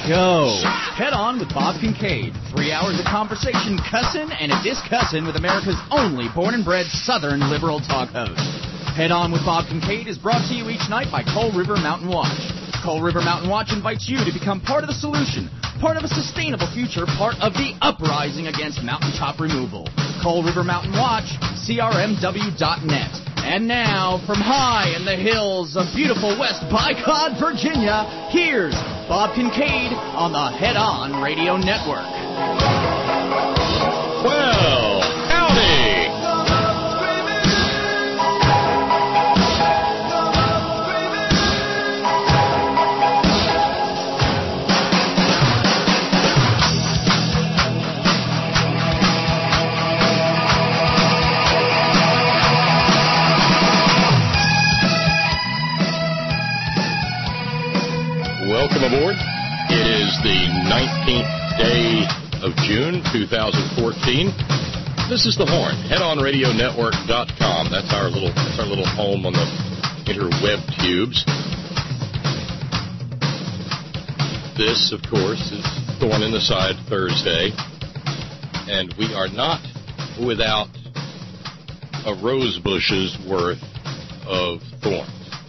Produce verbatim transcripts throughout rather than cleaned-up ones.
go. Head On with Bob Kincaid. Three hours of conversation, cussin' and a discussin' with America's only born and bred Southern liberal talk host. Head On with Bob Kincaid is brought to you each night by Coal River Mountain Watch. Coal River Mountain Watch invites you to become part of the solution, part of a sustainable future, part of the uprising against mountaintop removal. Coal River Mountain Watch, C R M W dot net. And now, from high in the hills of beautiful West Bicod, Virginia, here's Bob Kincaid on the Head On Radio Network. Well, howdy! Welcome aboard. It is the nineteenth day of June, two thousand fourteen. This is The Horn, head on radio network dot com. That's our little that's our little home on the interweb tubes. This, of course, is Thorn in the Side Thursday, and we are not without a rose bush's worth of thorns.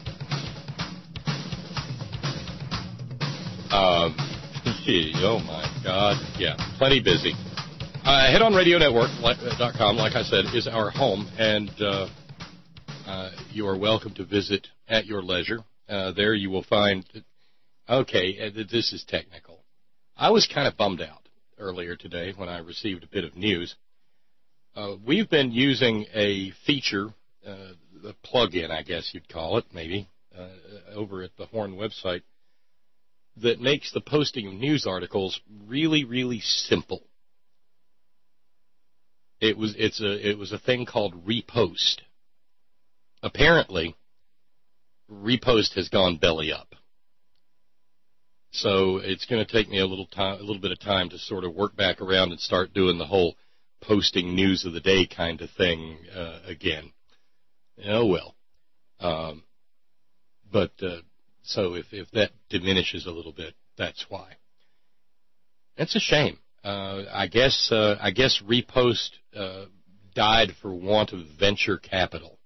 Um, oh, my God. Yeah, plenty busy. Uh, head on radio network dot com, like I said, is our home, and uh, uh, you are welcome to visit at your leisure. Uh, there you will find, okay, this is technical. I was kind of bummed out earlier today when I received a bit of news. Uh, we've been using a feature, uh, the plug-in, I guess you'd call it, maybe, uh, over at the Horn website, that makes the posting of news articles really, really simple. It was it's a it was a thing called Repost. Apparently, Repost has gone belly up. So it's going to take me a little time, a little bit of time to sort of work back around and start doing the whole posting news of the day kind of thing uh, again. Oh well, um, but. Uh, So if, if that diminishes a little bit, that's why. It's a shame. Uh, I guess uh, I guess Repost uh, died for want of venture capital.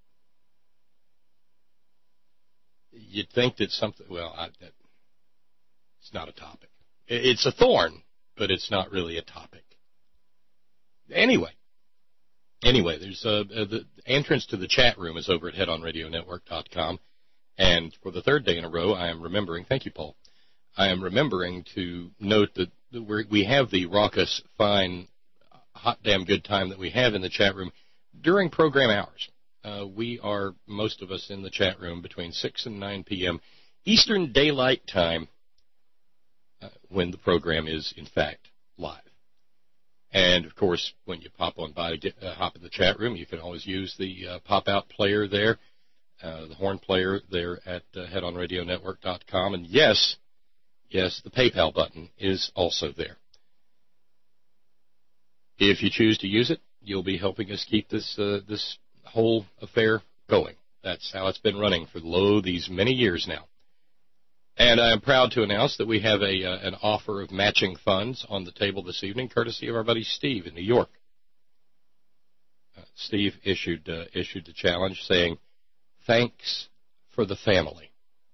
You'd think that something. Well, I, that, it's not a topic. It's a thorn, but it's not really a topic. Anyway, anyway, there's uh, the entrance to the chat room is over at head on radio network dot com. And for the third day in a row, I am remembering, thank you, Paul, I am remembering to note that we're, we have the raucous, fine, hot damn good time that we have in the chat room during program hours. Uh, we are, most of us, in the chat room between six and nine p.m. Eastern Daylight Time uh, when the program is, in fact, live. And, of course, when you pop on by, uh, hop in the chat room, you can always use the uh, pop-out player there. Uh, the Horn player there at uh, head on radio network dot com. And yes, yes, the PayPal button is also there. If you choose to use it, you'll be helping us keep this uh, this whole affair going. That's how it's been running for lo these many years now. And I am proud to announce that we have a uh, an offer of matching funds on the table this evening, courtesy of our buddy Steve in New York. Uh, Steve issued uh, issued the challenge saying, "Thanks for the family,"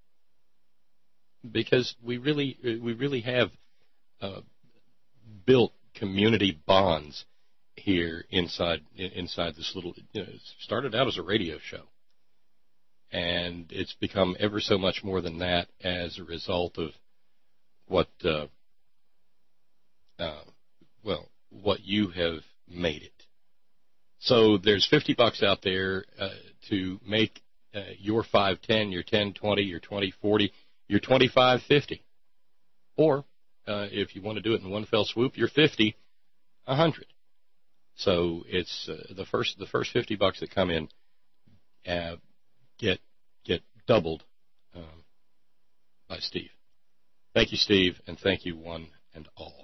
because we really we really have uh, built community bonds here inside inside this little. You know, it started out as a radio show, and it's become ever so much more than that as a result of what uh, uh, well what you have made it. So there's fifty bucks out there uh, to make Uh, your five ten, your ten twenty, your twenty forty, your twenty-five fifty. Or, uh, if you want to do it in one fell swoop, your fifty one hundred. So it's uh, the first the first fifty bucks that come in uh, get get doubled um, by Steve. Thank you, Steve, and thank you one and all.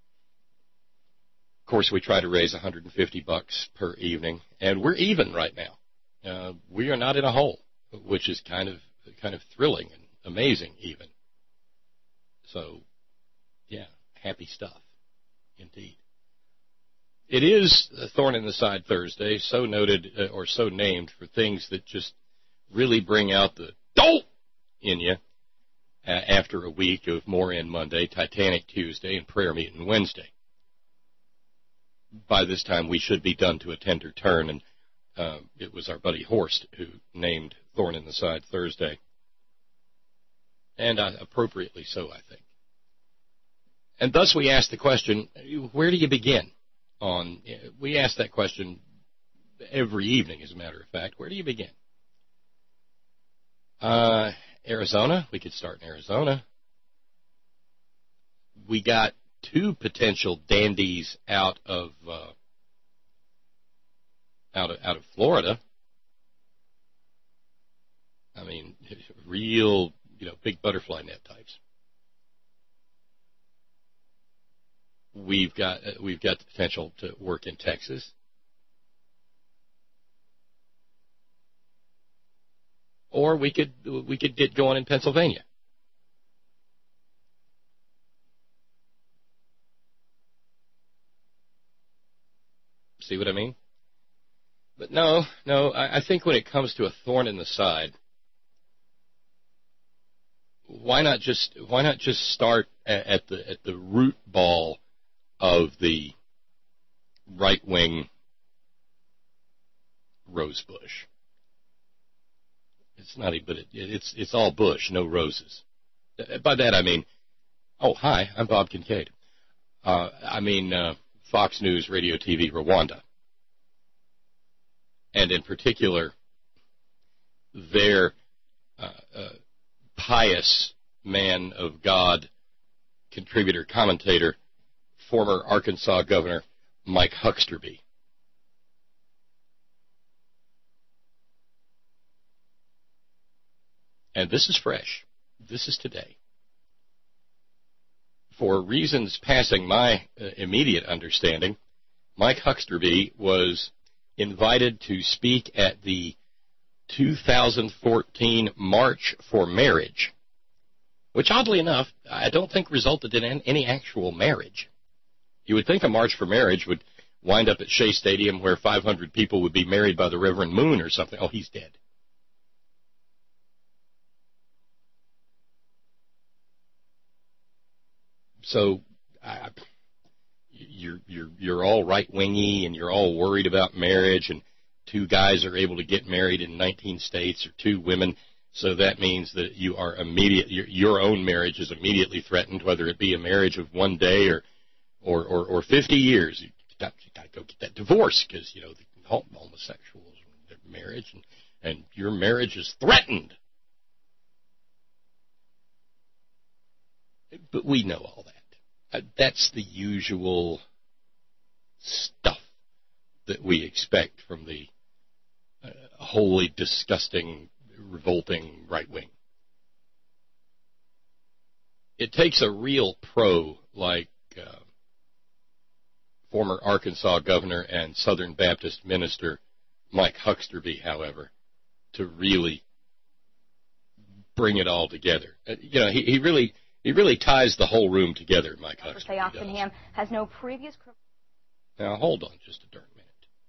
Of course, we try to raise one hundred fifty bucks per evening, and we're even right now. Uh, we are not in a hole, which is kind of kind of thrilling and amazing, even. So happy stuff, indeed. It is a Thorn in the Side Thursday, so noted uh, or so named for things that just really bring out the dolt in you uh, after a week of More In Monday, Titanic Tuesday, and Prayer Meeting Wednesday. By this time, we should be done to a tender turn, and uh, it was our buddy Horst who named Thorn in the Side Thursday, and uh, appropriately so, I think. And thus we ask the question, where do you begin? On we ask that question every evening, as a matter of fact. Where do you begin? Uh, Arizona. We could start in Arizona. We got two potential dandies out of uh, out of out of Florida. I mean, real, you know, big butterfly net types. We've got uh, we've got the potential to work in Texas, or we could we could get going in Pennsylvania. See what I mean? But no, no. I, I think when it comes to a thorn in the side, why not just why not just start at, at the at the root ball of the right-wing rose bush? It's not even, but it, it's it's all bush, no roses. By that I mean, oh hi, I'm Bob Kincaid. Uh, I mean uh, Fox News, Radio, T V, Rwanda, and in particular, their uh, uh, pious man of God, contributor, commentator, former Arkansas Governor Mike Hucksterby. And this is fresh. This is today. For reasons passing my uh, immediate understanding, Mike Hucksterby was invited to speak at the two thousand fourteen March for Marriage, which oddly enough, I don't think resulted in any actual marriage. You would think a March for Marriage would wind up at Shea Stadium where five hundred people would be married by the Reverend Moon or something. Oh, he's dead. So I, you're you're you're all right-wingy and you're all worried about marriage, and two guys are able to get married in nineteen states, or two women. So that means that you are immediate. Your, your own marriage is immediately threatened, whether it be a marriage of one day or or or, or fifty years. You got, you got to go get that divorce because you know the homosexuals, their marriage, and, and your marriage is threatened. But we know all that. Uh, that's the usual stuff that we expect from the uh, wholly disgusting, revolting right wing. It takes a real pro like uh, former Arkansas Governor and Southern Baptist minister Mike Hucksterby, however, to really bring it all together. Uh, you know, he, he really... He really ties the whole room together, Mike Hucksterby Say Oxenham has no previous... Now, hold on just a darn minute.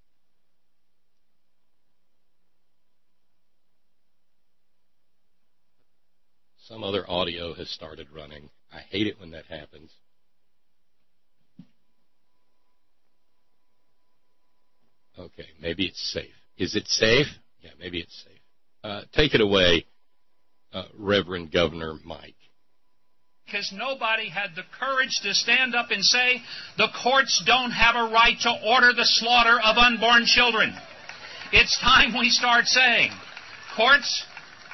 Some other audio has started running. I hate it when that happens. Okay, maybe it's safe. Is it safe? Yeah, maybe it's safe. Uh, take it away, uh, Reverend Governor Mike. Because nobody had the courage to stand up and say the courts don't have a right to order the slaughter of unborn children. It's time we start saying, courts,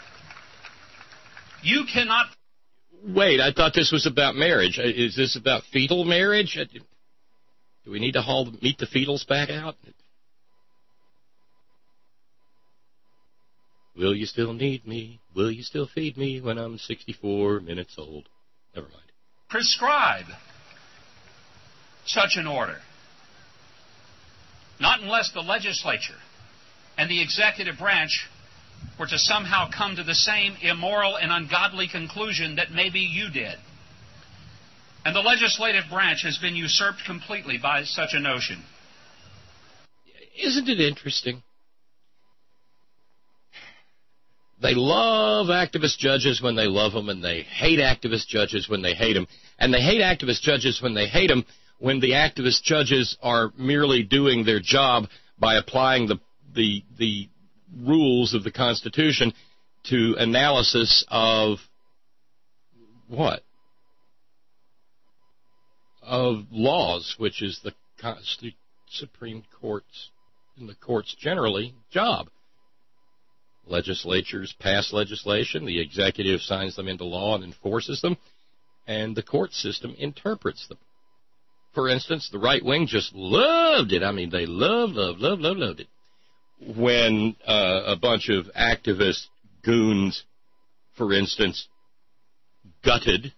you cannot... Wait, I thought this was about marriage. Is this about fetal marriage? Do we need to haul meet the fetals back out? Will you still need me? Will you still feed me when I'm sixty-four minutes old? Never mind. Prescribe such an order. Not unless the legislature and the executive branch were to somehow come to the same immoral and ungodly conclusion that maybe you did. And the legislative branch has been usurped completely by such a notion. Isn't it interesting? They love activist judges when they love them, and they hate activist judges when they hate them. And they hate activist judges when they hate them, when the activist judges are merely doing their job by applying the the, the rules of the Constitution to analysis of what? Of laws, which is the Consti- Supreme Court's and the courts generally job. Legislatures pass legislation, the executive signs them into law and enforces them, and the court system interprets them. For instance, the right wing just loved it. I mean, they loved, loved, loved, loved, loved it. When uh, a bunch of activist goons, for instance, gutted,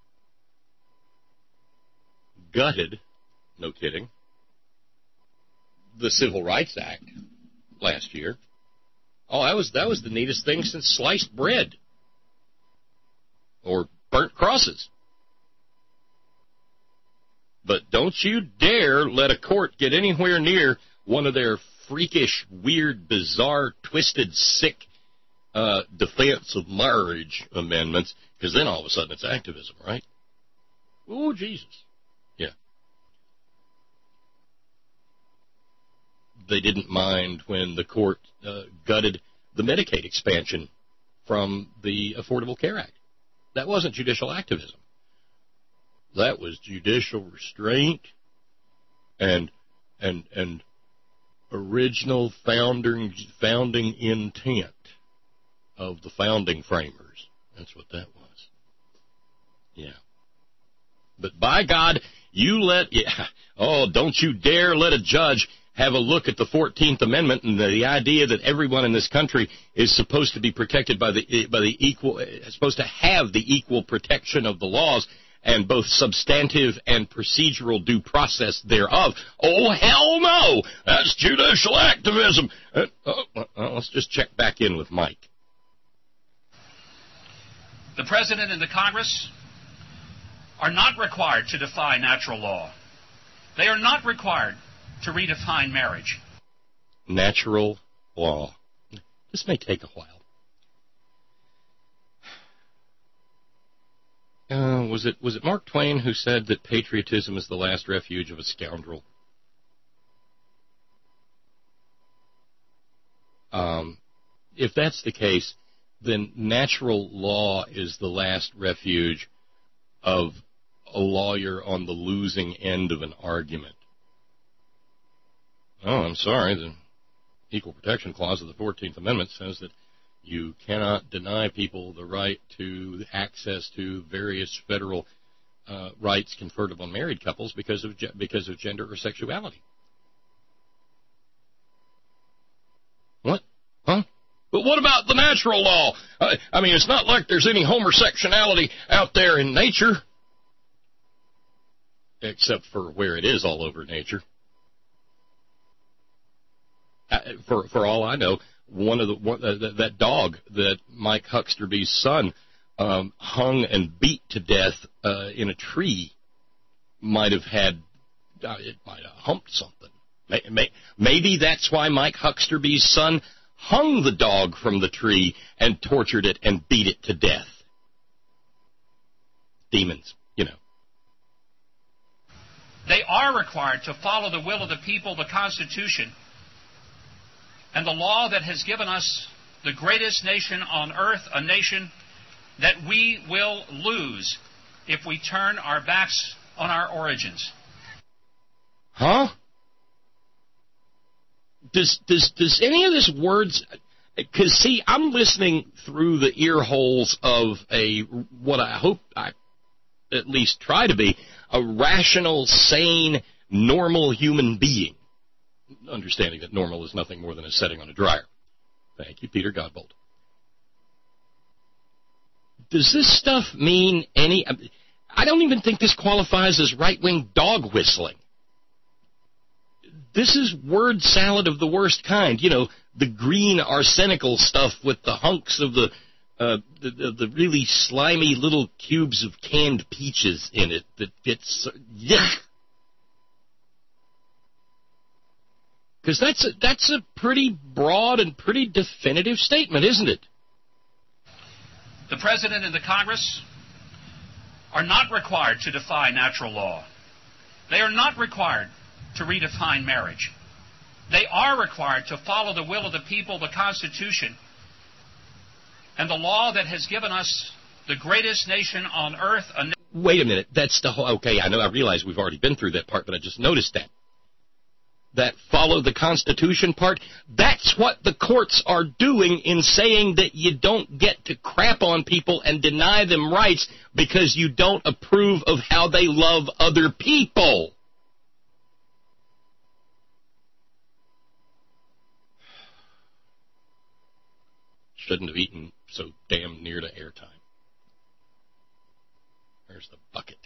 gutted, no kidding, the Civil Rights Act last year. Oh, that was that was the neatest thing since sliced bread or burnt crosses. But don't you dare let a court get anywhere near one of their freakish, weird, bizarre, twisted, sick uh, defense of marriage amendments, because then all of a sudden it's activism, right? Oh, Jesus. Yeah. They didn't mind when the court uh, gutted the Medicaid expansion from the Affordable Care Act. That wasn't judicial activism. That was judicial restraint and and and original founding founding intent of the founding framers. That's what that was. Yeah. But by God, you let yeah, oh, don't you dare let a judge have a look at the fourteenth Amendment and the, the idea that everyone in this country is supposed to be protected by the by the equal supposed to have the equal protection of the laws and both substantive and procedural due process thereof. Oh, hell no! That's judicial activism. Uh, oh, well, let's just check back in with Mike. The President and the Congress are not required to defy natural law. They are not required to redefine marriage. Natural law. This may take a while. Uh, was it was it Mark Twain who said that patriotism is the last refuge of a scoundrel? Um, if that's the case, then natural law is the last refuge of a lawyer on the losing end of an argument. Oh, I'm sorry. The Equal Protection Clause of the fourteenth Amendment says that you cannot deny people the right to access to various federal uh, rights conferred upon married couples because of ge- because of gender or sexuality. What? Huh? But what about the natural law? Uh, I mean, it's not like there's any homosexuality out there in nature, except for where it is all over nature. Uh, for for all I know, one of the one, uh, that, that dog that Mike Hucksterby's son um, hung and beat to death uh, in a tree might have had uh, it might have humped something. May, may, maybe that's why Mike Hucksterby's son hung the dog from the tree and tortured it and beat it to death. Demons, you know. They are required to follow the will of the people, the Constitution, and the law that has given us the greatest nation on earth, a nation that we will lose if we turn our backs on our origins. Huh? Does does does any of this words? Because see, I'm listening through the ear holes of a what I hope I at least try to be a rational, sane, normal human being. Understanding that normal is nothing more than a setting on a dryer. Thank you, Peter Godbold. Does this stuff mean any... I don't even think this qualifies as right-wing dog whistling. This is word salad of the worst kind. You know, the green arsenical stuff with the hunks of the uh, the, the the really slimy little cubes of canned peaches in it that gets yuck. Because that's a, that's a pretty broad and pretty definitive statement, isn't it? The President and the Congress are not required to defy natural law. They are not required to redefine marriage. They are required to follow the will of the people, the Constitution, and the law that has given us the greatest nation on earth. A na- Wait a minute. That's the whole... Okay, I know. I realize we've already been through that part, but I just noticed that. That follow the Constitution part, that's what the courts are doing in saying that you don't get to crap on people and deny them rights because you don't approve of how they love other people. Shouldn't have eaten so damn near to airtime. There's the bucket.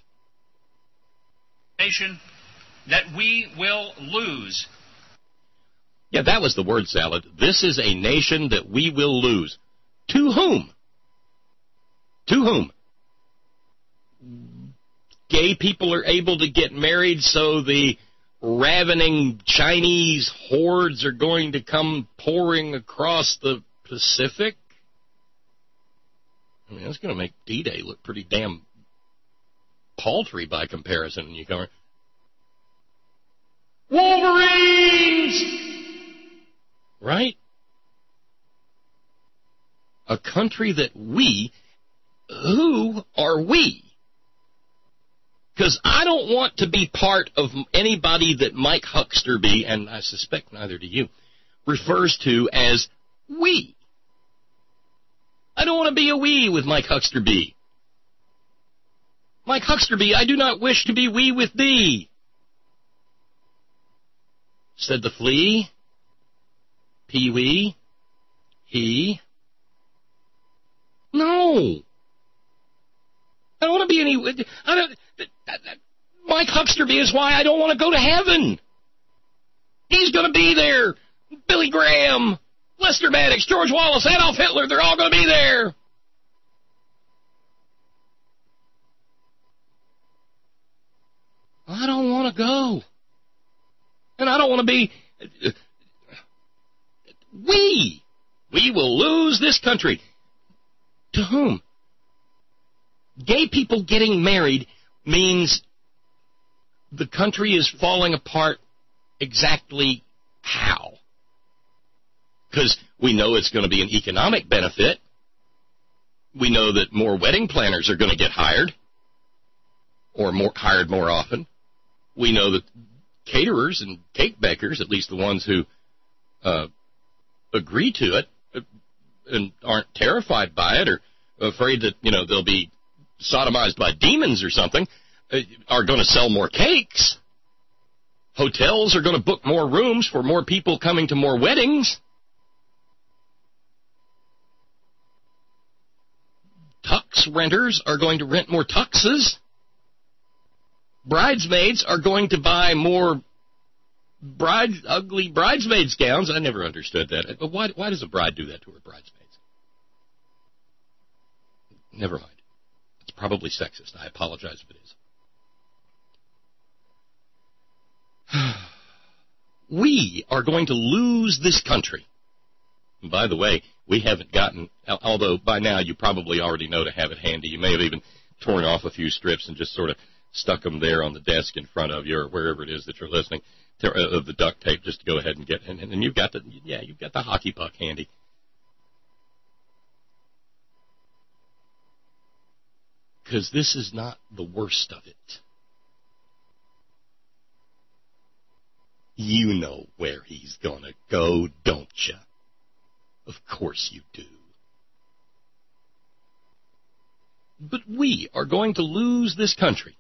Nation that we will lose. Yeah, that was the word salad. This is a nation that we will lose. To whom? To whom? Gay people are able to get married, so the ravening Chinese hordes are going to come pouring across the Pacific? I mean, that's going to make D-Day look pretty damn paltry by comparison. And you go, Wolverines! Right? A country that we, who are we? Because I don't want to be part of anybody that Mike Hucksterby, and I suspect neither do you, refers to as we. I don't want to be a we with Mike Hucksterby. Mike Hucksterby, I do not wish to be we with thee, said the flea. Pee-wee. He. No. I don't want to be any... I don't, Mike Hucksterby is why I don't want to go to heaven. He's going to be there. Billy Graham, Lester Maddox, George Wallace, Adolf Hitler, they're all going to be there. I don't want to go. And I don't want to be... We. We will lose this country. To whom? Gay people getting married means the country is falling apart. Exactly how? Because we know it's going to be an economic benefit. We know that more wedding planners are going to get hired, or more hired more often. We know that caterers and cake bakers, at least the ones who uh, agree to it and aren't terrified by it or afraid that, you know, they'll be sodomized by demons or something, are going to sell more cakes. Hotels are going to book more rooms for more people coming to more weddings. Tux renters are going to rent more tuxes. Bridesmaids are going to buy more bride, ugly bridesmaids gowns. I never understood that. But why, why does a bride do that to her bridesmaids? Never mind. It's probably sexist. I apologize if it is. We are going to lose this country. And by the way, we haven't gotten, although by now you probably already know to have it handy. You may have even torn off a few strips and just sort of stuck them there on the desk in front of you or wherever it is that you're listening to, uh, of the duct tape, just to go ahead and get, and, and you've got the, yeah, you've got the hockey puck handy. Because this is not the worst of it. You know where he's going to go, don't you? Of course you do. But we are going to lose this country.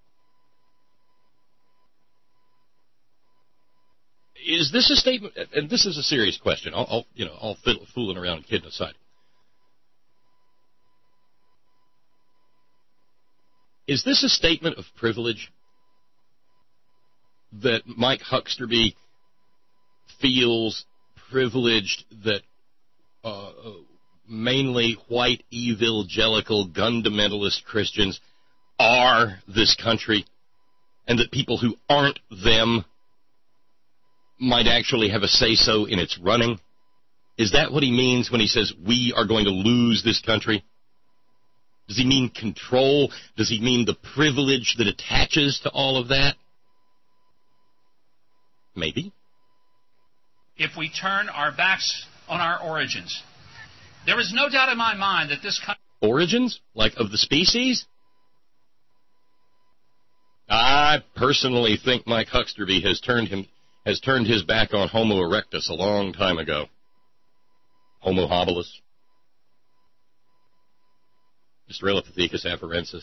Is this a statement, and this is a serious question, I'll, I'll you know, all fooling around and kidding aside. Is this a statement of privilege that Mike Hucksterby feels privileged that uh, mainly white, evangelical, gun-fundamentalist Christians are this country, and that people who aren't them might actually have a say-so in its running? Is that what he means when he says we are going to lose this country? Does he mean control? Does he mean the privilege that attaches to all of that? Maybe. If we turn our backs on our origins, there is no doubt in my mind that this country... Origins? Like of the species? I personally think Mike Hucksterby has turned him has turned his back on Homo erectus a long time ago. Homo habilis. Australopithecus afarensis.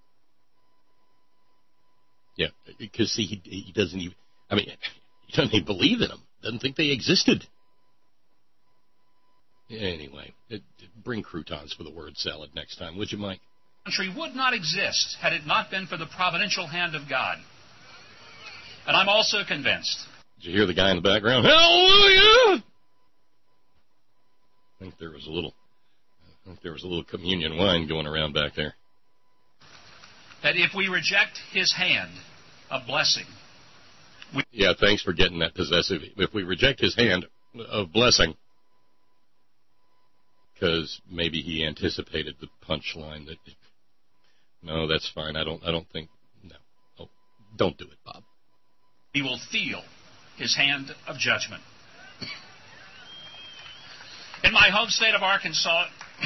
Yeah, because see, he, he doesn't even, I mean, he doesn't even believe in them. Doesn't think they existed. Anyway, it, bring croutons for the word salad next time, would you, Mike? Country would not exist had it not been for the providential hand of God. And I'm also convinced. Did you hear the guy in the background? Hallelujah! I think there was a little, I think there was a little communion wine going around back there. That if we reject his hand of blessing. We yeah, thanks for getting that possessive. If we reject his hand of blessing, because maybe he anticipated the punchline that, no, that's fine. I don't, I don't think, no. Oh, don't do it, Bob. We will feel his hand of judgment. In my home state of Arkansas,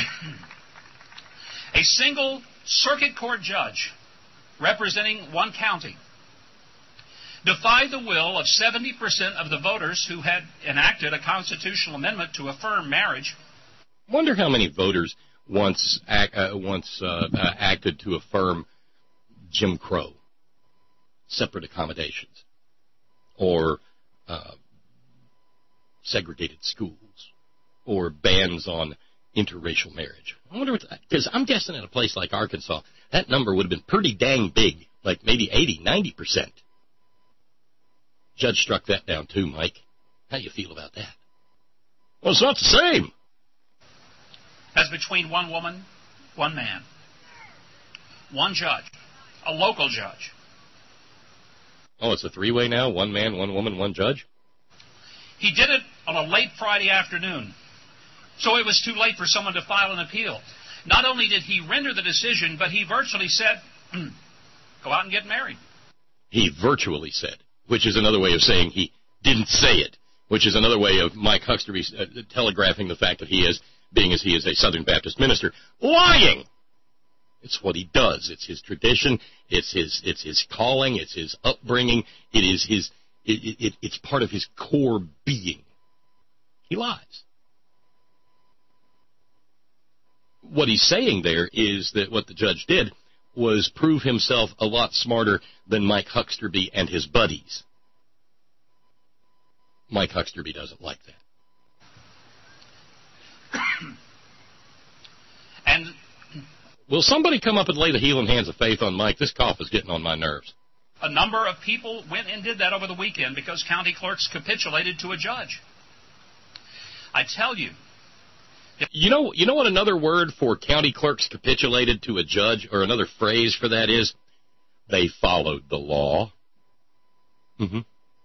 a single circuit court judge representing one county defied the will of seventy percent of the voters who had enacted a constitutional amendment to affirm marriage. I wonder how many voters once act, uh, once uh, uh, acted to affirm Jim Crow, separate accommodations, or uh, segregated schools, or bans on interracial marriage. I wonder what, because I'm guessing at a place like Arkansas, that number would have been pretty dang big, like maybe eighty, ninety percent. Judge struck that down too, Mike. How do you feel about that? Well, it's not the same. As between one woman, one man, one judge, a local judge. Oh, it's a three-way now? One man, one woman, one judge? He did it on a late Friday afternoon, so it was too late for someone to file an appeal. Not only did he render the decision, but he virtually said, go out and get married. He virtually said, which is another way of saying he didn't say it, which is another way of Mike Hucksterby uh, telegraphing the fact that he is, being as he is a Southern Baptist minister, lying. It's what he does. It's his tradition. It's his it's his calling. It's his upbringing. It is his. It, it, it's part of his core being. He lies. What he's saying there is that what the judge did was prove himself a lot smarter than Mike Hucksterby and his buddies. Mike Hucksterby doesn't like that. And will somebody come up and lay the healing hands of faith on Mike? This cough is getting on my nerves. A number of people went and did that over the weekend because county clerks capitulated to a judge. I tell you. You know, you know what another word for county clerks capitulated to a judge, or another phrase for that is? They followed the law. Mm-hmm.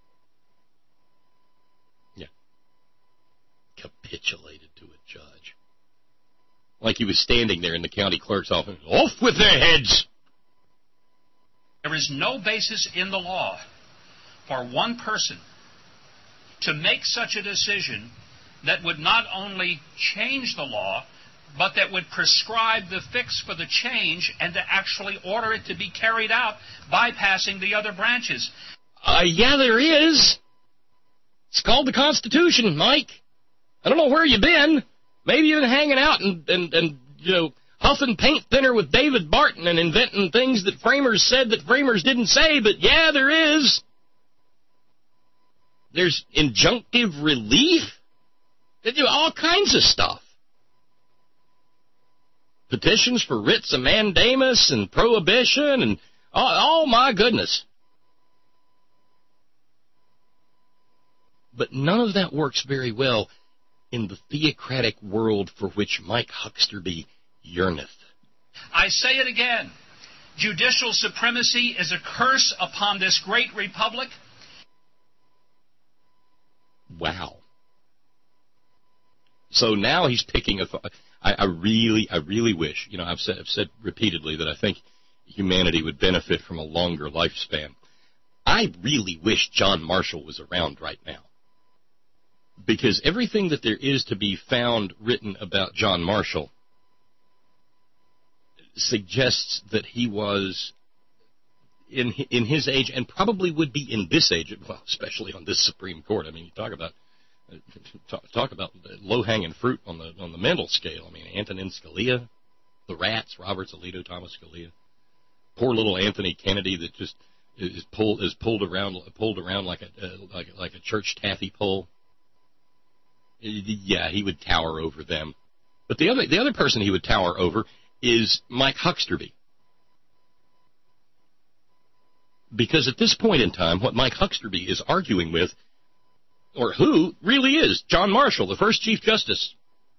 Yeah. Capitulated to a judge. Like he was standing there in the county clerk's office. Off with their heads! There is no basis in the law for one person to make such a decision that would not only change the law, but that would prescribe the fix for the change and to actually order it to be carried out, bypassing the other branches. Uh, yeah, there is. It's called the Constitution, Mike. I don't know where you've been. Maybe you've been hanging out and, and, and you know, huffing paint thinner with David Barton and inventing things that framers said that framers didn't say, but yeah, there is. There's injunctive relief. They do all kinds of stuff. Petitions for writs of mandamus and prohibition and, oh, oh my goodness. But none of that works very well in the theocratic world for which Mike Hucksterby yearneth. I say it again. Judicial supremacy is a curse upon this great republic. Wow. So now he's picking a... I, I really, I really wish, you know, I've said, I've said repeatedly that I think humanity would benefit from a longer lifespan. I really wish John Marshall was around right now. Because everything that there is to be found written about John Marshall suggests that he was in in his age, and probably would be in this age, well, especially on this Supreme Court. I mean, you talk about talk, talk about low-hanging fruit on the on the mental scale. I mean, Antonin Scalia, the rats, Roberts, Alito, Thomas Scalia, poor little Anthony Kennedy that just is pulled is pulled around pulled around like a uh, like like a church taffy pole. Yeah, he would tower over them. But the other the other person he would tower over is Mike Hucksterby. Because at this point in time, what Mike Hucksterby is arguing with, or who, really is John Marshall, the first Chief Justice.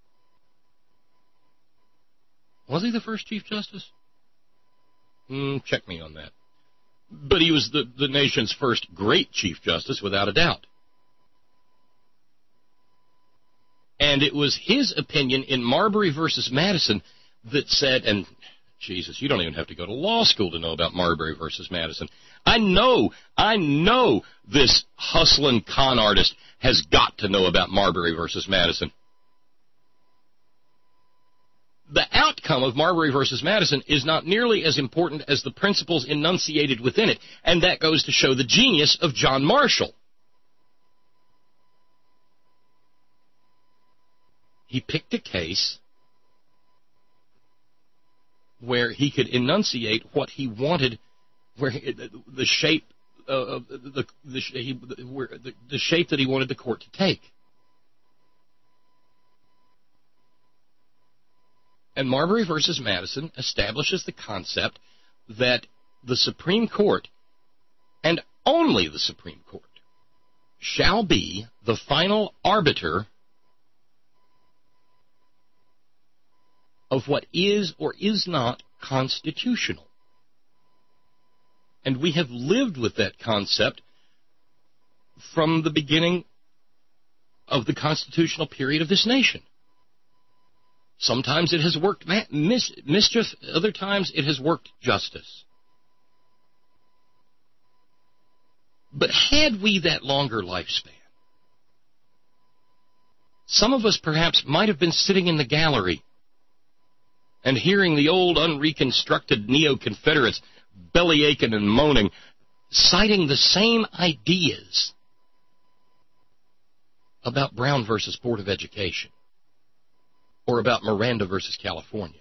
Was he the first Chief Justice? Mm, check me on that. But he was the, the nation's first great Chief Justice, without a doubt. And it was his opinion in Marbury versus Madison that said, and Jesus, you don't even have to go to law school to know about Marbury versus Madison. I know, I know this hustling con artist has got to know about Marbury versus Madison. The outcome of Marbury versus Madison is not nearly as important as the principles enunciated within it, and that goes to show the genius of John Marshall. He picked a case where he could enunciate what he wanted, where he, the shape of uh, the the, he, where, the the shape that he wanted the court to take. And Marbury versus Madison establishes the concept that the Supreme Court, and only the Supreme Court, shall be the final arbiter of what is or is not constitutional. And we have lived with that concept from the beginning of the constitutional period of this nation. Sometimes it has worked mis- mischief, other times it has worked justice. But had we that longer lifespan, some of us perhaps might have been sitting in the gallery and hearing the old unreconstructed neo-Confederates bellyaching and moaning, citing the same ideas about Brown versus Board of Education, or about Miranda versus California.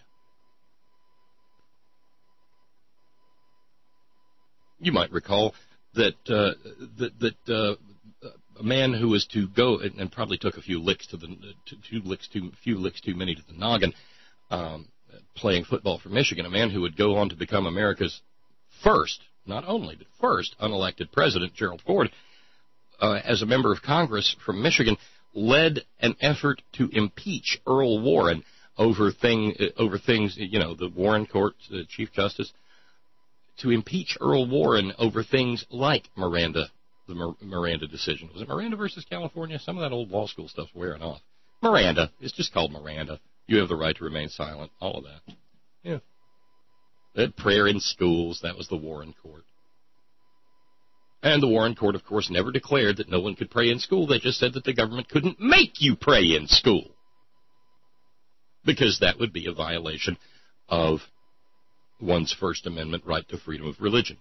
You might recall that uh, that, that uh, a man who was to go and, and probably took a few licks to the two licks too few licks too many to the noggin, um, playing football for Michigan, a man who would go on to become America's first, not only, but first unelected president, Gerald Ford, uh, as a member of Congress from Michigan, led an effort to impeach Earl Warren over thing uh, over things, you know, the Warren Court, the Chief Justice, to impeach Earl Warren over things like Miranda, the Mir- Miranda decision. Was it Miranda versus California? Some of that old law school stuff's wearing off. Miranda. It's just called Miranda. You have the right to remain silent. All of that. Yeah. They had prayer in schools. That was the Warren Court. And the Warren Court, of course, never declared that no one could pray in school. They just said that the government couldn't make you pray in school, because that would be a violation of one's First Amendment right to freedom of religion.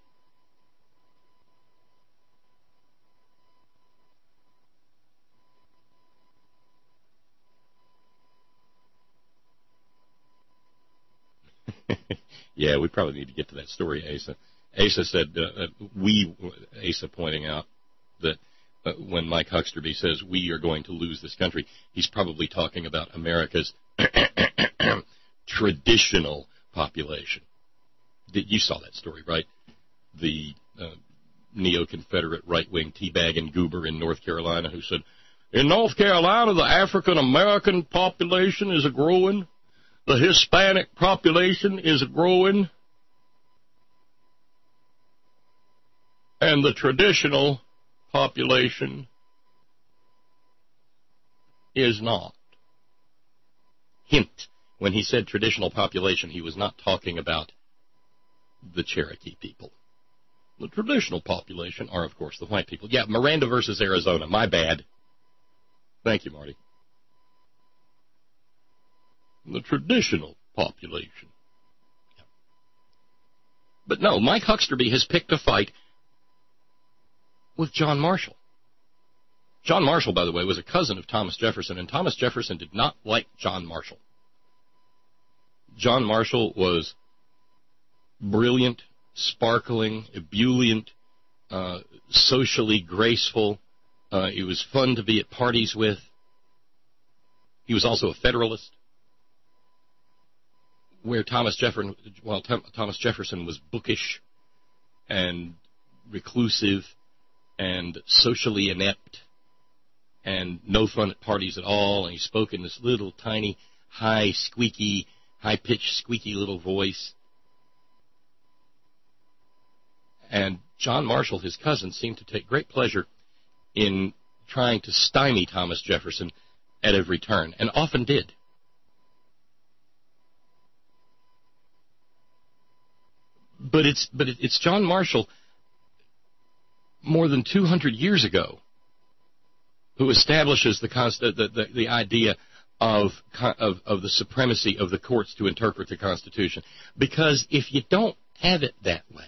Yeah, we probably need to get to that story, Asa. Asa said, uh, we, Asa pointing out that uh, when Mike Hucksterby says we are going to lose this country, he's probably talking about America's traditional population. You saw that story, right? The uh, neo-Confederate right-wing teabag and goober in North Carolina who said, In North Carolina, the African-American population is a-growing. The Hispanic population is a-growing. And the traditional population is not. Hint, when he said traditional population, he was not talking about the Cherokee people. The traditional population are, of course, the white people. Yeah, Miranda versus Arizona. My bad. Thank you, Marty. The traditional population. Yeah. But no, Mike Hucksterby has picked a fight with John Marshall. John Marshall, by the way, was a cousin of Thomas Jefferson, and Thomas Jefferson did not like John Marshall. John Marshall was brilliant, sparkling, ebullient, uh, socially graceful. Uh, he was fun to be at parties with. He was also a Federalist, where Thomas Jefferson, well, Thomas Jefferson was bookish and reclusive and socially inept and no fun at parties at all, and he spoke in this little tiny, high, squeaky, high-pitched, squeaky little voice. And John Marshall, his cousin, seemed to take great pleasure in trying to stymie Thomas Jefferson at every turn, and often did. But it's but it's John Marshall, more than two hundred years ago, who establishes the the, the, the idea of, of of the supremacy of the courts to interpret the Constitution. Because if you don't have it that way,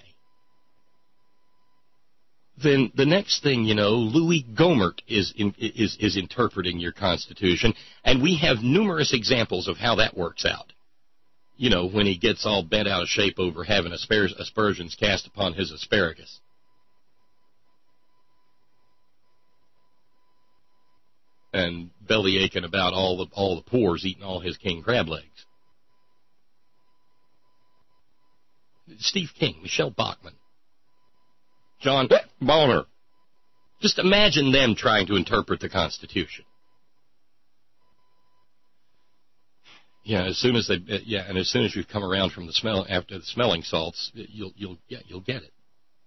then the next thing you know, Louis Gohmert is in, is is interpreting your Constitution, and we have numerous examples of how that works out. You know, when he gets all bent out of shape over having aspar- aspersions cast upon his asparagus. And belly aching about all the all the pores eating all his king crab legs. Steve King, Michelle Bachmann, John Bonner. Just imagine them trying to interpret the Constitution. Yeah, as soon as they yeah, and as soon as you've come around from the smell after the smelling salts, you'll you'll yeah, you'll get it.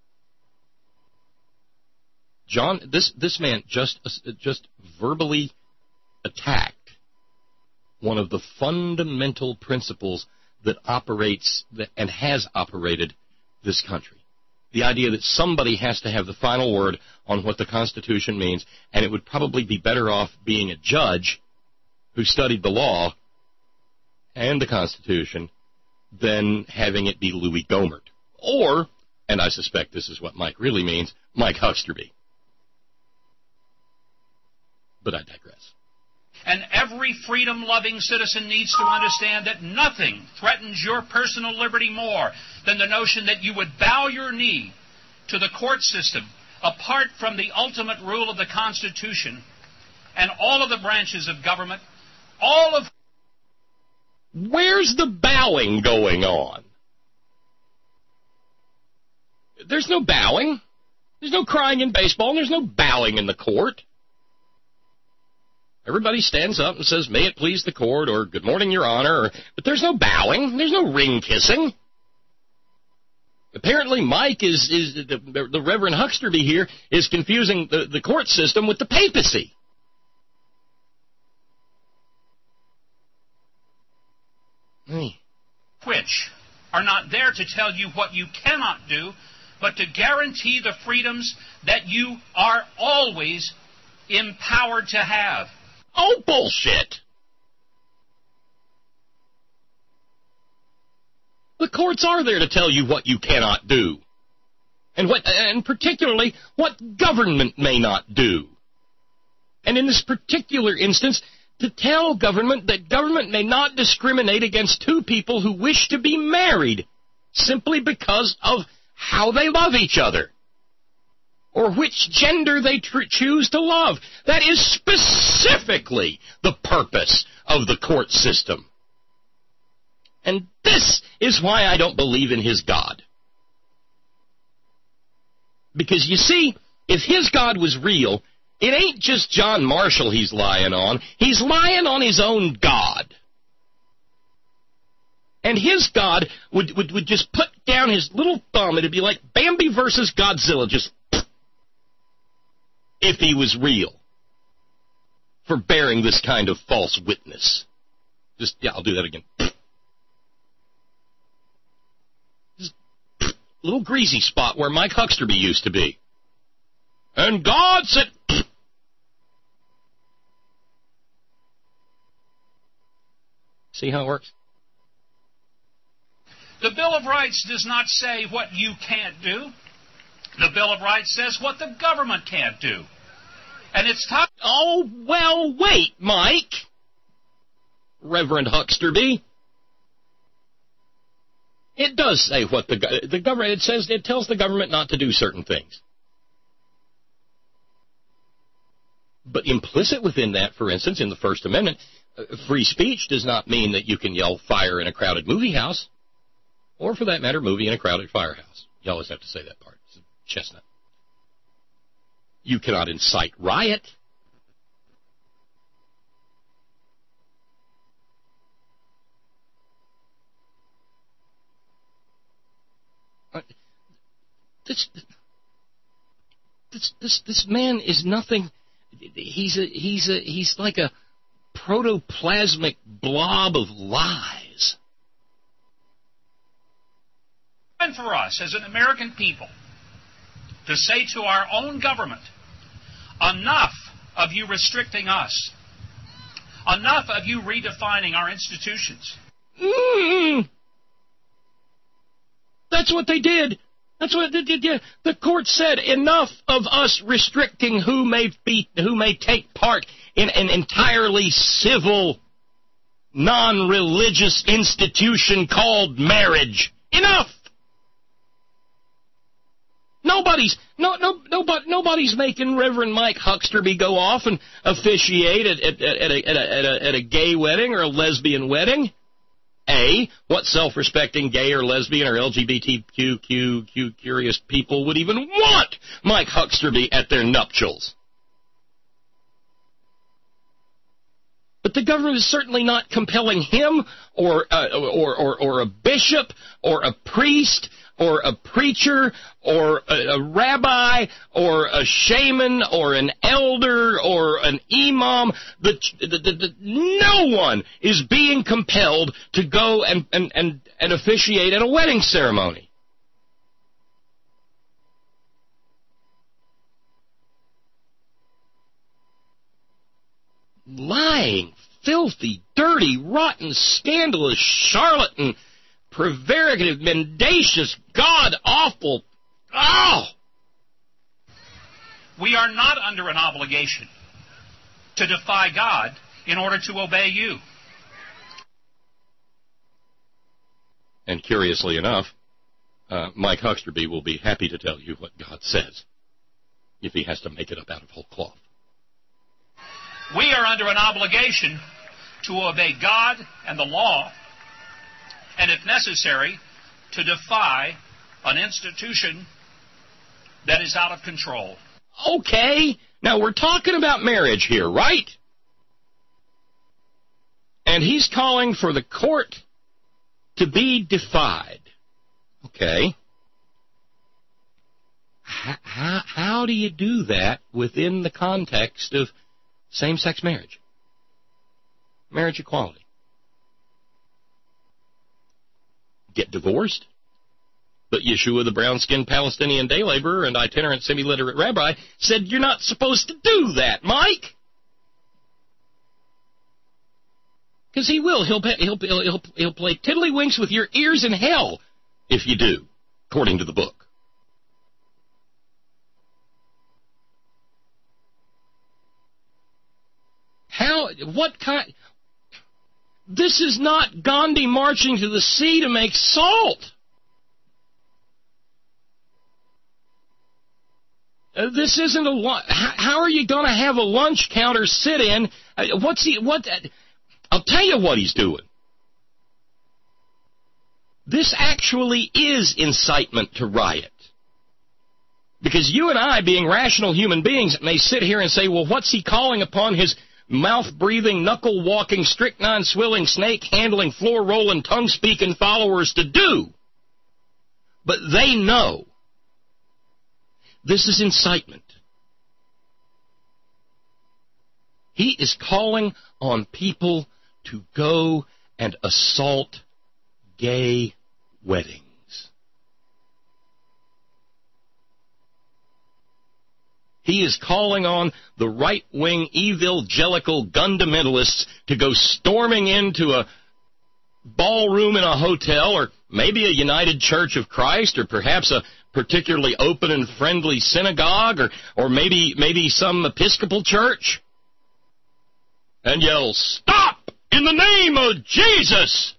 John, this this man just just verbally attacked one of the fundamental principles that operates that, and has operated this country. The idea that somebody has to have the final word on what the Constitution means, and it would probably be better off being a judge who studied the law and the Constitution than having it be Louis Gohmert. Or, and I suspect this is what Mike really means, Mike Hucksterby. But I digress. And every freedom-loving citizen needs to understand that nothing threatens your personal liberty more than the notion that you would bow your knee to the court system apart from the ultimate rule of the Constitution and all of the branches of government, all of... Where's the bowing going on? There's no bowing. There's no crying in baseball, and there's no bowing in the court. Everybody stands up and says, "May it please the court," or "Good morning, Your Honor," or, but there's no bowing. There's no ring kissing. Apparently, Mike is, is the, the Reverend Hucksterby here is confusing the, the court system with the papacy. Hey. Which are not there to tell you what you cannot do, but to guarantee the freedoms that you are always empowered to have. Oh, bullshit! The courts are there to tell you what you cannot do, and what, and particularly what government may not do. And in this particular instance, to tell government that government may not discriminate against two people who wish to be married simply because of how they love each other, or which gender they tr- choose to love. That is specifically the purpose of the court system. And this is why I don't believe in his God. Because you see, if his God was real, It ain't just John Marshall he's lying on. He's lying on his own God. And his God would, would, would just put down his little thumb. It'd be like Bambi versus Godzilla, just if he was real, for bearing this kind of false witness. Just, yeah, I'll do that again. Just little greasy spot where Mike Hucksterby used to be. And God said... See how it works? The Bill of Rights does not say what you can't do. The Bill of Rights says what the government can't do. And it's time... Oh, well, wait, Mike. Reverend Hucksterby. It does say what the, the government... It says, it tells the government not to do certain things. But implicit within that, for instance, in the First Amendment, free speech does not mean that you can yell fire in a crowded movie house. Or, for that matter, movie in a crowded firehouse. You always have to say that part. It's a chestnut. You cannot incite riot. This, this, this, this man is nothing. He's a, he's a, he's like a protoplasmic blob of lies. And for us, as an American people, to say to our own government, enough of you restricting us, enough of you redefining our institutions. Mm. That's what they did. That's what they did. The court said, enough of us restricting who may be, who may take part in an entirely civil, non-religious institution called marriage. Enough. Nobody's no no nobody nobody's making Reverend Mike Hucksterby go off and officiate at at, at, a, at, a, at, a, at a gay wedding or a lesbian wedding. A, what self-respecting gay or lesbian or L G B T Q curious people would even want Mike Hucksterby at their nuptials? But the government is certainly not compelling him or uh, or, or or a bishop or a priest or a preacher or a, a rabbi or a shaman or an elder or an imam. The, the, the, the, no one is being compelled to go and, and, and, and officiate at a wedding ceremony. Lying, filthy, dirty, rotten, scandalous, charlatan, prevaricative, mendacious, god-awful. Oh! We are not under an obligation to defy God in order to obey you. And curiously enough, uh, Mike Hucksterby will be happy to tell you what God says if he has to make it up out of whole cloth. We are under an obligation to obey God and the law, and if necessary, to defy an institution that is out of control. Okay, now we're talking about marriage here, right? And he's calling for the court to be defied. Okay. How, how, how do you do that within the context of same-sex marriage? Marriage equality. Get divorced? But Yeshua, the brown-skinned Palestinian day laborer and itinerant semi-literate rabbi, said you're not supposed to do that, Mike. Because he will. He'll, he'll, he'll, he'll play tiddlywinks with your ears in hell if you do, according to the book. How, what kind... This is not Gandhi marching to the sea to make salt. Uh, this isn't a... How, how are you going to have a lunch counter sit-in? Uh, what's he... What... Uh, I'll tell you what he's doing. This actually is incitement to riot. Because you and I, being rational human beings, may sit here and say, well, what's he calling upon his mouth-breathing, knuckle-walking, strychnine-swilling, snake-handling, floor-rolling, tongue-speaking followers to do? But they know this is incitement. He is calling on people to go and assault gay weddings. He is calling on the right-wing evangelical fundamentalists to go storming into a ballroom in a hotel, or maybe a United Church of Christ, or perhaps a particularly open and friendly synagogue, or, or maybe, maybe some Episcopal church, and yell, "Stop! In the name of Jesus!"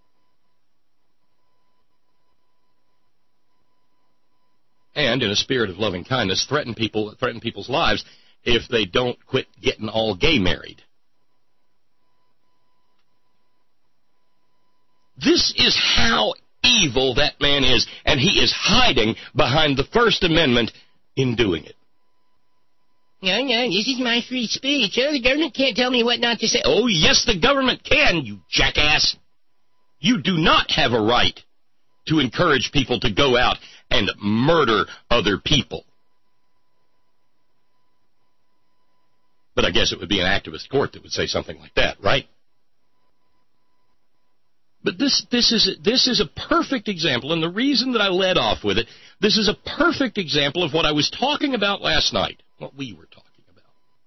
And in a spirit of loving kindness, threaten people, threaten people's lives if they don't quit getting all gay married. This is how evil that man is, and he is hiding behind the First Amendment in doing it. No, no, this is my free speech. Oh, the government can't tell me what not to say. Oh, yes, the government can, you jackass. You do not have a right to encourage people to go out and murder other people. But I guess it would be an activist court that would say something like that, right? But this this is this is a perfect example, and the reason that I led off with it, this is a perfect example of what I was talking about last night, what we were talking about.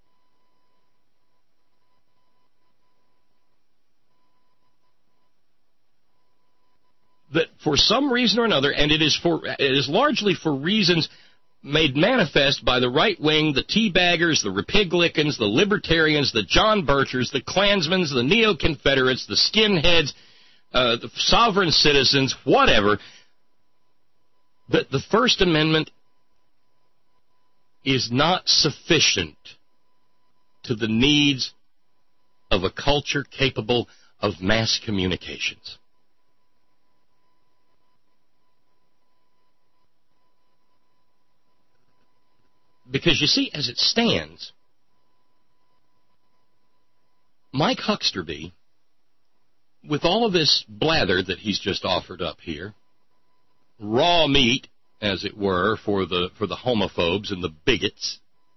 That for some reason or another, and it is for it is largely for reasons made manifest by the right wing, the teabaggers, the Republicans, the libertarians, the John Birchers, the Klansmen, the neo-Confederates, the skinheads, uh, the sovereign citizens, whatever, that the First Amendment is not sufficient to the needs of a culture capable of mass communications. Because, you see, as it stands, Mike Hucksterby, with all of this blather that he's just offered up here, raw meat, as it were, for the for the homophobes and the bigots,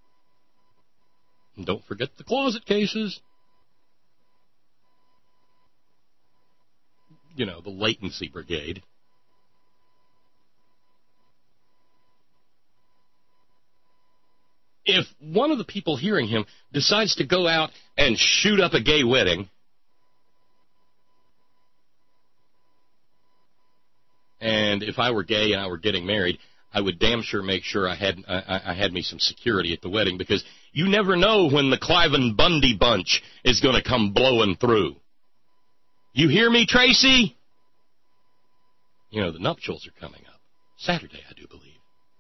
and don't forget the closet cases, you know, the latency brigade. If one of the people hearing him decides to go out and shoot up a gay wedding, and if I were gay and I were getting married, I would damn sure make sure I had I, I had me some security at the wedding, because you never know when the Cliven Bundy bunch is going to come blowing through. You hear me, Tracy? You know, the nuptials are coming up. Saturday, I do believe.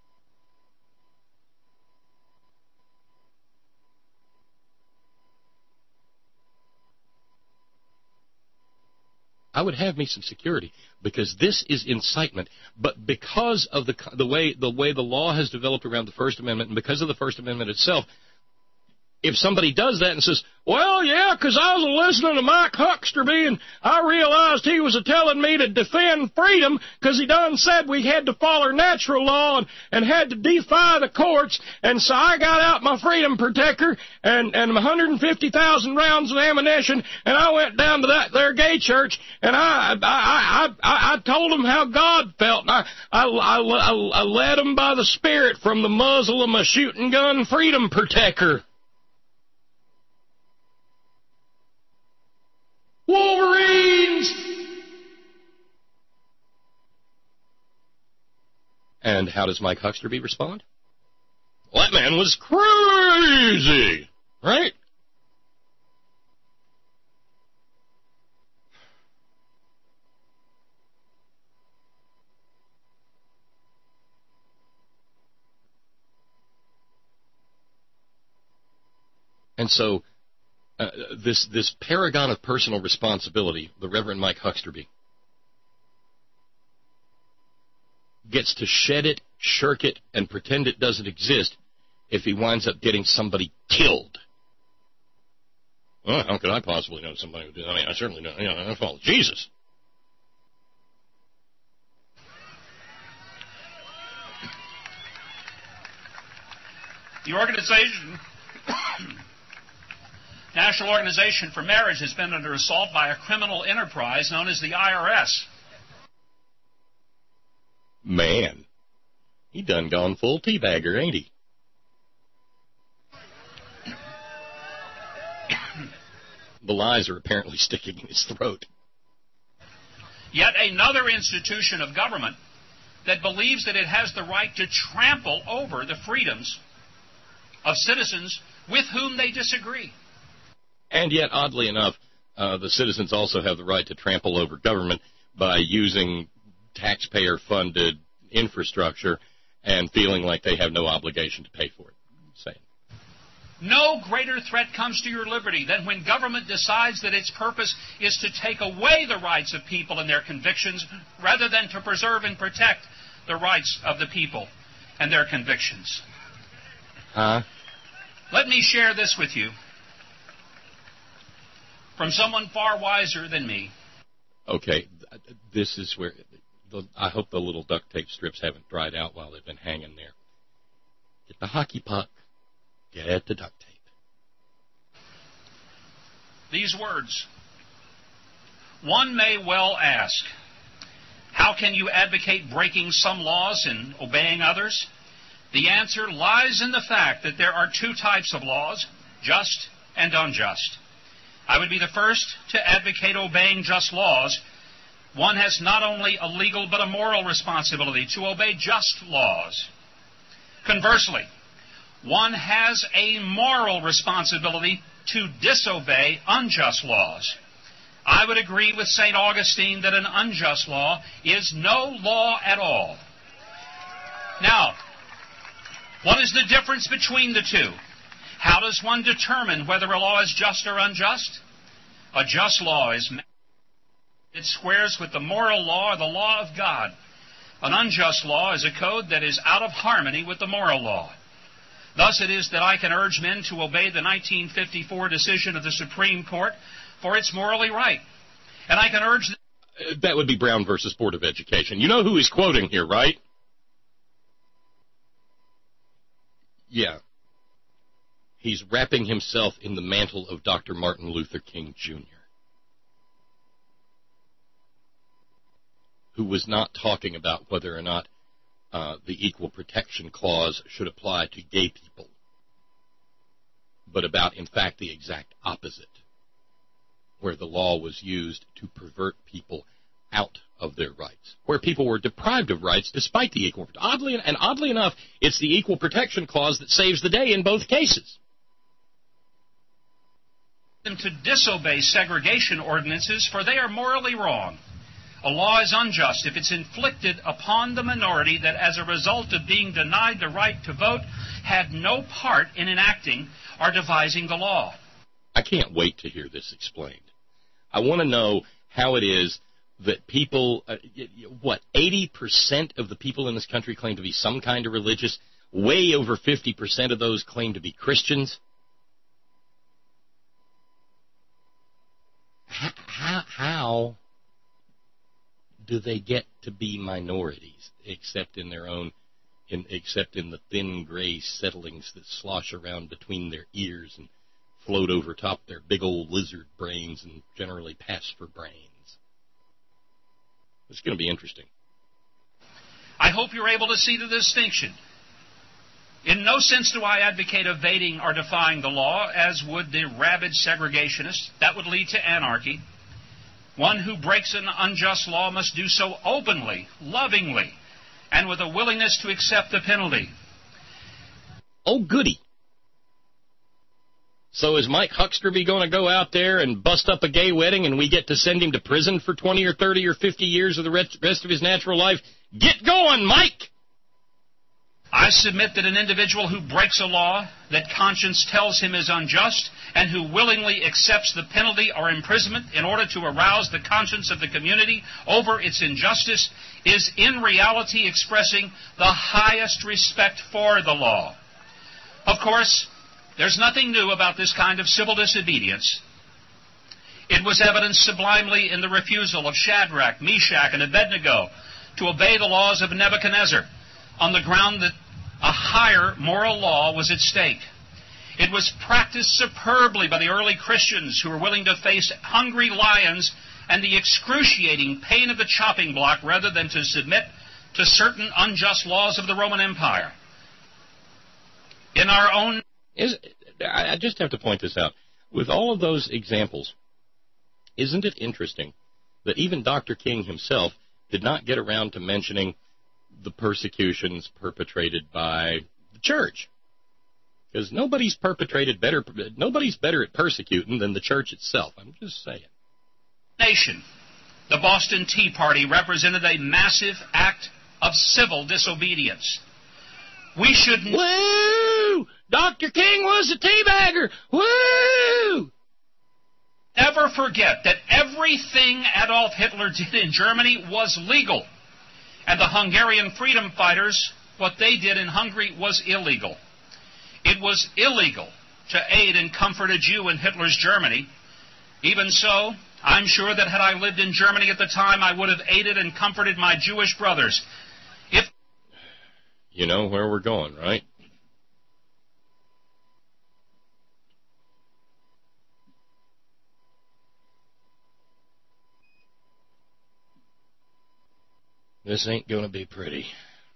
I would have me some security, because this is incitement. But because of the the way the way the law has developed around the First Amendment, and because of the First Amendment itself, if somebody does that and says, "Well, yeah, because I was listening to Mike Hucksterby, and I realized he was telling me to defend freedom because he done said we had to follow natural law and, and had to defy the courts, and so I got out my freedom protector and, and one hundred fifty thousand rounds of ammunition, and I went down to that there gay church, and I I I I, I told them how God felt, and I, I, I, I led them by the Spirit from the muzzle of my shooting gun freedom protector." Wolverines! And how does Mike Hucksterby respond? Well, that man was crazy, right? And so, Uh, this this paragon of personal responsibility, the Reverend Mike Hucksterby, gets to shed it, shirk it, and pretend it doesn't exist if he winds up getting somebody killed. Well, how could I possibly know somebody would do that? I mean, I certainly don't. You know, I follow Jesus. The organization, National Organization for Marriage, has been under assault by a criminal enterprise known as the I R S. Man, he done gone full teabagger, ain't he? The lies are apparently sticking in his throat. Yet another institution of government that believes that it has the right to trample over the freedoms of citizens with whom they disagree. And yet, oddly enough, uh, the citizens also have the right to trample over government by using taxpayer-funded infrastructure and feeling like they have no obligation to pay for it. Same. No greater threat comes to your liberty than when government decides that its purpose is to take away the rights of people and their convictions rather than to preserve and protect the rights of the people and their convictions. Huh? Let me share this with you from someone far wiser than me. Okay, this is where the, I hope the little duct tape strips haven't dried out while they've been hanging there. Get the hockey puck. Get the duct tape. These words. One may well ask, how can you advocate breaking some laws and obeying others? The answer lies in the fact that there are two types of laws, just and unjust. I would be the first to advocate obeying just laws. One has not only a legal but a moral responsibility to obey just laws. Conversely, one has a moral responsibility to disobey unjust laws. I would agree with Saint Augustine that an unjust law is no law at all. Now, what is the difference between the two? How does one determine whether a law is just or unjust? A just law is it squares with the moral law or the law of God. An unjust law is a code that is out of harmony with the moral law. Thus it is that I can urge men to obey the nineteen fifty-four decision of the Supreme Court, for it's morally right. And I can urge... Th- that would be Brown versus Board of Education. You know who he's quoting here, right? Yeah. He's wrapping himself in the mantle of Doctor Martin Luther King, Junior, who was not talking about whether or not uh, the Equal Protection Clause should apply to gay people, but about, in fact, the exact opposite, where the law was used to pervert people out of their rights, where people were deprived of rights despite the equal. Oddly and oddly enough, it's the Equal Protection Clause that saves the day in both cases. Them to disobey segregation ordinances, for they are morally wrong. A law is unjust if it's inflicted upon the minority that, as a result of being denied the right to vote, had no part in enacting or devising the law. I can't wait to hear this explained. I want to know how it is that people, uh, what, eighty percent of the people in this country claim to be some kind of religious, way over fifty percent of those claim to be Christians. How, how do they get to be minorities, except in their own, in, except in the thin gray settlings that slosh around between their ears and float over top their big old lizard brains and generally pass for brains? It's going to be interesting. I hope you're able to see the distinction. In no sense do I advocate evading or defying the law, as would the rabid segregationist. That would lead to anarchy. One who breaks an unjust law must do so openly, lovingly, and with a willingness to accept the penalty. Oh, goody. So is Mike Hucksterby going to go out there and bust up a gay wedding and we get to send him to prison for twenty or thirty or fifty years of the rest of his natural life? Get going, Mike! I submit that an individual who breaks a law that conscience tells him is unjust and who willingly accepts the penalty or imprisonment in order to arouse the conscience of the community over its injustice is in reality expressing the highest respect for the law. Of course, there's nothing new about this kind of civil disobedience. It was evidenced sublimely in the refusal of Shadrach, Meshach, and Abednego to obey the laws of Nebuchadnezzar on the ground that a higher moral law was at stake. It was practiced superbly by the early Christians who were willing to face hungry lions and the excruciating pain of the chopping block rather than to submit to certain unjust laws of the Roman Empire. In our own... Is, I just have to point this out. With all of those examples, isn't it interesting that even Doctor King himself did not get around to mentioning the persecutions perpetrated by the church? Because nobody's perpetrated better, nobody's better at persecuting than the church itself. I'm just saying. Nation, the Boston Tea Party represented a massive act of civil disobedience. We should... Woo! Doctor King was a teabagger! Woo! Never forget that everything Adolf Hitler did in Germany was legal. And the Hungarian freedom fighters, what they did in Hungary was illegal. It was illegal to aid and comfort a Jew in Hitler's Germany. Even so, I'm sure that had I lived in Germany at the time, I would have aided and comforted my Jewish brothers. If You know where we're going, right? This ain't going to be pretty.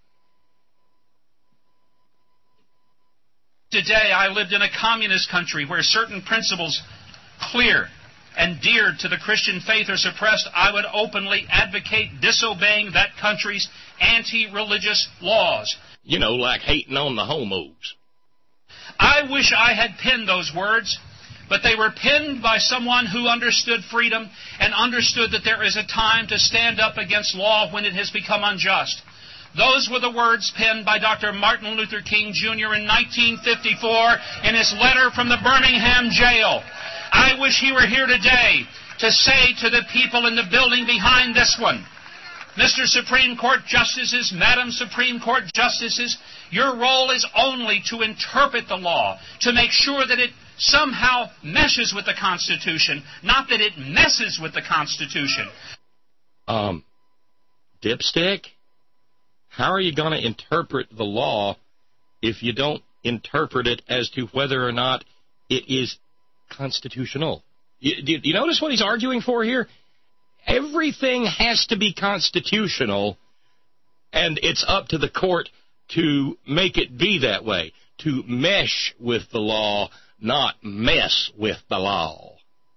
Today I lived in a communist country where certain principles, clear and dear to the Christian faith, are suppressed, I would openly advocate disobeying that country's anti-religious laws. You know, like hating on the homos. I wish I had penned those words, but they were penned by someone who understood freedom and understood that there is a time to stand up against law when it has become unjust. Those were the words penned by Doctor Martin Luther King, Junior in nineteen fifty-four in his letter from the Birmingham jail. I wish he were here today to say to the people in the building behind this one, Mister Supreme Court Justices, Madam Supreme Court Justices, your role is only to interpret the law, to make sure that it somehow meshes with the Constitution, not that it messes with the Constitution. Um, dipstick? How are you going to interpret the law if you don't interpret it as to whether or not it is constitutional? You, do you notice what he's arguing for here? Everything has to be constitutional, and it's up to the court to make it be that way, to mesh with the law, not mess with the law.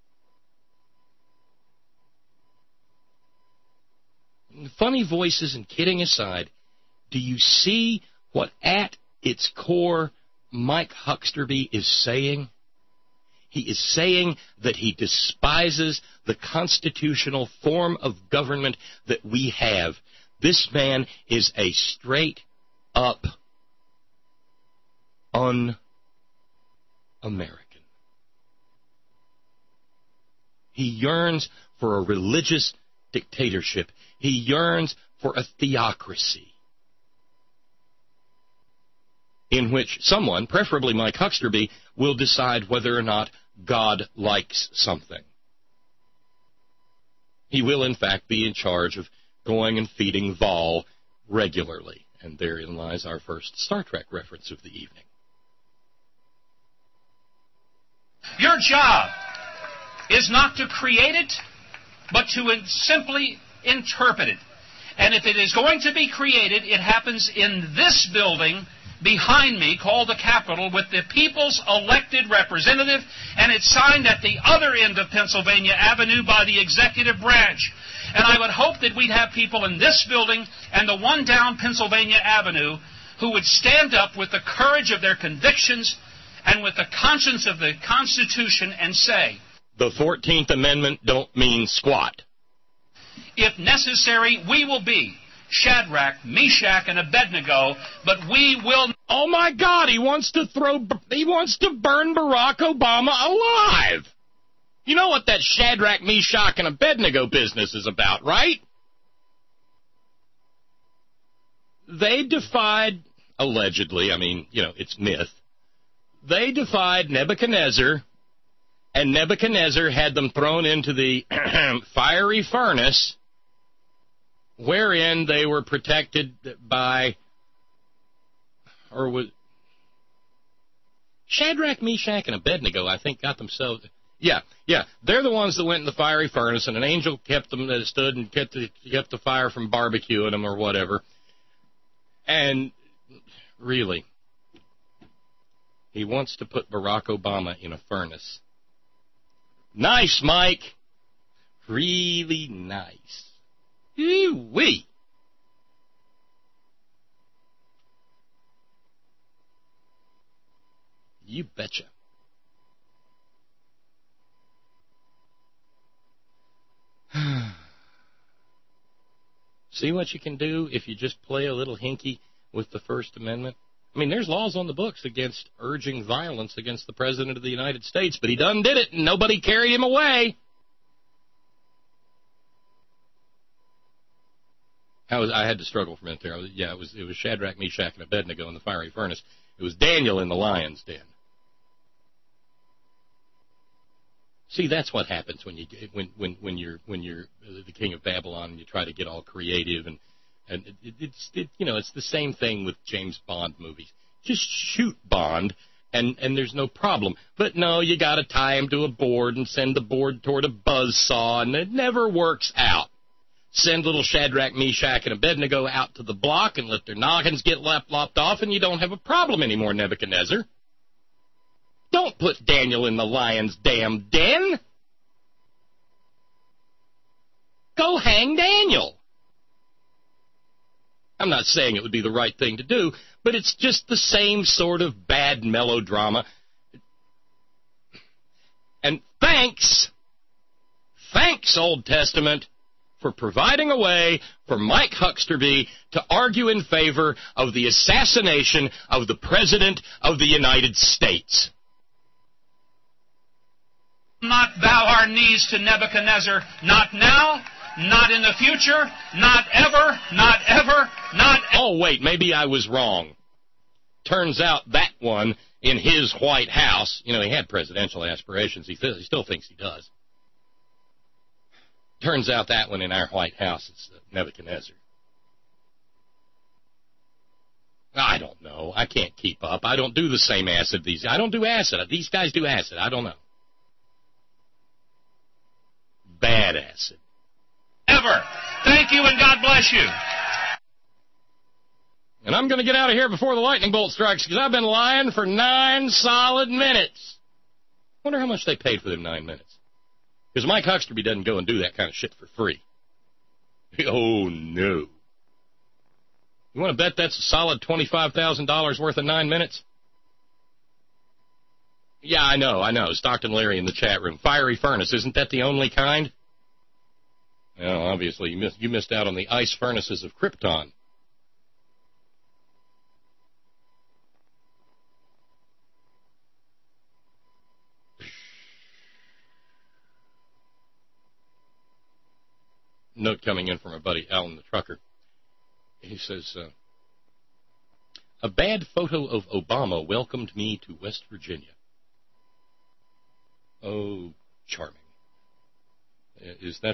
Funny voices and kidding aside, do you see what at its core Mike Hucksterby is saying? He is saying that he despises the constitutional form of government that we have. This man is a straight-up un-American. He yearns for a religious dictatorship. He yearns for a theocracy in which someone, preferably Mike Hucksterby, will decide whether or not God likes something. He will, in fact, be in charge of going and feeding Vol regularly. And therein lies our first Star Trek reference of the evening. Your job is not to create it, but to simply interpret it. And if it is going to be created, it happens in this building behind me, called the Capitol, with the people's elected representative, and it's signed at the other end of Pennsylvania Avenue by the executive branch. And I would hope that we'd have people in this building and the one down Pennsylvania Avenue who would stand up with the courage of their convictions and with the conscience of the Constitution and say, the fourteenth Amendment don't mean squat. If necessary, we will be Shadrach, Meshach, and Abednego, but we will... Oh, my God, he wants to throw... He wants to burn Barack Obama alive. You know what that Shadrach, Meshach, and Abednego business is about, right? They defied, allegedly, I mean, you know, it's myth, they defied Nebuchadnezzar, and Nebuchadnezzar had them thrown into the fiery furnace, wherein they were protected by, or was, Shadrach, Meshach, and Abednego, I think, got themselves, yeah, yeah, they're the ones that went in the fiery furnace, and an angel kept them, that stood and kept the, kept the fire from barbecuing them or whatever. And really, he wants to put Barack Obama in a furnace. Nice, Mike. Really nice. Wee. You betcha. See what you can do if you just play a little hinky with the First Amendment? I mean, there's laws on the books against urging violence against the President of the United States, but he done did it, and nobody carried him away. I, was, I had to struggle for a minute there. Was, yeah, it was, it was Shadrach, Meshach, and Abednego in the fiery furnace. It was Daniel in the lion's den. See, that's what happens when you when when when you're when you're the king of Babylon and you try to get all creative and and it, it's it, you know it's the same thing with James Bond movies. Just shoot Bond and and there's no problem. But no, you got to tie him to a board and send the board toward a buzzsaw, and it never works out. Send little Shadrach, Meshach, and Abednego out to the block and let their noggins get lop lopped off, and you don't have a problem anymore, Nebuchadnezzar. Don't put Daniel in the lion's damn den. Go hang Daniel. I'm not saying it would be the right thing to do, but it's just the same sort of bad melodrama. And thanks, thanks, Old Testament, for providing a way for Mike Hucksterby to argue in favor of the assassination of the President of the United States. Not bow our knees to Nebuchadnezzar, not now, not in the future, not ever, not ever, not ever. Oh, wait, maybe I was wrong. Turns out that one in his White House, you know, he had presidential aspirations. He, he still thinks he does. Turns out that one in our White House is Nebuchadnezzar. I don't know. I can't keep up. I don't do the same acid. These I don't do acid. These guys do acid. I don't know. Bad acid. Ever. Thank you and God bless you. And I'm going to get out of here before the lightning bolt strikes because I've been lying for nine solid minutes. Wonder how much they paid for them nine minutes. Because Mike Hucksterby doesn't go and do that kind of shit for free. Oh, no. You want to bet that's a solid twenty-five thousand dollars worth of nine minutes? Yeah, I know, I know. Stockton Larry in the chat room. Fiery furnace, isn't that the only kind? Well, obviously, you missed, you missed out on the ice furnaces of Krypton. Note coming in from our buddy Alan the Trucker. He says, uh, a bad photo of Obama welcomed me to West Virginia. Oh, charming. Is that...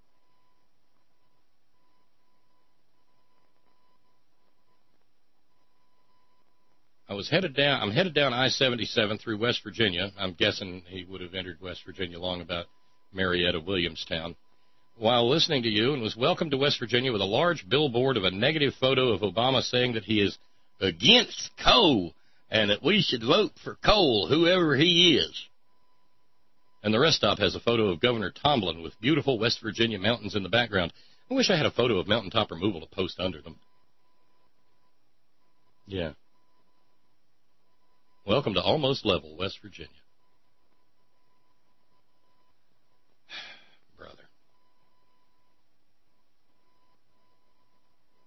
I was headed down, I'm headed down I seventy-seven through West Virginia. I'm guessing he would have entered West Virginia long about Marietta, Williamstown, while listening to you, and was welcomed to West Virginia with a large billboard of a negative photo of Obama saying that he is against coal and that we should vote for coal, whoever he is. And the rest stop has a photo of Governor Tomlin with beautiful West Virginia mountains in the background. I wish I had a photo of mountaintop removal to post under them. Yeah. Welcome to Almost Level, West Virginia. Brother.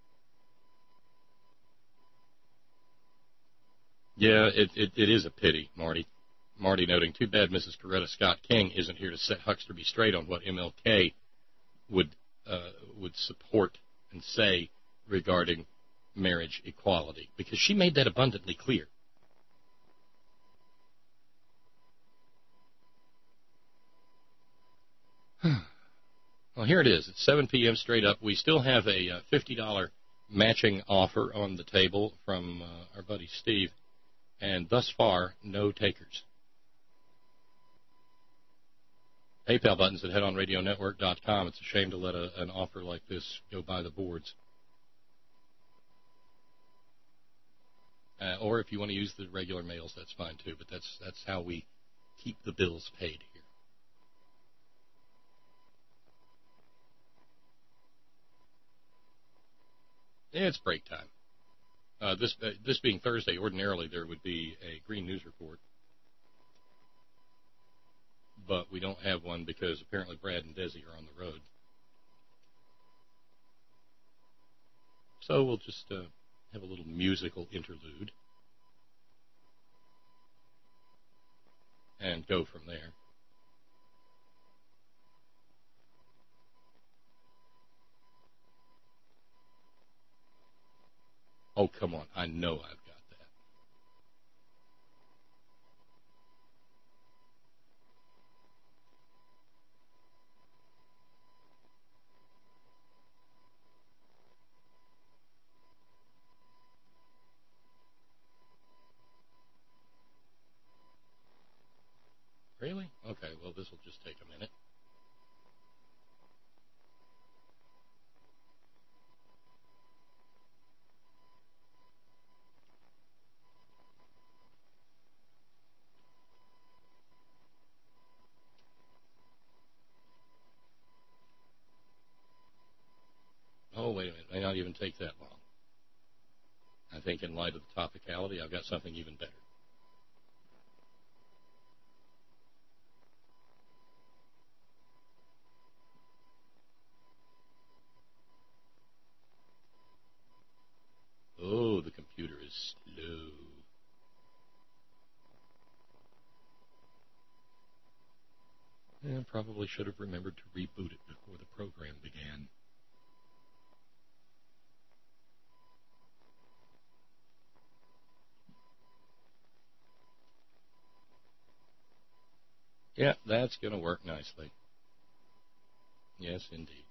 Yeah, it, it, it is a pity, Marty. Marty noting, too bad Missus Coretta Scott King isn't here to set Hucksterby straight on what M L K would uh, would support and say regarding marriage equality, because she made that abundantly clear. Well, here it is. It's seven p.m. straight up. We still have a uh, fifty dollars matching offer on the table from uh, our buddy Steve, and thus far, no takers. PayPal buttons at head on radio network dot com. It's a shame to let a, an offer like this go by the boards. Uh, or if you want to use the regular mails, that's fine too, but that's that's how we keep the bills paid here. Yeah, it's break time. Uh, this uh, this being Thursday, ordinarily there would be a Green News Report, but we don't have one because apparently Brad and Desi are on the road. So we'll just uh, have a little musical interlude and go from there. Oh, come on. I know I've got that. Really? Okay, well, this will just take a minute. Oh, wait a minute. It may not even take that long. I think in light of the topicality, I've got something even better. Oh, the computer is slow. Yeah, probably should have remembered to reboot it before the program began. Yeah, that's going to work nicely. Yes, indeed.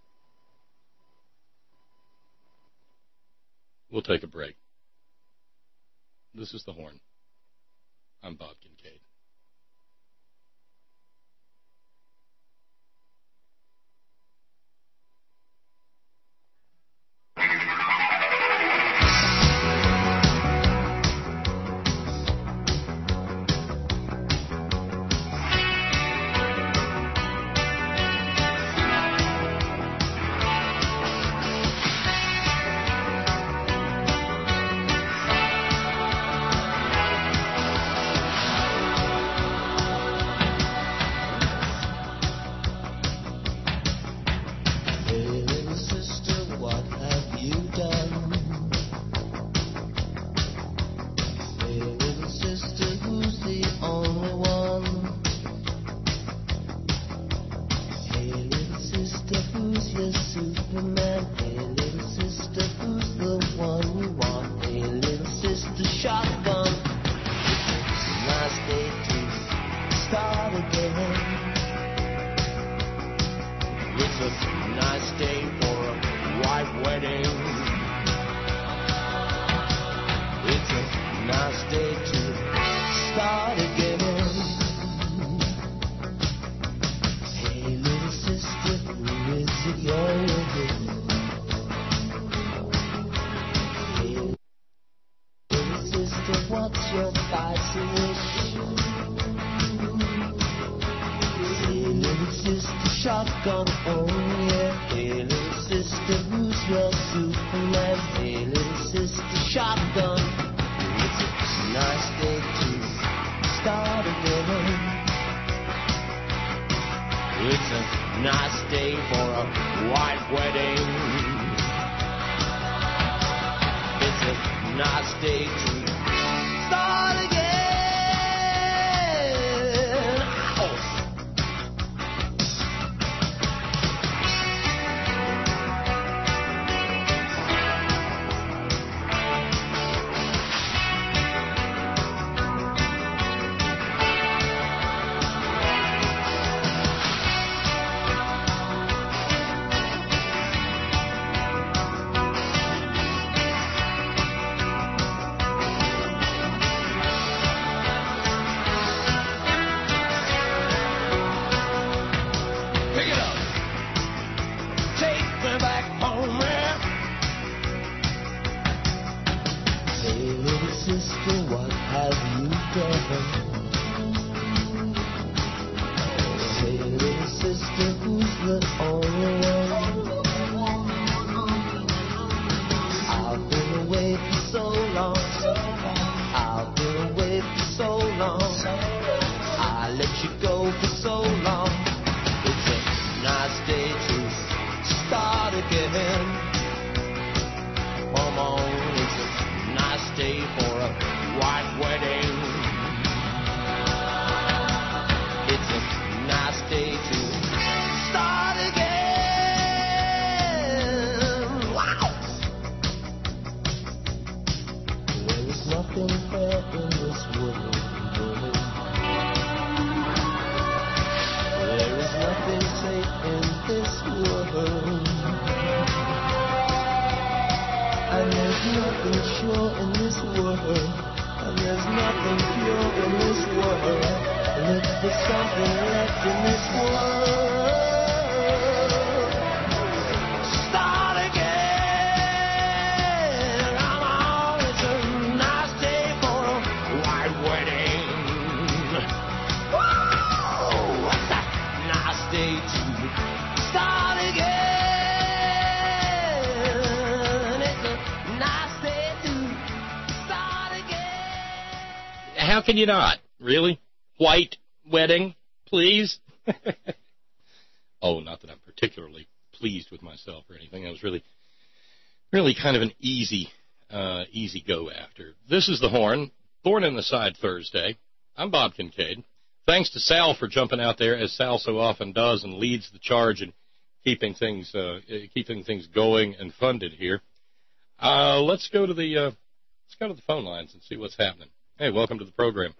We'll take a break. This is The Horn. I'm Bob Kincaid. Nice day for a white wedding. It's a nice day to start again. let you go for so long. It's a nice day to start again. Come on, it's a nice day for a white wedding. It's a nice day to start again. Wow! There is nothing fair in this world. There is nothing safe in this world. And there's nothing sure in this world. And there's nothing pure in this world. And if there's something left in this world, start again. Come on, it's a nice day for a white wedding. Whoa, it's a nice day to start again. It's a nice day to start again. How can you not? Really? White wedding, please? Oh, not that I'm particularly pleased with myself or anything. That was really, really kind of an easy, uh, easy go after. This is The Horn, Thorn in the Side Thursday. I'm Bob Kincaid. Thanks to Sal for jumping out there, as Sal so often does, and leads the charge in keeping things, uh, keeping things going and funded here. Uh, let's go to the, uh, let's go to the phone lines and see what's happening. Hey, welcome to the program.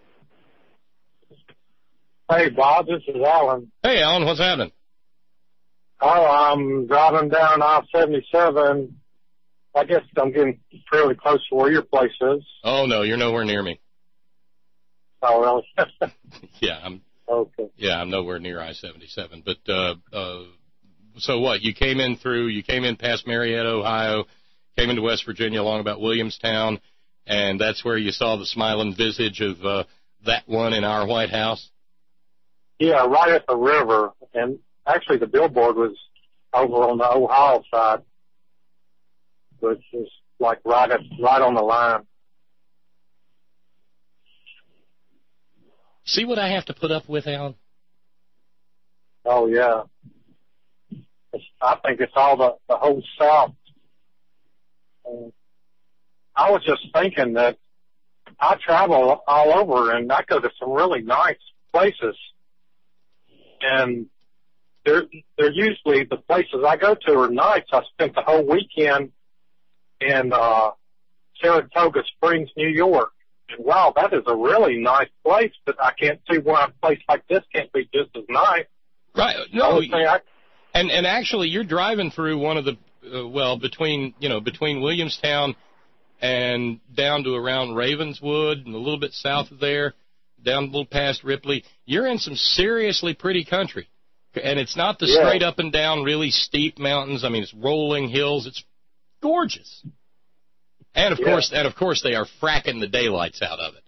Hey, Bob, this is Alan. Hey, Alan, what's happening? Oh, I'm driving down I seventy-seven. I guess I'm getting fairly close to where your place is. Oh, no, you're nowhere near me. Oh, really? Yeah, I'm. Okay. Yeah, I'm nowhere near I seventy-seven. But uh, uh, so what? You came in through. You came in past Marietta, Ohio, came into West Virginia along about Williamstown, and that's where you saw the smiling visage of uh, that one in our White House. Yeah, right at the river. And actually the billboard was over on the Ohio side, which is like right at, right on the line. See what I have to put up with, Alan? Oh, yeah. It's, I think it's all the, the whole South. And I was just thinking that I travel all over and I go to some really nice places. And they're, they're usually, the places I go to are nice. I spent the whole weekend in uh, Saratoga Springs, New York. And wow, that is a really nice place, but I can't see why a place like this can't be just as nice. Right. No, I, and, and actually you're driving through one of the, uh, well, between, you know, between Williamstown and down to around Ravenswood and a little bit south of there, down a little past Ripley, you're in some seriously pretty country. And it's not the yeah. straight up and down, really steep mountains. I mean, it's rolling hills. It's gorgeous. And, of yeah. course, and of course, they are fracking the daylights out of it.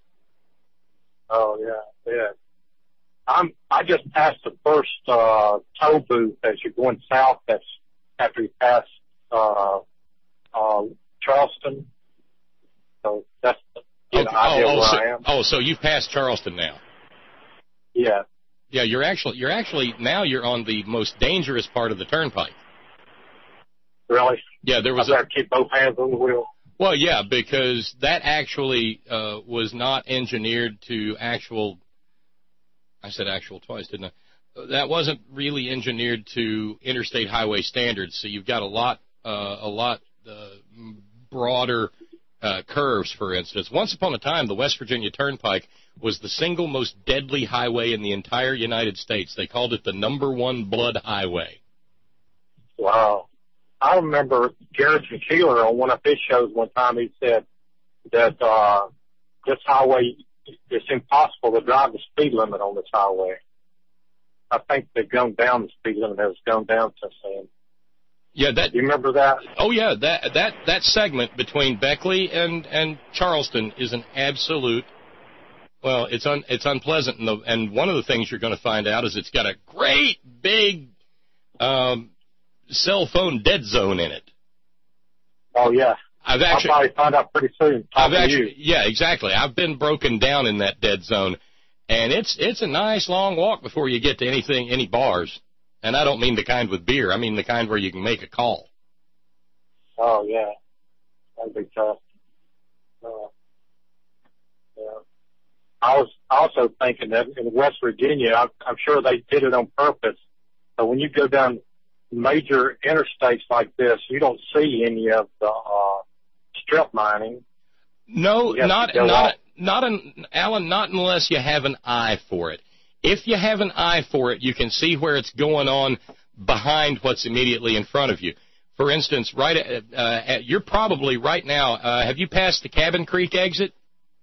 Oh, yeah, yeah. I'm, I just passed the first uh, toll booth as you're going south. That's after you pass uh, uh, Charleston. So that's the Okay. idea oh, oh, where so, I am. oh, so you've passed Charleston now. Yeah. Yeah, you're actually you're actually now you're on the most dangerous part of the turnpike. Really? Yeah, there was I better a keep both hands on the wheel. well, yeah, because that actually uh, was not engineered to actual. I said actual twice, didn't I? That wasn't really engineered to interstate highway standards. So you've got a lot uh, a lot uh, broader uh, curves, for instance. Once upon a time, the West Virginia Turnpike was the single most deadly highway in the entire United States. They called it the number one blood highway. Wow. I remember Garrison Keeler on one of his shows one time, he said that uh, this highway, it's impossible to drive the speed limit on this highway. I think they've gone down, the speed limit has gone down since then. Yeah, that. Do you remember that? Oh, yeah, that that that segment between Beckley and, and Charleston is an absolute. Well, it's un, it's unpleasant, and, the, and one of the things you're going to find out is it's got a great big um, cell phone dead zone in it. Oh, yeah. I've actually, I'll probably find out pretty soon. I've actually, you. yeah, exactly. I've been broken down in that dead zone, And it's it's a nice long walk before you get to anything, any bars. And I don't mean the kind with beer. I mean the kind where you can make a call. Oh, yeah. That'd be tough. Uh, yeah. I was also thinking that in West Virginia, I'm, I'm sure they did it on purpose. So when you go down major interstates like this, you don't see any of the uh, strip mining. No, not not off. not an, Alan, not unless you have an eye for it. If you have an eye for it, you can see where it's going on behind what's immediately in front of you. For instance, right, at, uh, at, you're probably right now. Uh, have you passed the Cabin Creek exit?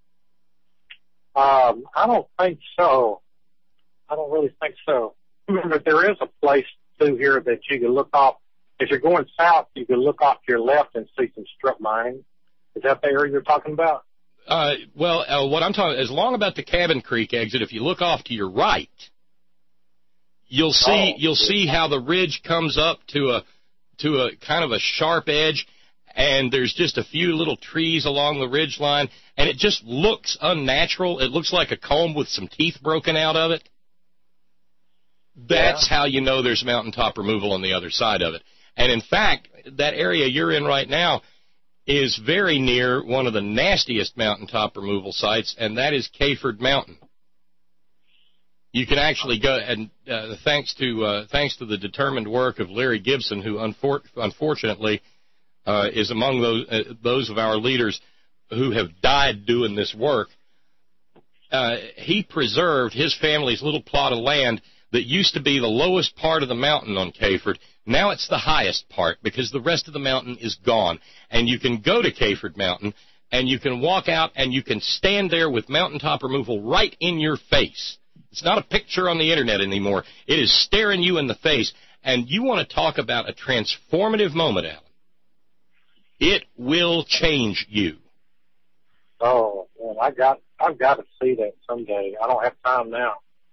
Um, I don't think so. I don't really think so. But there is a place through here that you can look off. If you're going south, you can look off to your left and see some strip mining. Is that the area you're talking about? Uh, well, uh, what I'm talking, as long about the Cabin Creek exit, if you look off to your right, you'll see, Oh, you'll see how the ridge comes up to a, to a kind of a sharp edge, and there's just a few little trees along the ridge line, and it just looks unnatural. It looks like a comb with some teeth broken out of it. That's yeah. how you know there's mountaintop removal on the other side of it. And in fact, that area you're in right now is very near one of the nastiest mountaintop removal sites, and that is Cayford Mountain. You can actually go, and uh, thanks to uh, thanks to the determined work of Larry Gibson, who unfor- unfortunately uh, is among those uh, those of our leaders who have died doing this work. Uh, he preserved his family's little plot of land that used to be the lowest part of the mountain on Cayford. Now it's the highest part because the rest of the mountain is gone. And you can go to Cayford Mountain, and you can walk out, and you can stand there with mountaintop removal right in your face. It's not a picture on the Internet anymore. It is staring you in the face. And you want to talk about a transformative moment, Alan. It will change you. Oh, man, I got, I've got to see that someday. I don't have time now.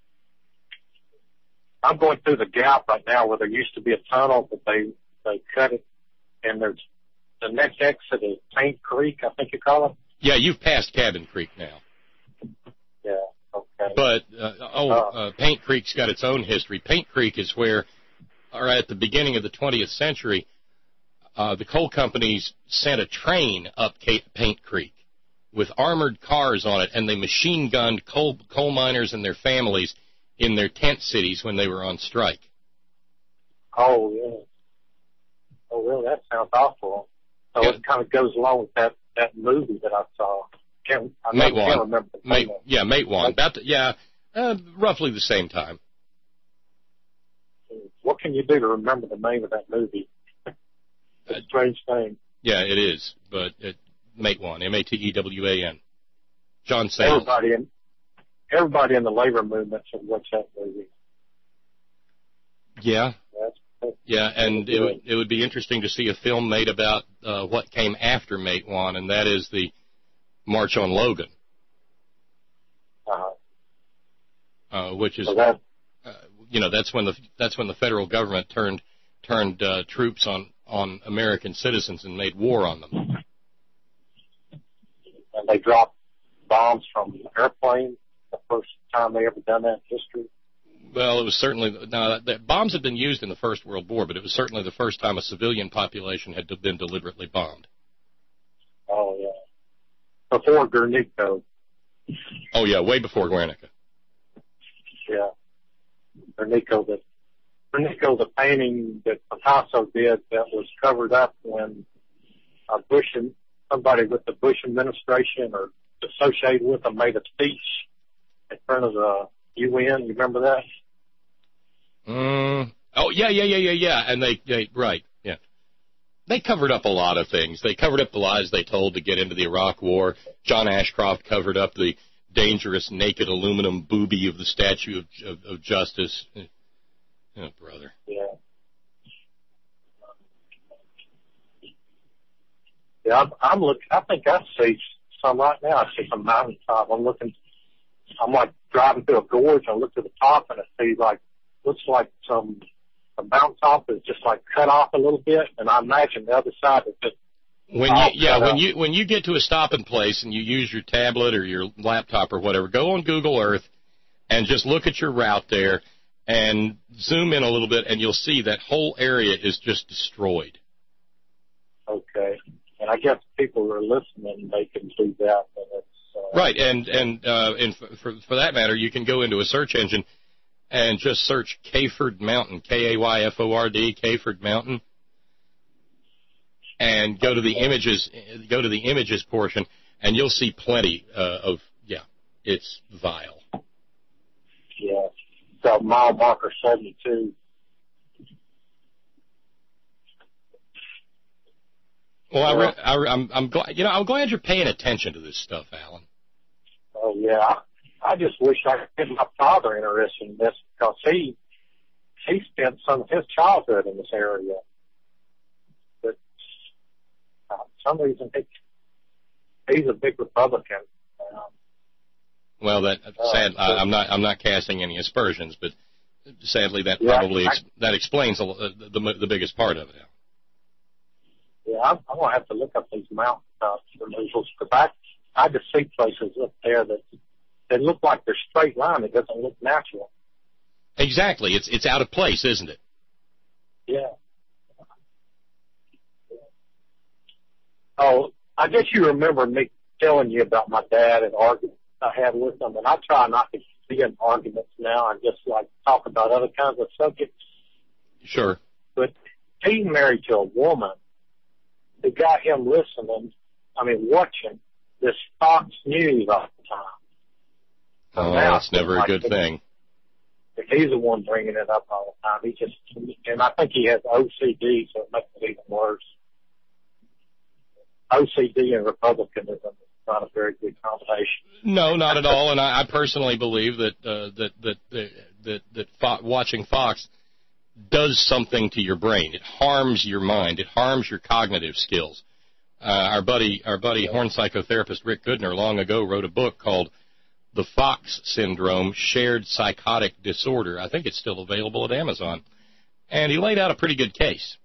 I'm going through the gap right now where there used to be a tunnel, but they, they cut it, and there's the next exit is Paint Creek, I think you call it. Yeah, you've passed Cabin Creek now. Yeah, okay. But, uh, oh, uh, uh, Paint Creek's got its own history. Paint Creek is where, or at the beginning of the twentieth century, uh, the coal companies sent a train up Paint Creek with armored cars on it, and they machine-gunned coal, coal miners and their families in their tent cities when they were on strike. Oh, yeah. Oh, really? That sounds awful. So yeah. It kind of goes along with that, that movie that I saw. Can't, I Matewan. can't remember the Mate, name. Yeah, Matewan. About to, yeah, uh, roughly the same time. What can you do to remember the name of that movie? It's a strange thing. Yeah, it is, but it, Matewan, M A T E W A N. John Sayles. Everybody in, everybody in the labor movement should watch that movie. Yeah. That's, that's yeah, and it would, it would be interesting to see a film made about uh, what came after Matewan, and that is the March on Logan. Uh-huh. Uh, which is, so that, uh, you know, that's when the that's when the federal government turned turned uh, troops on, on American citizens and made war on them. And they dropped bombs from airplanes. The first time they ever done that in history. Well, it was certainly no. The bombs had been used in the First World War, but it was certainly the first time a civilian population had been deliberately bombed. Oh yeah, before Guernica. Oh yeah, way before Guernica. Yeah, Guernica. The Guernica, the painting that Picasso did that was covered up when uh, Bush and somebody with the Bush administration or associated with them made a speech in front of the U N. You remember that? Mm. Oh, yeah, yeah, yeah, yeah, yeah. And they, they, right, yeah. They covered up a lot of things. They covered up the lies they told to get into the Iraq War. John Ashcroft covered up the dangerous naked aluminum booby of the Statue of, of, of Justice. Oh, brother. Yeah. Yeah, I'm, I'm looking, I think I see some right now. I see some mountaintop. I'm looking, I'm like driving through a gorge. I look to the top and I see like, looks like some, the mountaintop is just like cut off a little bit. And I imagine the other side is just, when you, yeah, when you, when you get to a stopping place and you use your tablet or your laptop or whatever, go on Google Earth, and just look at your route there and zoom in a little bit, and you'll see that whole area is just destroyed. Okay. And I guess people who are listening, they can see that. And it's, uh, right, and and uh, and for for that matter, you can go into a search engine and just search Kayford Mountain, K A Y F O R D, Kayford Mountain, and go to the images, go to the images portion, and you'll see plenty uh, of, yeah, it's vile. Yeah. So mile marker seventy-two. Well, I re- I, I'm, I'm glad, you know, I'm glad you're paying attention to this stuff, Alan. Oh yeah, I, I just wish I could get my father interested in this because he he spent some of his childhood in this area, but uh, for some reason he, he's a big Republican. Um, well, that sad. Uh, I, I'm not I'm not casting any aspersions, but sadly, that yeah, probably ex- I, that explains the, the the biggest part of it. Yeah, I'm, I'm gonna have to look up these mountain tops removals because I I just see places up there that that look like they're straight line. It doesn't look natural. Exactly, it's it's out of place, isn't it? Yeah. Oh, I guess you remember me telling you about my dad and arguments I had with him, and I try not to be in arguments now. I just like talk about other kinds of subjects. Sure. But he's married to a woman who got him listening, I mean, watching this Fox News all the time. So oh, now that's never like a good if, thing. If he's the one bringing it up all the time, he just, and I think he has O C D, so it makes it even worse. O C D and Republicanism is not a very good combination. No, not at all. And I, I personally believe that uh, that that that that, that fo- watching Fox does something to your brain. It harms your mind. It harms your cognitive skills. Uh, our buddy, our buddy horn psychotherapist Rick Goodner long ago wrote a book called The Fox Syndrome, Shared Psychotic Disorder. I think it's still available at Amazon. And he laid out a pretty good case.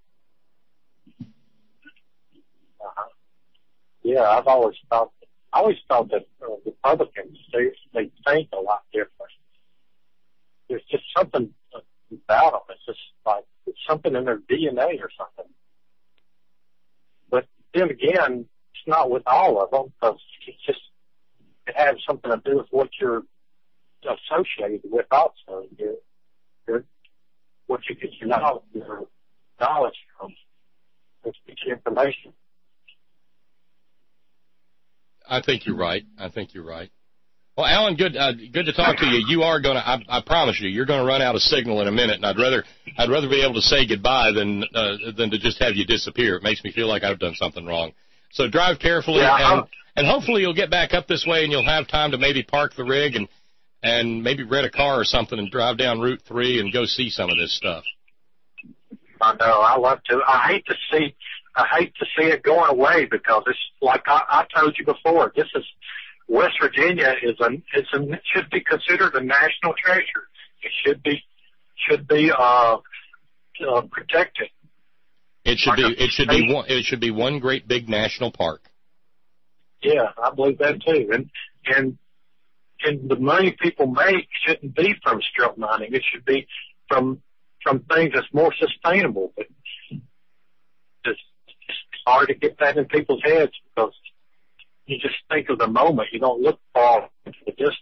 Uh-huh. Yeah, I've always thought, I always thought that uh, Republicans, they, they think a lot different. There's just something about them. It's just like it's something in their D N A or something. But then again, it's not with all of them because it's just it has something to do with what you're associated with. Also, your, your what you get your knowledge, your knowledge from, which gets you information. I think you're right. I think you're right. Well, Alan, good uh, good to talk to you. You are going to, I, I promise you, you're going to run out of signal in a minute, and I'd rather I'd rather be able to say goodbye than uh, than to just have you disappear. It makes me feel like I've done something wrong. So drive carefully, Yeah, and, and hopefully you'll get back up this way, and you'll have time to maybe park the rig and and maybe rent a car or something and drive down Route three and go see some of this stuff. I know. I love to. I hate to see. I hate to see it going away because it's like I, I told you before. This is. West Virginia is a, it's a, should be considered a national treasure. It should be, should be, uh, uh protected. It should be, it should be one, it should be one great big national park. Yeah, I believe that too. And, and, and the money people make shouldn't be from strip mining. It should be from, from things that's more sustainable. But it's, it's hard to get that in people's heads because you just think of the moment. You don't look far into the distance.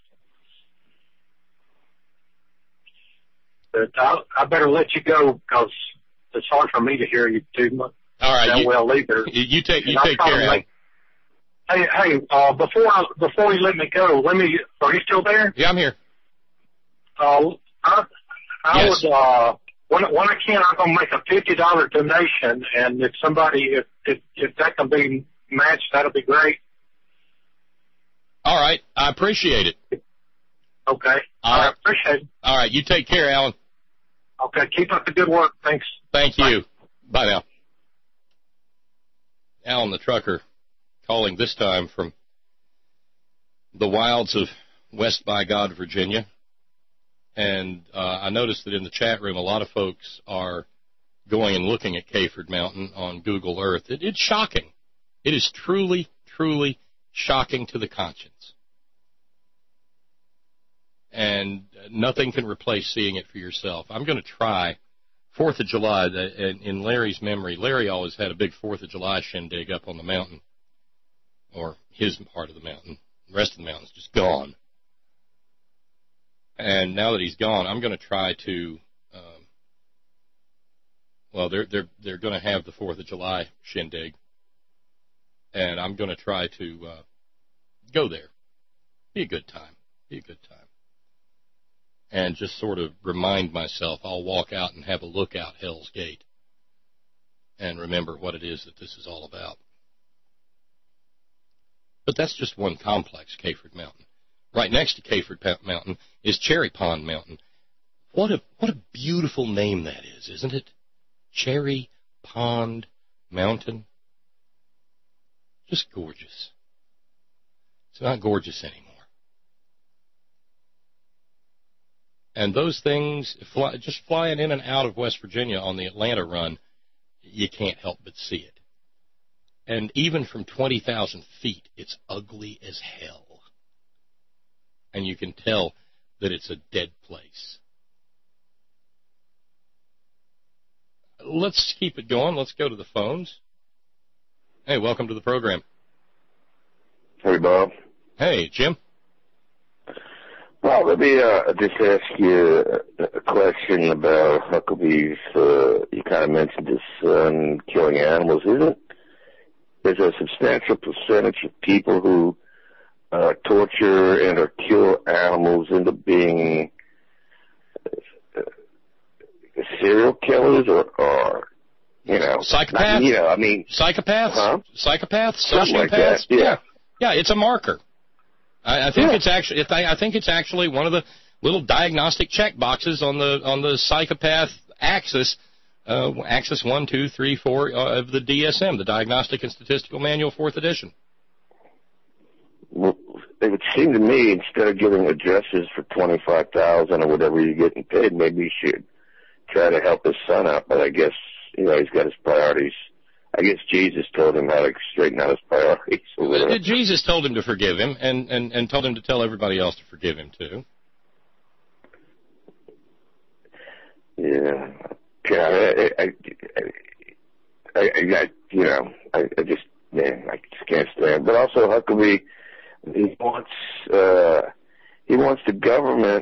But I, I better let you go because it's hard for me to hear you too much. All right, that you, well either. You take you and take care. Like, hey, hey, uh, before I, before you let me go, let me. Are you still there? Yeah, I'm here. Uh, I, I yes. would. Uh, when when I can, I'm gonna make a fifty dollar donation, and if somebody, if if if that can be matched, that'll be great. All right. I appreciate it. Okay. All right. I appreciate it. All right. You take care, Alan. Okay. Keep up the good work. Thanks. Thank you. Bye, Bye now. Alan the trucker calling this time from the wilds of West by God, Virginia. And uh, I noticed that in the chat room, a lot of folks are going and looking at Kayford Mountain on Google Earth. It, it's shocking. It is truly, truly shocking to the conscience. and nothing can replace seeing it for yourself. I'm going to try Fourth of July, in Larry's memory. Larry always had a big Fourth of July shindig up on the mountain, or his part of the mountain. The rest of the mountain's just gone. And now that he's gone, I'm going to try to, um, well, they're they're they're going to have the Fourth of July shindig, and I'm going to try to uh, go there. Be a good time. Be a good time. And just sort of remind myself I'll walk out and have a look out Hell's Gate and remember what it is that this is all about. But that's just one complex, Kayford Mountain. Right next to Kayford Mountain is Cherry Pond Mountain. What a what a beautiful name that is, isn't it? Cherry Pond Mountain. Just gorgeous. It's not gorgeous anymore. And those things, fly, just flying in and out of West Virginia on the Atlanta run, you can't help but see it. And even from twenty thousand feet, it's ugly as hell. And you can tell that it's a dead place. Let's keep it going. Let's go to the phones. Hey, welcome to the program. Hey, Bob. Hey, Jim. Well, let me uh, just ask you a question about Huckabee's. Uh, you kind of mentioned his son killing animals. Isn't there's a substantial percentage of people who uh, torture and or kill animals into being uh, serial killers or, or you know, psychopaths? Not, you know, I mean, psychopaths, huh? psychopaths, Something sociopaths. Like that. Yeah. yeah, yeah, it's a marker. I, I think yeah. it's actually. I think it's actually one of the little diagnostic check boxes on the on the psychopath axis, uh, axis one, two, three, four uh, of the D S M, the Diagnostic and Statistical Manual, fourth edition. Well, it would seem to me, instead of giving addresses for twenty-five thousand or whatever you're getting paid, maybe you should try to help his son out. But I guess you know he's got his priorities. I guess Jesus told him how to straighten out his priorities. Or whatever. Jesus told him to forgive him, and, and, and told him to tell everybody else to forgive him too. Yeah, yeah. I, I, I, I you know, I, I just, man, I just can't stand. But also, Huckabee, he wants, uh, he wants the government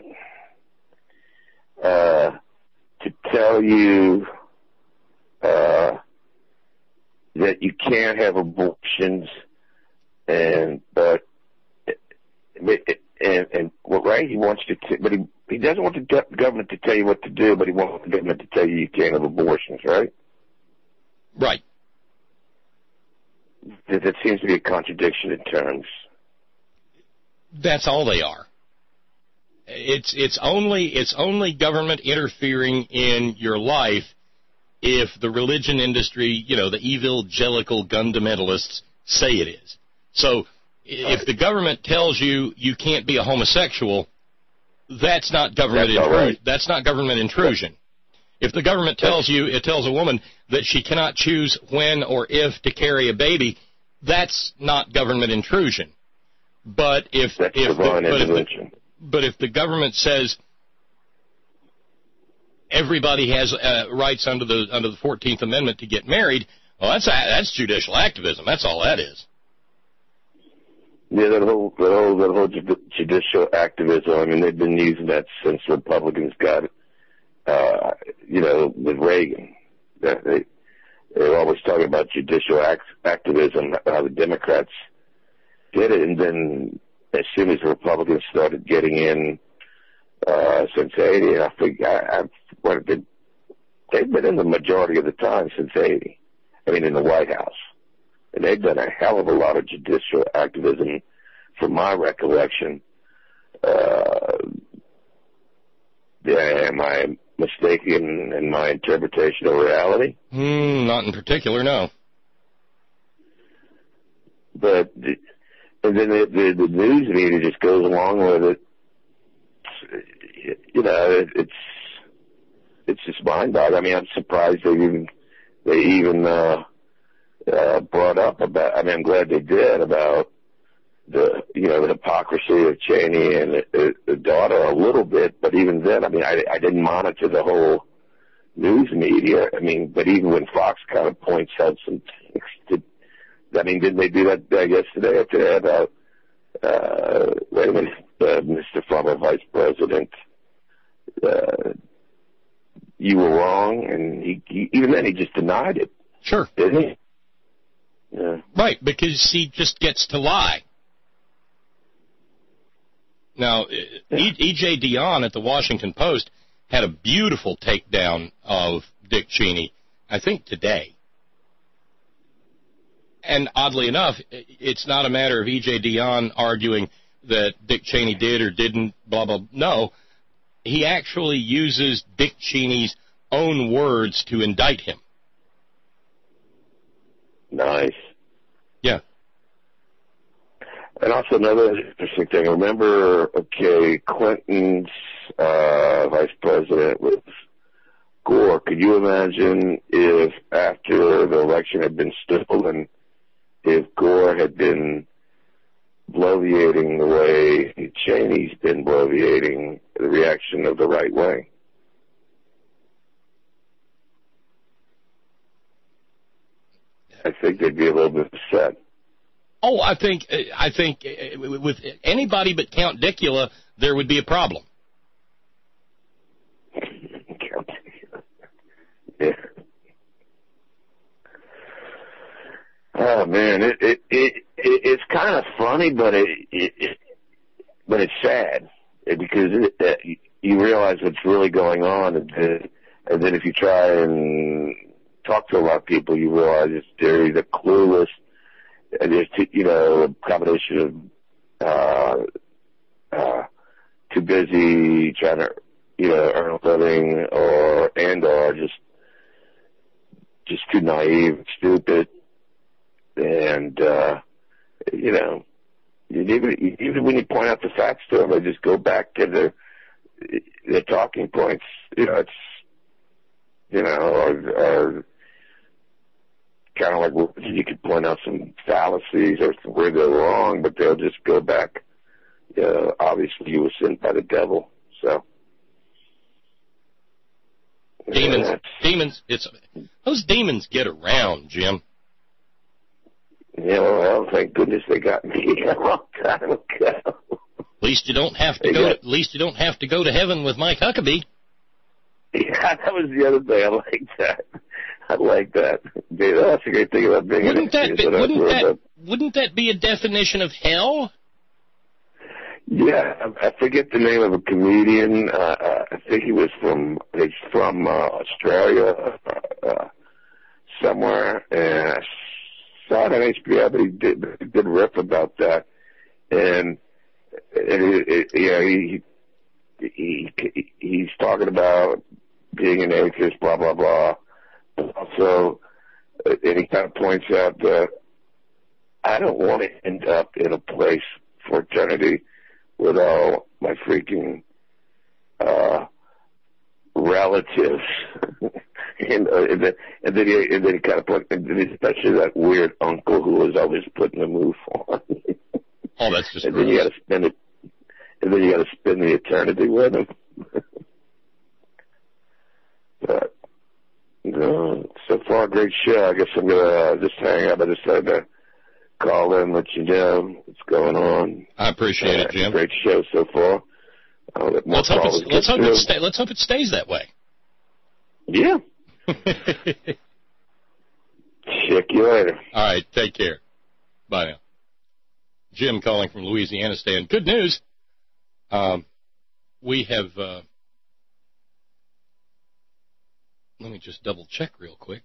uh, to tell you. Uh, that you can't have abortions, and but and and well, right? He wants to, t- but he he doesn't want the government to tell you what to do, but he wants the government to tell you you can't have abortions, right? Right. That, that seems to be a contradiction in terms. That's all they are. It's it's only it's only government interfering in your life if the religion industry, you know, the evangelical fundamentalists say it is. So if the government tells you you can't be a homosexual, that's not government that's, intru- right. that's not government intrusion. If the government tells you, it tells a woman that she cannot choose when or if to carry a baby, that's not government intrusion. But if that's if the, divine but, if intervention. the, but if the government says everybody has uh, rights under the under the fourteenth Amendment to get married, well, that's that's judicial activism. That's all that is. Yeah, that whole that whole that whole judicial activism. I mean, they've been using that since Republicans got it. Uh, you know, with Reagan, that they they're always talking about judicial act, activism. How the Democrats did it, and then as soon as the Republicans started getting in. Uh, since eighty, I think I, I've what, been, they've been in the majority of the time since eighty. I mean, in the White House, and they've done a hell of a lot of judicial activism, from my recollection. Uh, yeah, am I mistaken in my interpretation of reality? Mm, not in particular, no. But the, and then the, the, the news media just goes along with it. You know, it, it's it's just mind-boggling. I mean, I'm surprised they even they even uh, uh, brought up about. I mean, I'm glad they did about the you know the hypocrisy of Cheney and the, the daughter a little bit, but even then, I mean, I, I didn't monitor the whole news media. I mean, but even when Fox kind of points out some things, did, I mean, didn't they do that uh, yesterday or today about uh, wait a minute, uh, Mister former Vice President, uh, you were wrong, and he, he even then he just denied it. Sure, didn't he? Yeah. Right, because he just gets to lie. Now, E J Dionne at the Washington Post had a beautiful takedown of Dick Cheney, I think today. And oddly enough, it's not a matter of E J Dionne arguing that Dick Cheney did or didn't, blah, blah. No, he actually uses Dick Cheney's own words to indict him. Nice. Yeah. And also another interesting thing, remember, okay, Clinton's uh, vice president was Gore. Could you imagine if after the election had been stolen, if Gore had been bloviating the way Cheney's been bloviating, the reaction of the right wing? I think they'd be a little bit upset. Oh, I think I think with anybody but Count Dicula, there would be a problem. Yeah. Oh man, it it it, it it's kind of funny, but it, it, it but it's sad because it, it, you realize what's really going on, and then, and then if you try and talk to a lot of people, you realize it's they're either clueless. And there's, too, you know, a combination of uh, uh, too busy trying to, you know, earn a living, or and or just just too naive, stupid, and uh, you know, even even when you point out the facts to them, they just go back to their their talking points. You know, it's you know, or. or kind of like you could point out some fallacies or where they're wrong, but they'll just go back. Uh, obviously, you were sent by the devil. So demons, yeah, demons. It's those demons get around, Jim. Yeah, well, thank goodness they got me a long time ago. At least you don't have to they go. Got, to, at least you don't have to go to heaven with Mike Huckabee. Yeah, that was the other thing. I like that. I like that. That's a great thing about being wouldn't an that be, that wouldn't that about. wouldn't that be a definition of hell? Yeah, I forget the name of a comedian. Uh, I think he was from he's from uh, Australia, uh, somewhere. And I saw it on H B O, but he did he did a riff about that, and, and it, it, yeah, he, he he he's talking about being an atheist, blah blah blah. Also, and he kind of points out that I don't want to end up in a place for eternity with all my freaking uh, relatives, and, uh, and then and then he and then he kind of put, and then especially that weird uncle who was always putting the move on. Oh, that's just. And gross. then you got to spend it, and then you got to spend the eternity with him. But. No, so far, great show. I guess I'm going to uh, just hang up. I decided to call in, let you know what's going on. I appreciate uh, it, Jim. Great show so far. Uh, let's, hope let's, hope it sta- let's hope it stays that way. Yeah. Check you later. All right, take care. Bye now. Jim calling from Louisiana stand. Good news. Um, we have... Uh, Let me just double check real quick.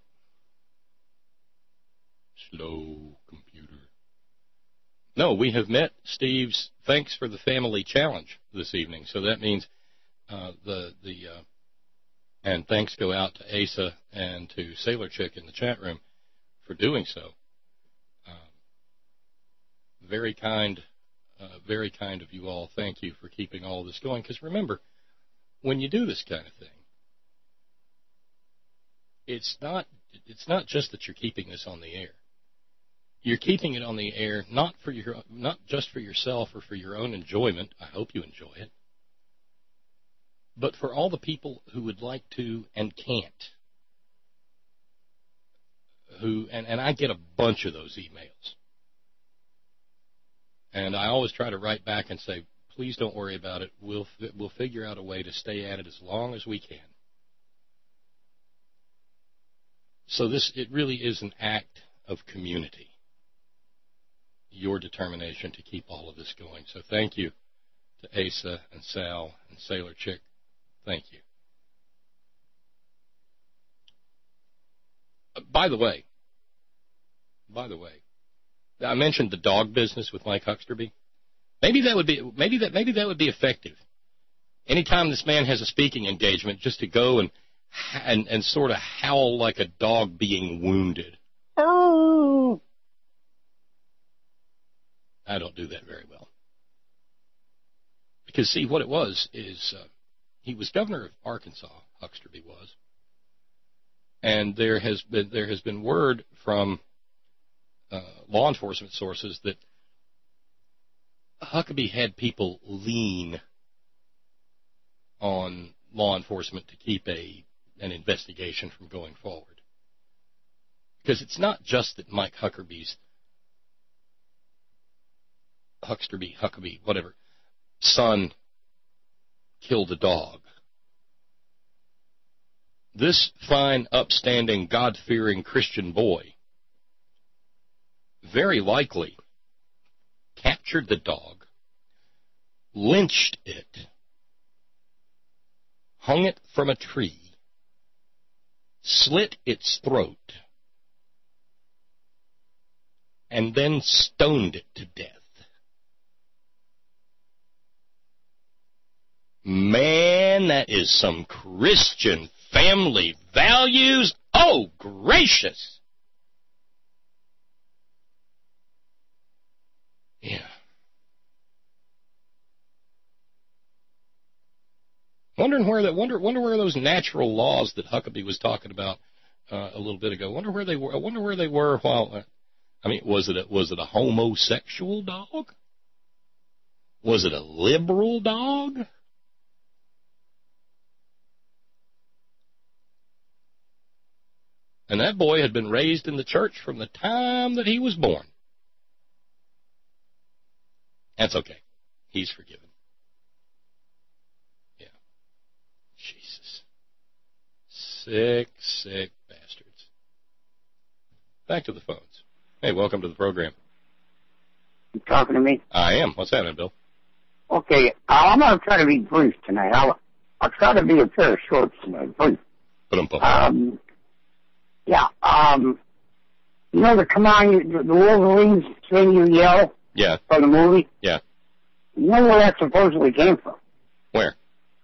Slow computer. No, we have met Steve's thanks for the family challenge this evening. So that means uh, the the uh, and thanks go out to Asa and to Sailor Chick in the chat room for doing so. Uh, very kind, uh, very kind of you all. Thank you for keeping all this going. Because remember, when you do this kind of thing, It's not it's not just that you're keeping this on the air. you're keeping it on the air not for your, not just for yourself or for your own enjoyment. I hope you enjoy it, but for all the people who would like to and can't. Who and, and I get a bunch of those emails, and I always try to write back and say, please don't worry about it. We'll we'll figure out a way to stay at it as long as we can. So this, it really is an act of community, your determination to keep all of this going. So thank you to Asa and Sal and Sailor Chick. Thank you. Uh, by the way, by the way, I mentioned the dog business with Mike Hucksterby. Maybe that would be maybe that maybe that would be effective. Anytime this man has a speaking engagement, just to go and and, and sort of howl like a dog being wounded. Oh. I don't do that very well. Because, see, what it was is uh, he was governor of Arkansas, Hucksterby was, and there has been there has been word from uh, law enforcement sources that Huckabee had people lean on law enforcement to keep a an investigation from going forward. Because it's not just that Mike Huckabee's, Hucksterby, Huckabee, whatever, son killed a dog. This fine, upstanding, God-fearing Christian boy very likely captured the dog, lynched it, hung it from a tree, slit its throat, and then stoned it to death. Man, that is some Christian family values. Oh, gracious. Yeah. Wondering where that wonder wonder where those natural laws that Huckabee was talking about uh, a little bit ago. Wonder where they were. I wonder where they were while. Uh, I mean, was it a, was it a homosexual dog? Was it a liberal dog? And that boy had been raised in the church from the time that he was born. That's okay. He's forgiven. Yeah. Jesus. Sick, sick bastards. Back to the phones. Hey, welcome to the program. You talking to me? I am. What's happening, Bill? Okay, I'm going to try to be brief tonight. I'll, I'll try to be a pair of shorts tonight. Brief. Put them both. Um, yeah, um, you know the Come On, the, the Wolverines thing you yell? Yeah. For the movie? Yeah. You know where that supposedly came from? Where?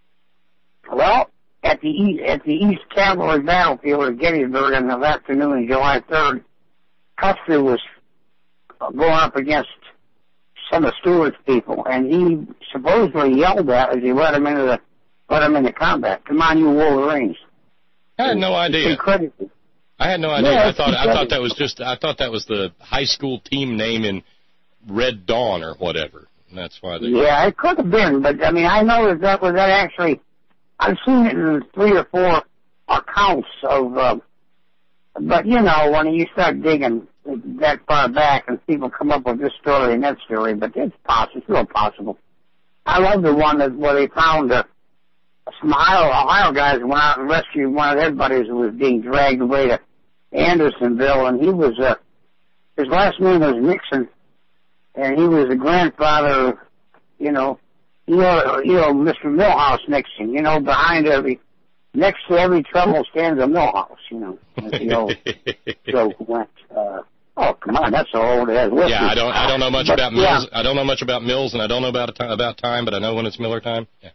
Well, at the East, at the East Cavalry Battlefield at Gettysburg on the afternoon of July third, Custer was going up against some of Stewart's people, and he supposedly yelled that as he led them into the led them into combat. Come on, you Wolverines! I had no idea. Incredible. I had no idea. Yeah, I thought I thought that was just I thought that was the high school team name in Red Dawn or whatever. And that's why they. Yeah, it could have been, but I mean, I know that that was that actually. I've seen it in three or four accounts of. Uh, but you know, when you start digging that far back, and people come up with this story and that story, but it's possible. It's real possible. I love the one that where they found uh, some Ohio, Ohio guys went out and rescued one of their buddies who was being dragged away to Andersonville, and he was uh, his last name was Nixon, and he was the grandfather, you know, you know, you know, Mister Milhouse Nixon, you know, behind every, next to every trouble stands a Milhouse, you know, as the old joke went. Uh, oh, come on, that's so old as well. Yeah, I don't, I don't know much but, about yeah. Mills. I don't know much about Mills, and I don't know about t- about time, but I know when it's Miller time. Yeah.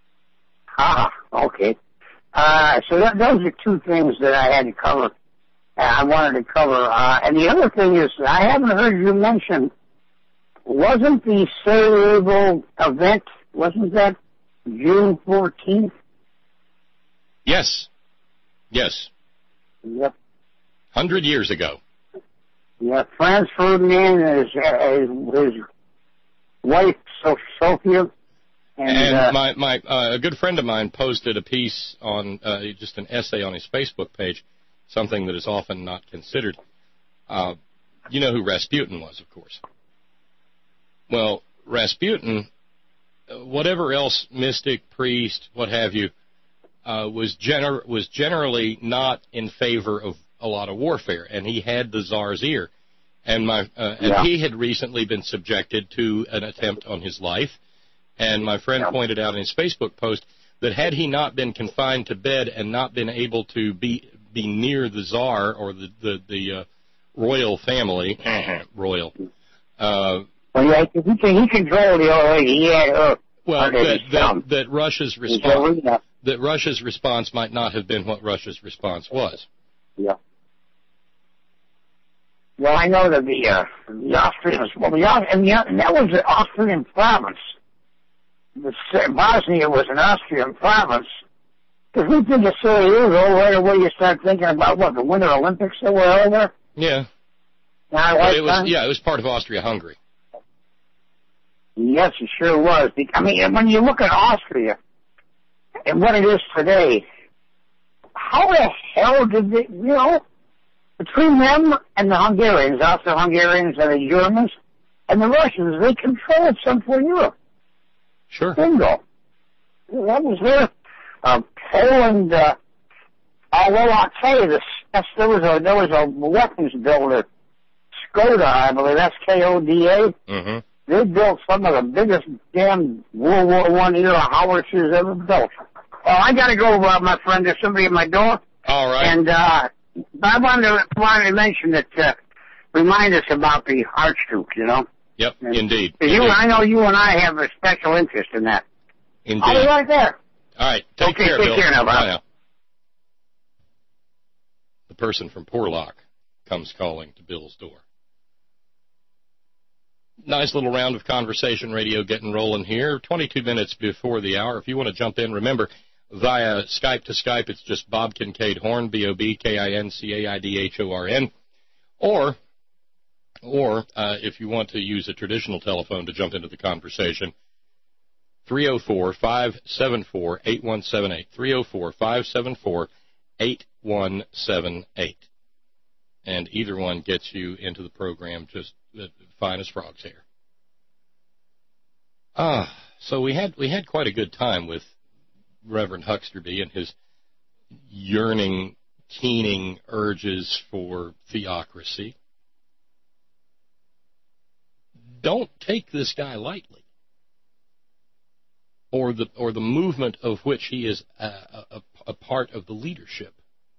Ah, okay. Uh, so that, those are two things that I had to cover. I wanted to cover. Uh, and the other thing is, I haven't heard you mention, wasn't the Sarajevo event, wasn't that June fourteenth? Yes. Yes. Yep. Hundred years ago. Yeah, Franz Ferdinand and his, uh, his wife, Sophia. And, and uh, my, my uh, a good friend of mine posted a piece on, uh, just an essay on his Facebook page, something that is often not considered. Uh, you know who Rasputin was, of course. Well, Rasputin, whatever else, mystic, priest, what have you, uh, was, gener- was generally not in favor of a lot of warfare, and he had the Tsar's ear. And, my, uh, and yeah. he had recently been subjected to an attempt on his life. And my friend yeah. pointed out in his Facebook post that had he not been confined to bed and not been able to be be near the Tsar or the the, the uh, royal family, royal. Uh, well, yeah, he, he controlled the old lady. He had her. Well, that, that that Russia's response that Russia's response might not have been what Russia's response was. Yeah. Well, I know that the uh, the Austrians, well, the and, the, and that was an Austrian province. The, Bosnia was an Austrian province. Because we did the Sarajevo, right away you start thinking about, what, the Winter Olympics that were over there? Yeah. Now, it was, yeah, it was part of Austria-Hungary. Yes, it sure was. I mean, when you look at Austria and what it is today, how the hell did they, you know, between them and the Hungarians, Austro-Hungarians and the Germans and the Russians, they controlled Central Europe. Sure. Bingo. That was there. Uh, Poland, uh, although I'll tell you this, there was a, there was a weapons builder, Skoda, I believe, S K O D A. Mm-hmm. They built some of the biggest damn World War One era howitzers ever built. Oh, I gotta go, uh, my friend. There's somebody at my door. All right. And, uh, I wanted to, wanted to mention that, uh, remind us about the Archduke, you know? Yep, and indeed. You, indeed. I know you and I have a special interest in that. Indeed. I'll be right there. All right. Take okay, care, take Bill. care now, Bob. Bye now. The person from Porlock comes calling to Bill's door. Nice little round of conversation radio getting rolling here. twenty-two minutes before the hour. If you want to jump in, remember, via Skype to Skype, it's just Bob Kincaid Horn, B O B K I N C A I D H O R N. Or, or uh, if you want to use a traditional telephone to jump into the conversation, three oh four, five seven four, eight one seven eight. three oh four, five seven four, eight one seven eight. And either one gets you into the program just uh, fine as frog's hair. Ah, so we had we had quite a good time with Reverend Huxterby and his yearning, keening urges for theocracy. Don't take this guy lightly, or the or the movement of which he is a, a, a part of the leadership.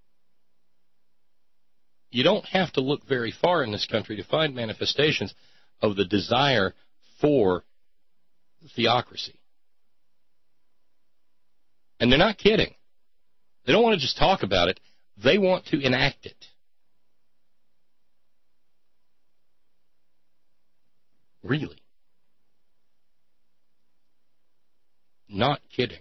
You don't have to look very far in this country to find manifestations of the desire for theocracy. And they're not kidding. They don't want to just talk about it. They want to enact it. Really. Not kidding.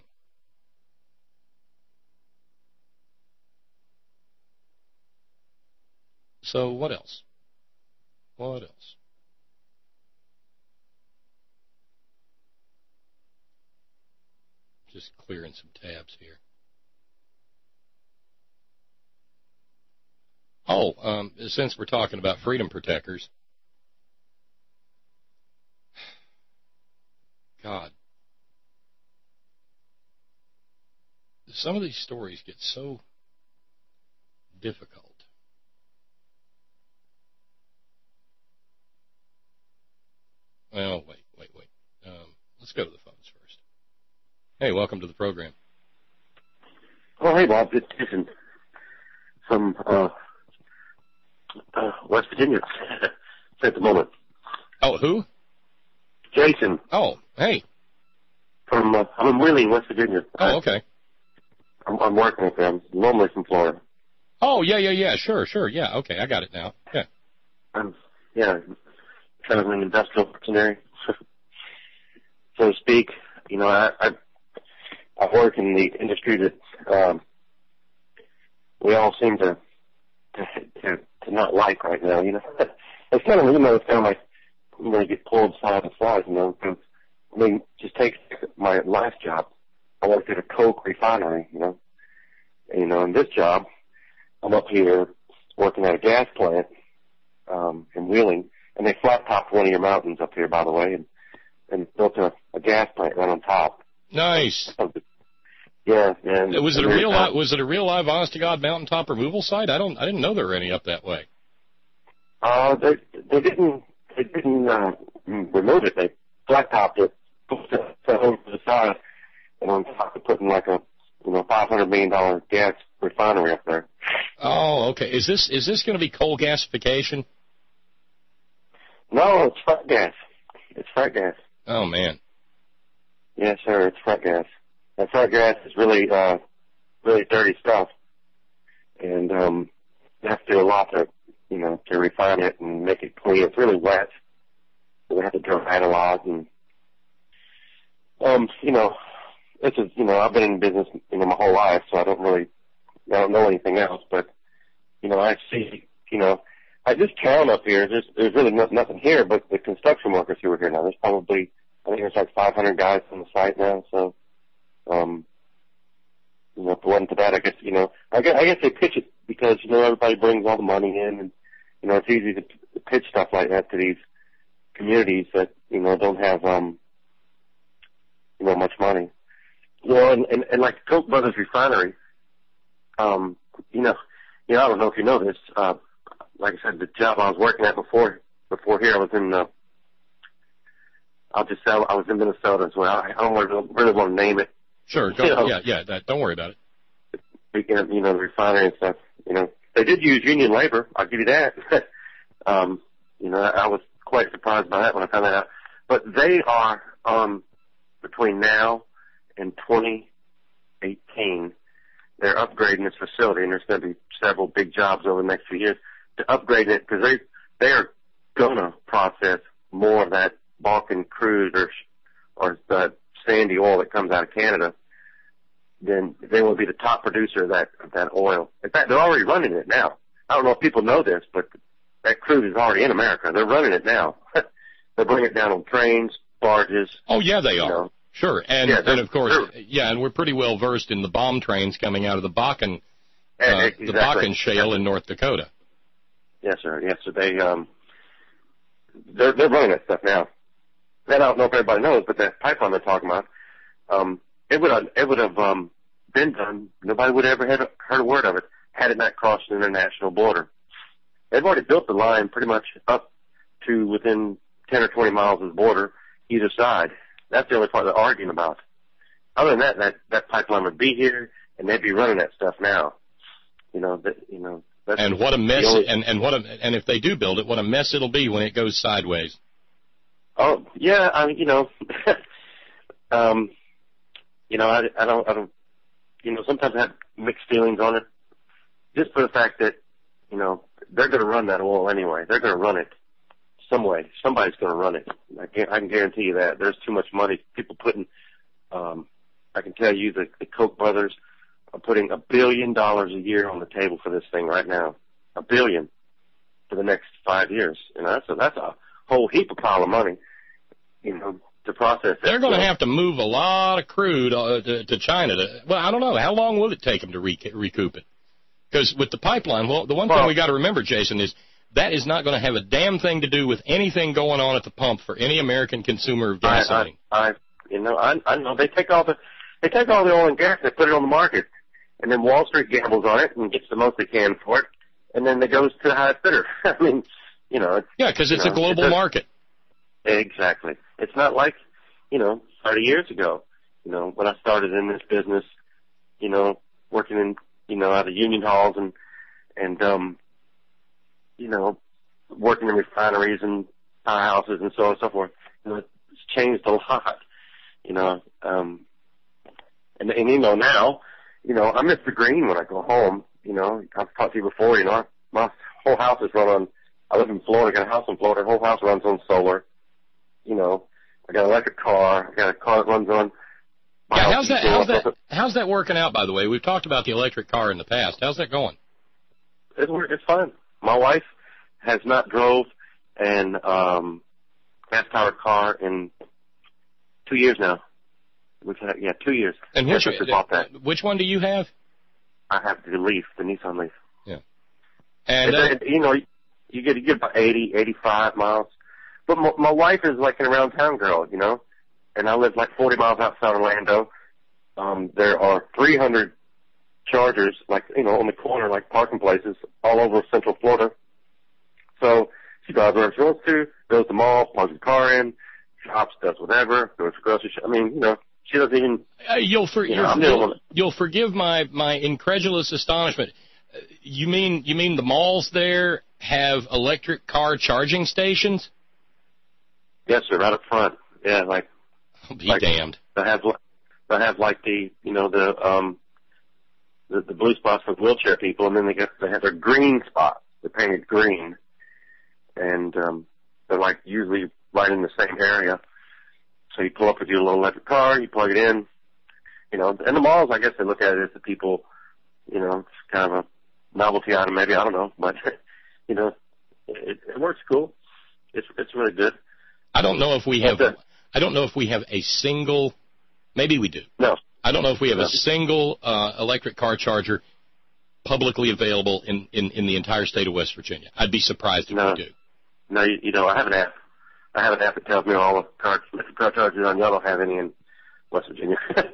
So what else? What else? Just clearing some tabs here. Oh, um, since we're talking about freedom protectors, God, some of these stories get so difficult. Well, wait, wait, wait. Um, let's go to the phones first. Hey, welcome to the program. Oh, hey, Bob. It's Jason from uh, uh, West Virginia at the moment. Oh, who? Jason. Oh, hey. From uh, I'm in Wheeling, West Virginia. Oh, okay. I'm, I'm working with them. I'm normally from Florida. Oh, yeah, yeah, yeah. Sure, sure. Yeah, okay. I got it now. Yeah. I'm, yeah, kind of an industrial mercenary, so to speak. You know, I, I I work in the industry that um, we all seem to, to to to not like right now. You know, it's kind of, you know, it's kind of like, you know, you get pulled side to side, you know, because, I mean, just take my last job. I worked at a Coke refinery, you know, and, you know, in this job, I'm up here working at a gas plant, um, in Wheeling, and they flat topped one of your mountains up here, by the way, and, and built a, a gas plant right on top. Nice. Yeah, and was it a real li- was it a real live honest to God mountaintop removal site? I don't I didn't know there were any up that way. Uh, they they didn't they didn't uh, remove it. They flat topped it, put it over to the side, and on top of putting like a you know five hundred million dollar gas refinery up there. Oh, okay. Is this is this going to be coal gasification? No, it's frac gas. It's frac gas. Oh man. Yes, sir. It's frac gas. And frac gas is really, uh, really dirty stuff. And, um, you have to do a lot to, you know, to refine it and make it clean. It's really wet. So we have to dry it a lot. And, um, you know, it's a, you know, I've been in business, you know, my whole life, so I don't really, I don't know anything else. But, you know, I see, you know, at this town up here, there's, there's really no, nothing here but the construction workers who are here now. There's probably, I think there's like five hundred guys on the site now, so. Um, you know, if it wasn't for that, I guess, you know, I guess, I guess they pitch it because, you know, everybody brings all the money in and, you know, it's easy to pitch stuff like that to these communities that, you know, don't have, um, you know, much money. You know, and, and, and like Koch Brothers Refinery, um, you know, you know, I don't know if you know this, uh, like I said, the job I was working at before, before here, I was in, uh, I'll just say I was in Minnesota as well. I don't really, really want to name it. Sure. Go, you know, yeah, yeah. That, don't worry about it. Speaking of, you know, the refinery and stuff, you know, they did use union labor. I'll give you that. um, you know, I, I was quite surprised by that when I found that out. But they are, um, between now and twenty eighteen, they're upgrading this facility, and there's going to be several big jobs over the next few years to upgrade it because they they are going to process more of that Balkan crude or or the sandy oil that comes out of Canada. Then they will be the top producer of that of that oil. In fact, they're already running it now. I don't know if people know this, but that crude is already in America. They're running it now. They bring it down on trains, barges. Oh yeah, they are. Know. Sure, and yeah, and of course, yeah, and we're pretty well versed in the bomb trains coming out of the Bakken, uh, exactly. the Bakken Shale in North Dakota. Yes, sir. Yes, sir. They um, they're they're running that stuff now. And I don't know if everybody knows, but that pipeline they're talking about, um, it would have, it would have um, been done. Nobody would have ever had heard a word of it had it not crossed the international border. They've already built the line pretty much up to within ten or twenty miles of the border, either side. That's the only part they're arguing about. Other than that, that that pipeline would be here, and they'd be running that stuff now. You know, that, you know. That's and what a mess! only, and and what a, and if they do build it, what a mess it'll be when it goes sideways. Oh yeah, I mean, you know, um, you know, I, I don't, I don't, you know, sometimes I have mixed feelings on it, just for the fact that, you know, they're going to run that oil anyway. They're going to run it some way. Somebody's going to run it. I can, I can guarantee you that. There's too much money. People putting, um, I can tell you the, the Koch brothers are putting a billion dollars a year on the table for this thing right now. A billion for the next five years. You know, that's a, that's a whole heap of pile of money. You know, to process that. They're going to have to move a lot of crude uh, to, to China. To, well, I don't know. How long will it take them to re- recoup it? Because with the pipeline, well, the one well, thing we got to remember, Jason, is that is not going to have a damn thing to do with anything going on at the pump for any American consumer of gasoline. I, I, I you know, I, I know they take all the they take all the oil and gas, they put it on the market, and then Wall Street gambles on it and gets the most they can for it, and then it goes to the highest bidder. I mean, you know, it's, yeah, because it's know, a global it's a, market. Exactly. It's not like, you know, thirty years ago, you know, when I started in this business, you know, working in, you know, out of union halls and, and, um, you know, working in refineries and powerhouses and so on and so forth. You know, it's changed a lot, you know, um, and, and, you know, now, you know, I miss the green when I go home, you know, I've talked to you before, you know, my whole house is run on, I live in Florida, I got a house in Florida, the whole house runs on solar. You know, I got an electric car. I got a car that runs on. Yeah, how's that? How's that? How's that working out? By the way, we've talked about the electric car in the past. How's that going? It's it's fine. My wife has not drove and um, gas-powered car in two years now. We've had, yeah, two years. And which, since we bought that. which one do you have? I have the Leaf, the Nissan Leaf. Yeah. And, and uh, you know, you get you get about eighty, eighty-five miles. But my, my wife is like an around-town girl, you know, and I live like forty miles outside Orlando. Um, there are three hundred chargers, like, you know, on the corner, like parking places all over Central Florida. So she drives wherever she wants to, goes to the mall, plugs the car in, shops, does whatever, goes to grocery shop. I mean, you know, she doesn't even. Uh, you'll, for, you know, you'll, you'll forgive my, my incredulous astonishment. Uh, you mean you mean the malls there have electric car charging stations? Yes, sir, right up front. Yeah, like. Be like, damned. They have they have like the you know the um the, the blue spots for wheelchair people, and then they get they have their green spots. They're painted green, and um, they're like usually right in the same area. So you pull up with your little electric car, you plug it in, you know. And the malls, I guess they look at it as the people, you know, it's kind of a novelty item, maybe, I don't know, but you know, it, it works cool. It's it's really good. I don't know if we have. I don't know if we have a single. Maybe we do. No. I don't know if we have no. a single uh, electric car charger publicly available in, in, in the entire state of West Virginia. I'd be surprised if no. we do. No, you, you know, I have an app. I have an app that tells me all the car, car chargers on. Y'all don't have any in West Virginia.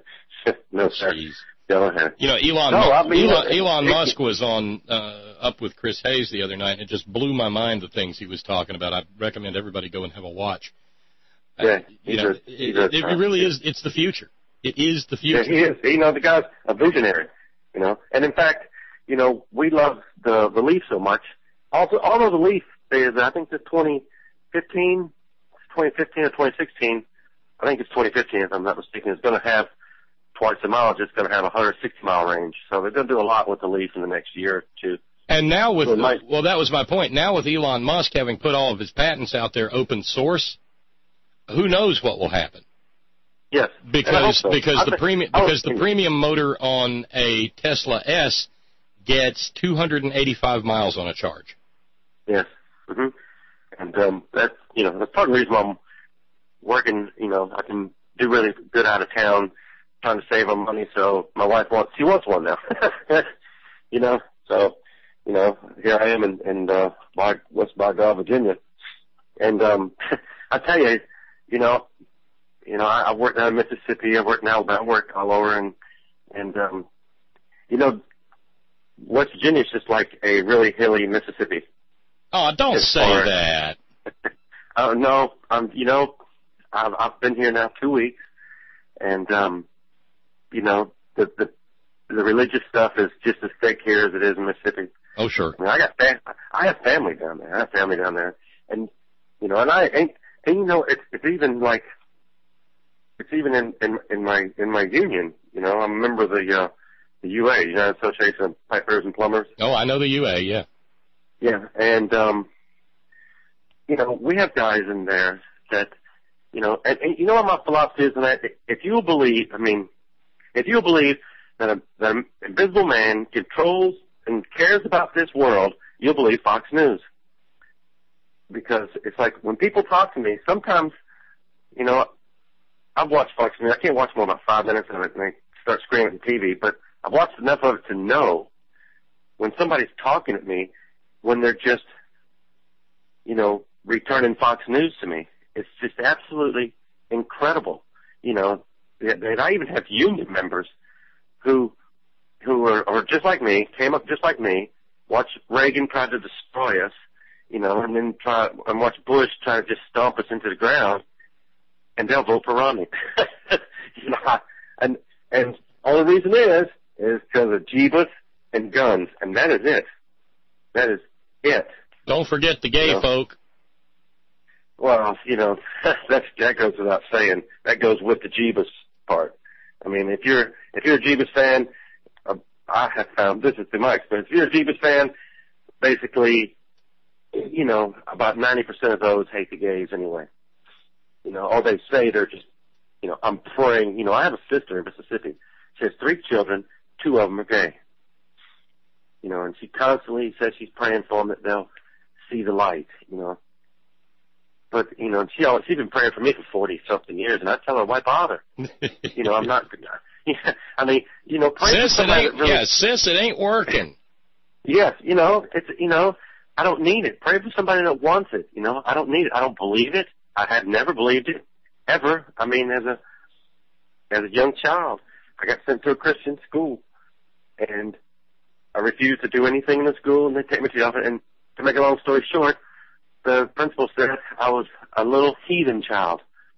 No, sir. Jeez. Y'all don't have. You know, Elon, no, Musk, I mean, Elon, it, Elon it, Musk was on uh, up with Chris Hayes the other night, and it just blew my mind the things he was talking about. I recommend everybody go and have a watch. Yeah, uh, you know, a, it, it, it really is. It's the future. It is the future. Yeah, he is. You know, the guy's a visionary. You know, and in fact, you know, we love the the Leaf so much. Also, although the Leaf is, I think, the twenty fifteen, twenty fifteen or twenty sixteen. I think it's twenty fifteen, if I'm not mistaken. It's going to have twice the mileage. It's going to have a one hundred sixty mile range. So they're going to do a lot with the Leaf in the next year or two. And now with so might, well, that was my point. Now with Elon Musk having put all of his patents out there open source, who knows what will happen? Yes, because so. because I the think, premium because the premium motor on a Tesla S gets two hundred eighty-five miles on a charge. Yes, mm-hmm. and um, that's you know that's part of the reason why I'm working. You know, I can do really good out of town, trying to save on money. So my wife wants she wants one now. You know, so you know here I am in, in uh, by West Bygod, Virginia, and um, I tell you, you know. You know, I, I worked down in Mississippi, I worked in Alabama, I worked all over, and, and, um, you know, West Virginia is just like a really hilly Mississippi. Oh, don't as say far, that. Uh, no, um, you know, I've, I've been here now two weeks, and, um, you know, the, the, the religious stuff is just as thick here as it is in Mississippi. Oh, sure. I mean, I got, fam- I have family down there, I have family down there, and, you know, and I, and, and you know, it's, it's even like, It's even in, in in my in my union, you know. I'm a member of the uh, the U A, United Association of Pipefitters and Plumbers. Oh, I know the U A, yeah. Yeah, and um, you know, we have guys in there that, you know, and, and you know what my philosophy is, and that if you believe, I mean, if you believe that a, that an invisible man controls and cares about this world, you'll believe Fox News. Because it's like when people talk to me, sometimes, you know. I've watched Fox News. I can't watch more than about five minutes of it and they start screaming at the T V, but I've watched enough of it to know when somebody's talking at me, when they're just, you know, returning Fox News to me. It's just absolutely incredible. You know, and I even have union members who, who are, are just like me, came up just like me, watched Reagan try to destroy us, you know, and then try, and watch Bush try to just stomp us into the ground. And they'll vote for Romney. You know, and and only reason is is because of Jeebus and guns, and that is it. That is it. Don't forget the gay you know? folk. Well, you know, that's that goes without saying. That goes with the Jeebus part. I mean, if you're if you're a Jeebus fan, uh, I have found this is through my experience. If you're a Jeebus fan, basically, you know, about ninety percent of those hate the gays anyway. You know, or they say they're just, you know, I'm praying. You know, I have a sister in Mississippi. She has three children. Two of them are gay. You know, and she constantly says she's praying for them that they'll see the light, you know. but, you know, she always, she's been praying for me for forty-something years, and I tell her, why bother? You know, I'm not, yeah, I mean, you know, pray sis, for somebody it ain't, that really, yeah, sis, it ain't working. Yes, you know, it's, you know, I don't need it. Pray for somebody that wants it, you know. I don't need it. I don't believe it. I had never believed it, ever. I mean, as a, as a young child, I got sent to a Christian school, and I refused to do anything in the school, and they take me to the office, and to make a long story short, the principal said I was a little heathen child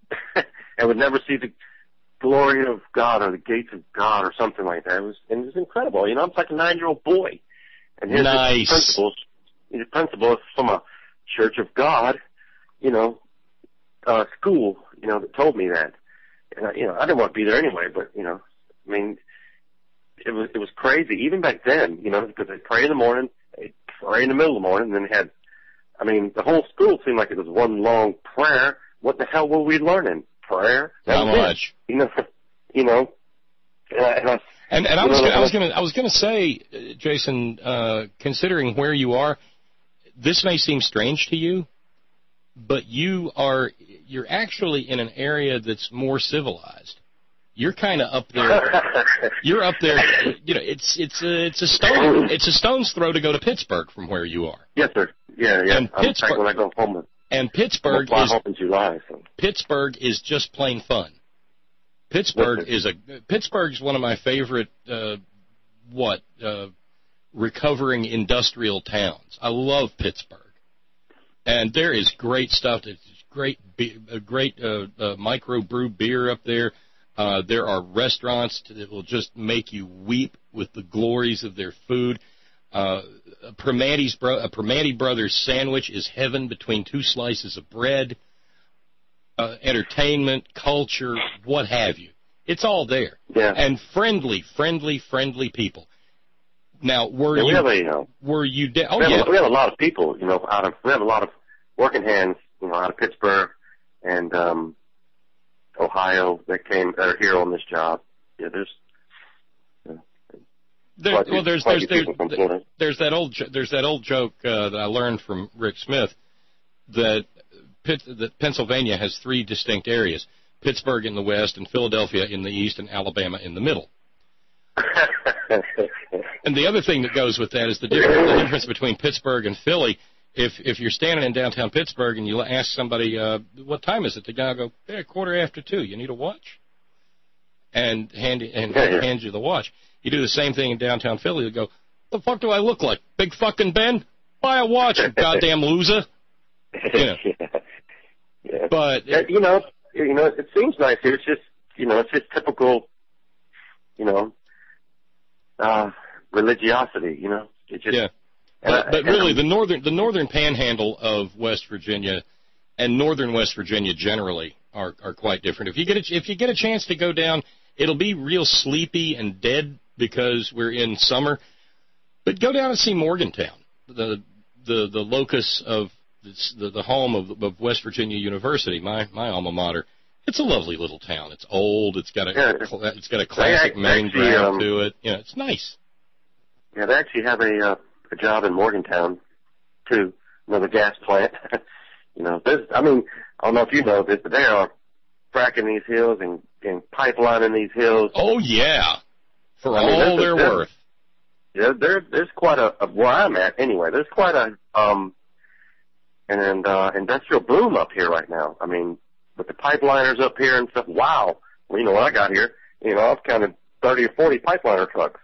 and would never see the glory of God or the gates of God or something like that. It was, and it was incredible. You know, I'm like a nine-year-old boy. And here's nice. the principal, the principal from a Church of God, you know, uh, school, you know, that told me that. And, I, you know, I didn't want to be there anyway, but, you know, I mean, it was, it was crazy. Even back then, you know, because they'd pray in the morning, they'd pray in the middle of the morning, and then they had, I mean, the whole school seemed like it was one long prayer. What the hell were we learning? Prayer? How much? It. You know, you know. And, I, and, I, and, and I was know, gonna, I was going to I was going to say, uh, Jason, uh, considering where you are, this may seem strange to you, but you are you're actually in an area that's more civilized. You're kind of up there. You're up there. You know, it's it's a it's a stone it's a stone's throw to go to Pittsburgh from where you are. Yes, sir. Yeah, yeah. And I'm Pittsburgh, when I go home. And Pittsburgh I'm is home in July. So. Pittsburgh is just plain fun. Pittsburgh is a Pittsburgh's one of my favorite uh, what uh, recovering industrial towns. I love Pittsburgh, and there is great stuff. There's great be- great uh, uh, micro-brew beer up there. Uh, there are restaurants that will just make you weep with the glories of their food. Uh, a, Primanti's bro- a Primanti Brothers sandwich is heaven between two slices of bread. Uh, entertainment, culture, what have you. It's all there. Yeah. And friendly, friendly, friendly people. Now, were yeah, you... We have a, you know, were you... De- oh, we, have yeah. a, we have a lot of people, you know, out of... We have a lot of working hands, you know, out of Pittsburgh and um, Ohio that came... are here on this job. Yeah, there's... There, well, there's there's there's, there's there's that old there's that old joke uh, that I learned from Rick Smith that Pitt, that Pennsylvania has three distinct areas: Pittsburgh in the west, and Philadelphia in the east, and Alabama in the middle. And the other thing that goes with that is the difference, the difference between Pittsburgh and Philly. If if you're standing in downtown Pittsburgh and you ask somebody uh, what time is it, the guy will go, "Hey, quarter after two. You need a watch?" And hand and yeah, yeah. hand you the watch. You do the same thing in downtown Philly. You go, "The fuck do I look like? Big fucking Ben? Buy a watch, you goddamn loser." You know. yeah. Yeah. But yeah, you know, you know, it seems nice here. It's just, you know, it's just typical, you know, uh, religiosity. You know, it just. Yeah. But, but really, the northern the northern panhandle of West Virginia and northern West Virginia generally are are quite different. If you get a, if you get a chance to go down, it'll be real sleepy and dead because we're in summer. But go down and see Morgantown, the the the locus of the the home of, of West Virginia University, my my alma mater. It's a lovely little town. It's old. It's got a yeah. it's got a classic they, main actually, drag um, to it. Yeah, it's nice. Yeah, they actually have a uh, a job in Morgantown too, another gas plant. You know, there's, I mean, I don't know if you know this, but they are fracking these hills and, and pipelining these hills. Oh yeah, for I mean, all their worth. Yeah, there, there's quite a, a where I'm at anyway. There's quite a um, an, an uh, industrial boom up here right now. I mean, with the pipeliners up here and stuff. Wow, well, you know, when I got here, you know, I've counted thirty or forty pipeliner trucks,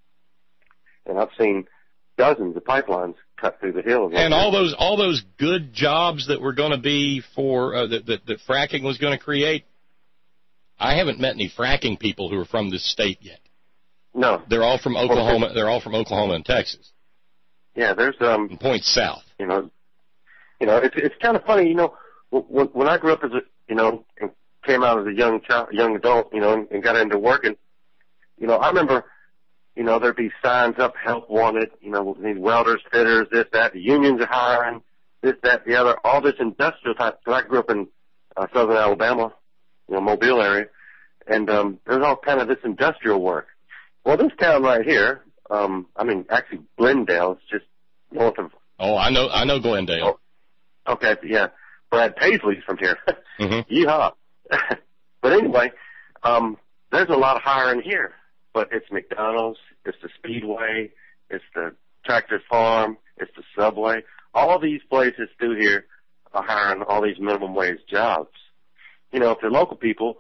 and I've seen dozens of pipelines cut through the hills. And all those all those good jobs that were going to be for uh, that, that that fracking was going to create. I haven't met any fracking people who are from this state yet. No, they're all from Oklahoma. They're all from Oklahoma and Texas. Yeah, there's um and points south. You know, you know, it's it's kind of funny. You know, when when I grew up as a you know and came out as a young child, young adult, you know, and, and got into working, you know, I remember. You know, there'd be signs up, help wanted, you know, these welders, fitters, this, that, the unions are hiring, this, that, the other, all this industrial type. So I grew up in uh, southern Alabama, you know, Mobile area, and um, there's all kind of this industrial work. Well, this town right here, um, I mean, actually Glendale, it's just north of... Oh, I know, I know Glendale. Oh, okay, yeah. Brad Paisley's from here. Mm-hmm. Yeehaw. But anyway, um, there's a lot of hiring here. But it's McDonald's, it's the Speedway, it's the Tractor Farm, it's the Subway. All these places through here are hiring all these minimum wage jobs. You know, if they're local people,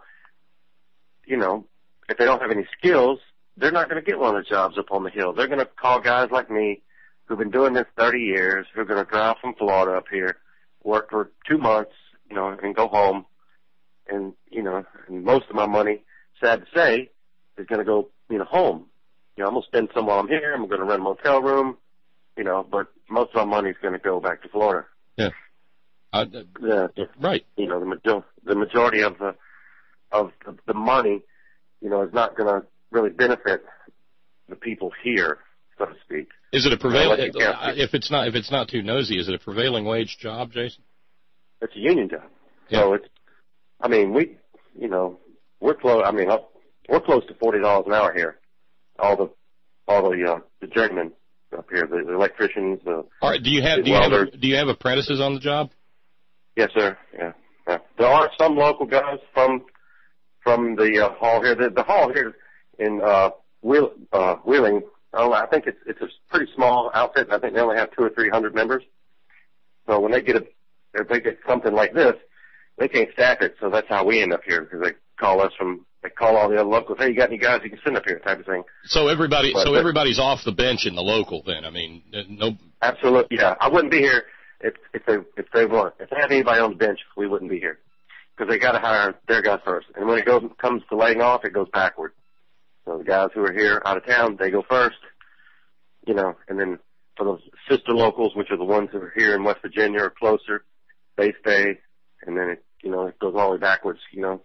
you know, if they don't have any skills, they're not going to get one of the jobs up on the hill. They're going to call guys like me who've been doing this thirty years, who are going to drive from Florida up here, work for two months, you know, and go home. And, you know, and most of my money, sad to say, is going to go, you know, home. You know, I'm going to spend some while I'm here. I'm going to rent a motel room, you know, but most of my money is going to go back to Florida. Yeah. Uh, yeah. Right. You know, the, major- the majority of the, of the, the money, you know, is not going to really benefit the people here, so to speak. Is it a prevailing, uh, if it's not, if it's not too nosy, is it a prevailing wage job, Jason? It's a union job. Yeah. So it's, I mean, we, you know, we're close, I mean, we're close to forty dollars an hour here. All the, all the, uh, the journeymen up here, the, the electricians, the, All right, do you have, do you have, a, do you have apprentices on the job? Yes, sir. Yeah. yeah. There are some local guys from, from the, uh, hall here. The, the hall here in, uh, Wheel, uh, Wheeling, oh, I think it's, it's a pretty small outfit, and I think they only have two or three hundred members. So when they get a, if they get something like this, they can't staff it, so that's how we end up here, because they call us from, they call all the other locals, hey, you got any guys you can send up here, type of thing. So everybody, but, so but, everybody's off the bench in the local then. I mean, no. Absolutely, yeah. I wouldn't be here if, if they, if they want, if they have anybody on the bench, we wouldn't be here. Because they gotta hire their guys first. And when it goes, comes to laying off, it goes backward. So the guys who are here out of town, they go first, you know, and then for those sister locals, which are the ones who are here in West Virginia or closer, they stay, and then it, you know, it goes all the way backwards, you know.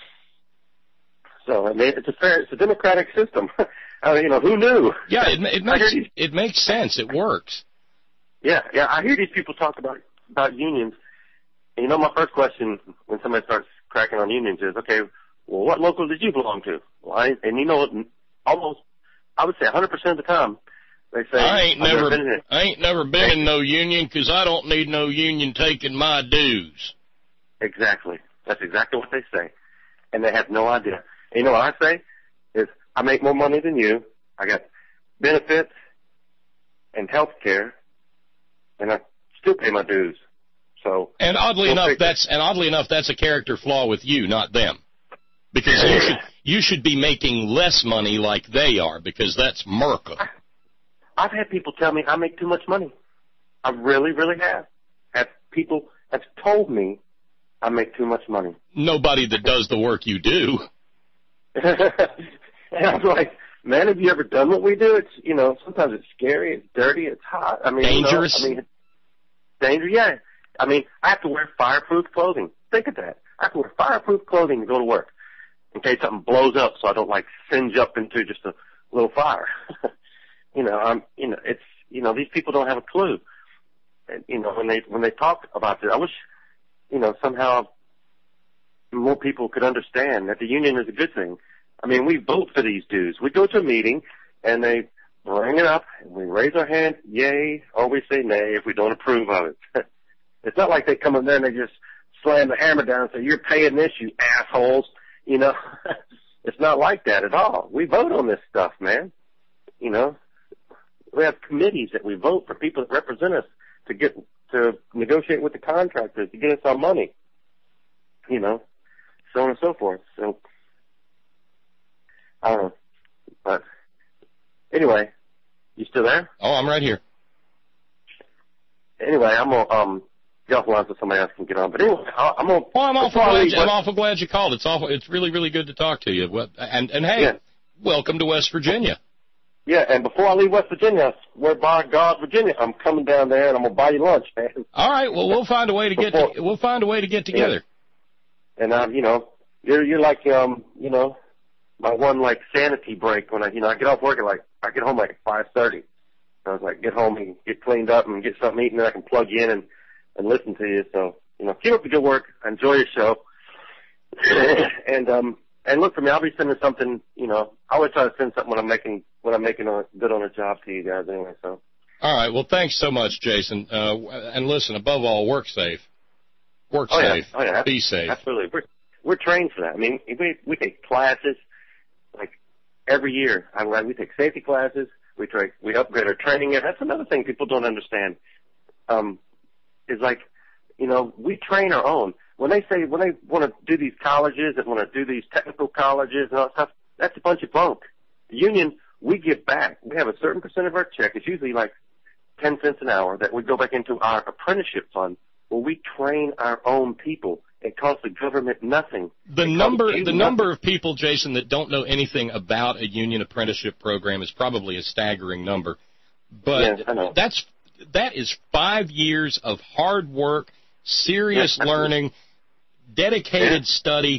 So, I mean, it's a fair, it's a democratic system. I mean, you know, who knew? Yeah, it, it makes, these, it makes sense. It works. Yeah, yeah, I hear these people talk about, about unions. And you know, my first question when somebody starts cracking on unions is, okay, well, what local did you belong to? Well, I, and you know, almost, I would say one hundred percent of the time, they say, I ain't never, never been I ain't never been in no union because I don't need no union taking my dues. Exactly. That's exactly what they say. And they have no idea. And you know what I say? Is I make more money than you. I got benefits and health care, and I still pay my dues. So. And oddly enough, that's and oddly enough, that's a character flaw with you, not them. Because you should you should be making less money like they are, because that's Merca. I've had people tell me I make too much money. I really, really have. Have people have told me I make too much money. Nobody that does the work you do. And I'm like, man, have you ever done what we do? It's, you know, sometimes it's scary, it's dirty, it's hot. I mean, dangerous. You know, I mean, dangerous. Yeah. I mean, I have to wear fireproof clothing. Think of that. I have to wear fireproof clothing to go to work in case something blows up, so I don't like singe up into just a little fire. You know, I'm, you know, it's, you know, these people don't have a clue. And, you know, when they, when they talk about this, I wish, you know, somehow more people could understand that the union is a good thing. I mean, we vote for these dues. We go to a meeting and they bring it up and we raise our hand, yay, or we say nay if we don't approve of it. It's not like they come in there and they just slam the hammer down and say, you're paying this, you assholes. You know, it's not like that at all. We vote on this stuff, man. You know, we have committees that we vote for people that represent us to get to negotiate with the contractors to get us our money. You know, so on and so forth. So, I don't know. But anyway, you still there? Oh, I'm right here. Anyway, I'm gonna um. get off the line so somebody else can get on. But anyway, I'm gonna. Well, I'm awful glad. You, I'm awful glad you called. It's awful. It's really, really good to talk to you. And and hey, yeah. Welcome to West Virginia. Yeah, and before I leave West Virginia, I swear by God, Virginia, I'm coming down there and I'm gonna buy you lunch, man. All right. Well, we'll find a way to get. Before, to, we'll find a way to get together. Yeah. And I'm, you know, you're you're like um, you know, my one like sanity break when I, you know, I get off work at like I get home like at five thirty. I was like, get home and get cleaned up and get something eaten, and I can plug you in and. and listen to you. So, you know, keep up the good work. Enjoy your show. and, um, and look for me. I'll be sending something, you know, I always try to send something when I'm making, when I'm making a good on a job to you guys anyway, so. All right. Well, thanks so much, Jason. Uh, and listen, above all, work safe. Work oh, safe. Yeah. Oh, yeah. Be safe. Absolutely. We're, we're trained for that. I mean, we, we take classes, like, every year. I, we take safety classes. We try, we upgrade our training. And that's another thing people don't understand. Um, is like, you know, we train our own. When they say, when they want to do these colleges and want to do these technical colleges and all that stuff, that's a bunch of bunk. The union, we give back. We have a certain percent of our check. It's usually like ten cents an hour that we go back into our apprenticeship fund where we train our own people. It costs the government nothing. The number, the nothing. number of people, Jason, that don't know anything about a union apprenticeship program is probably a staggering number. But yeah, I know. that's, that is five years of hard work, serious yeah, learning, dedicated yeah. study,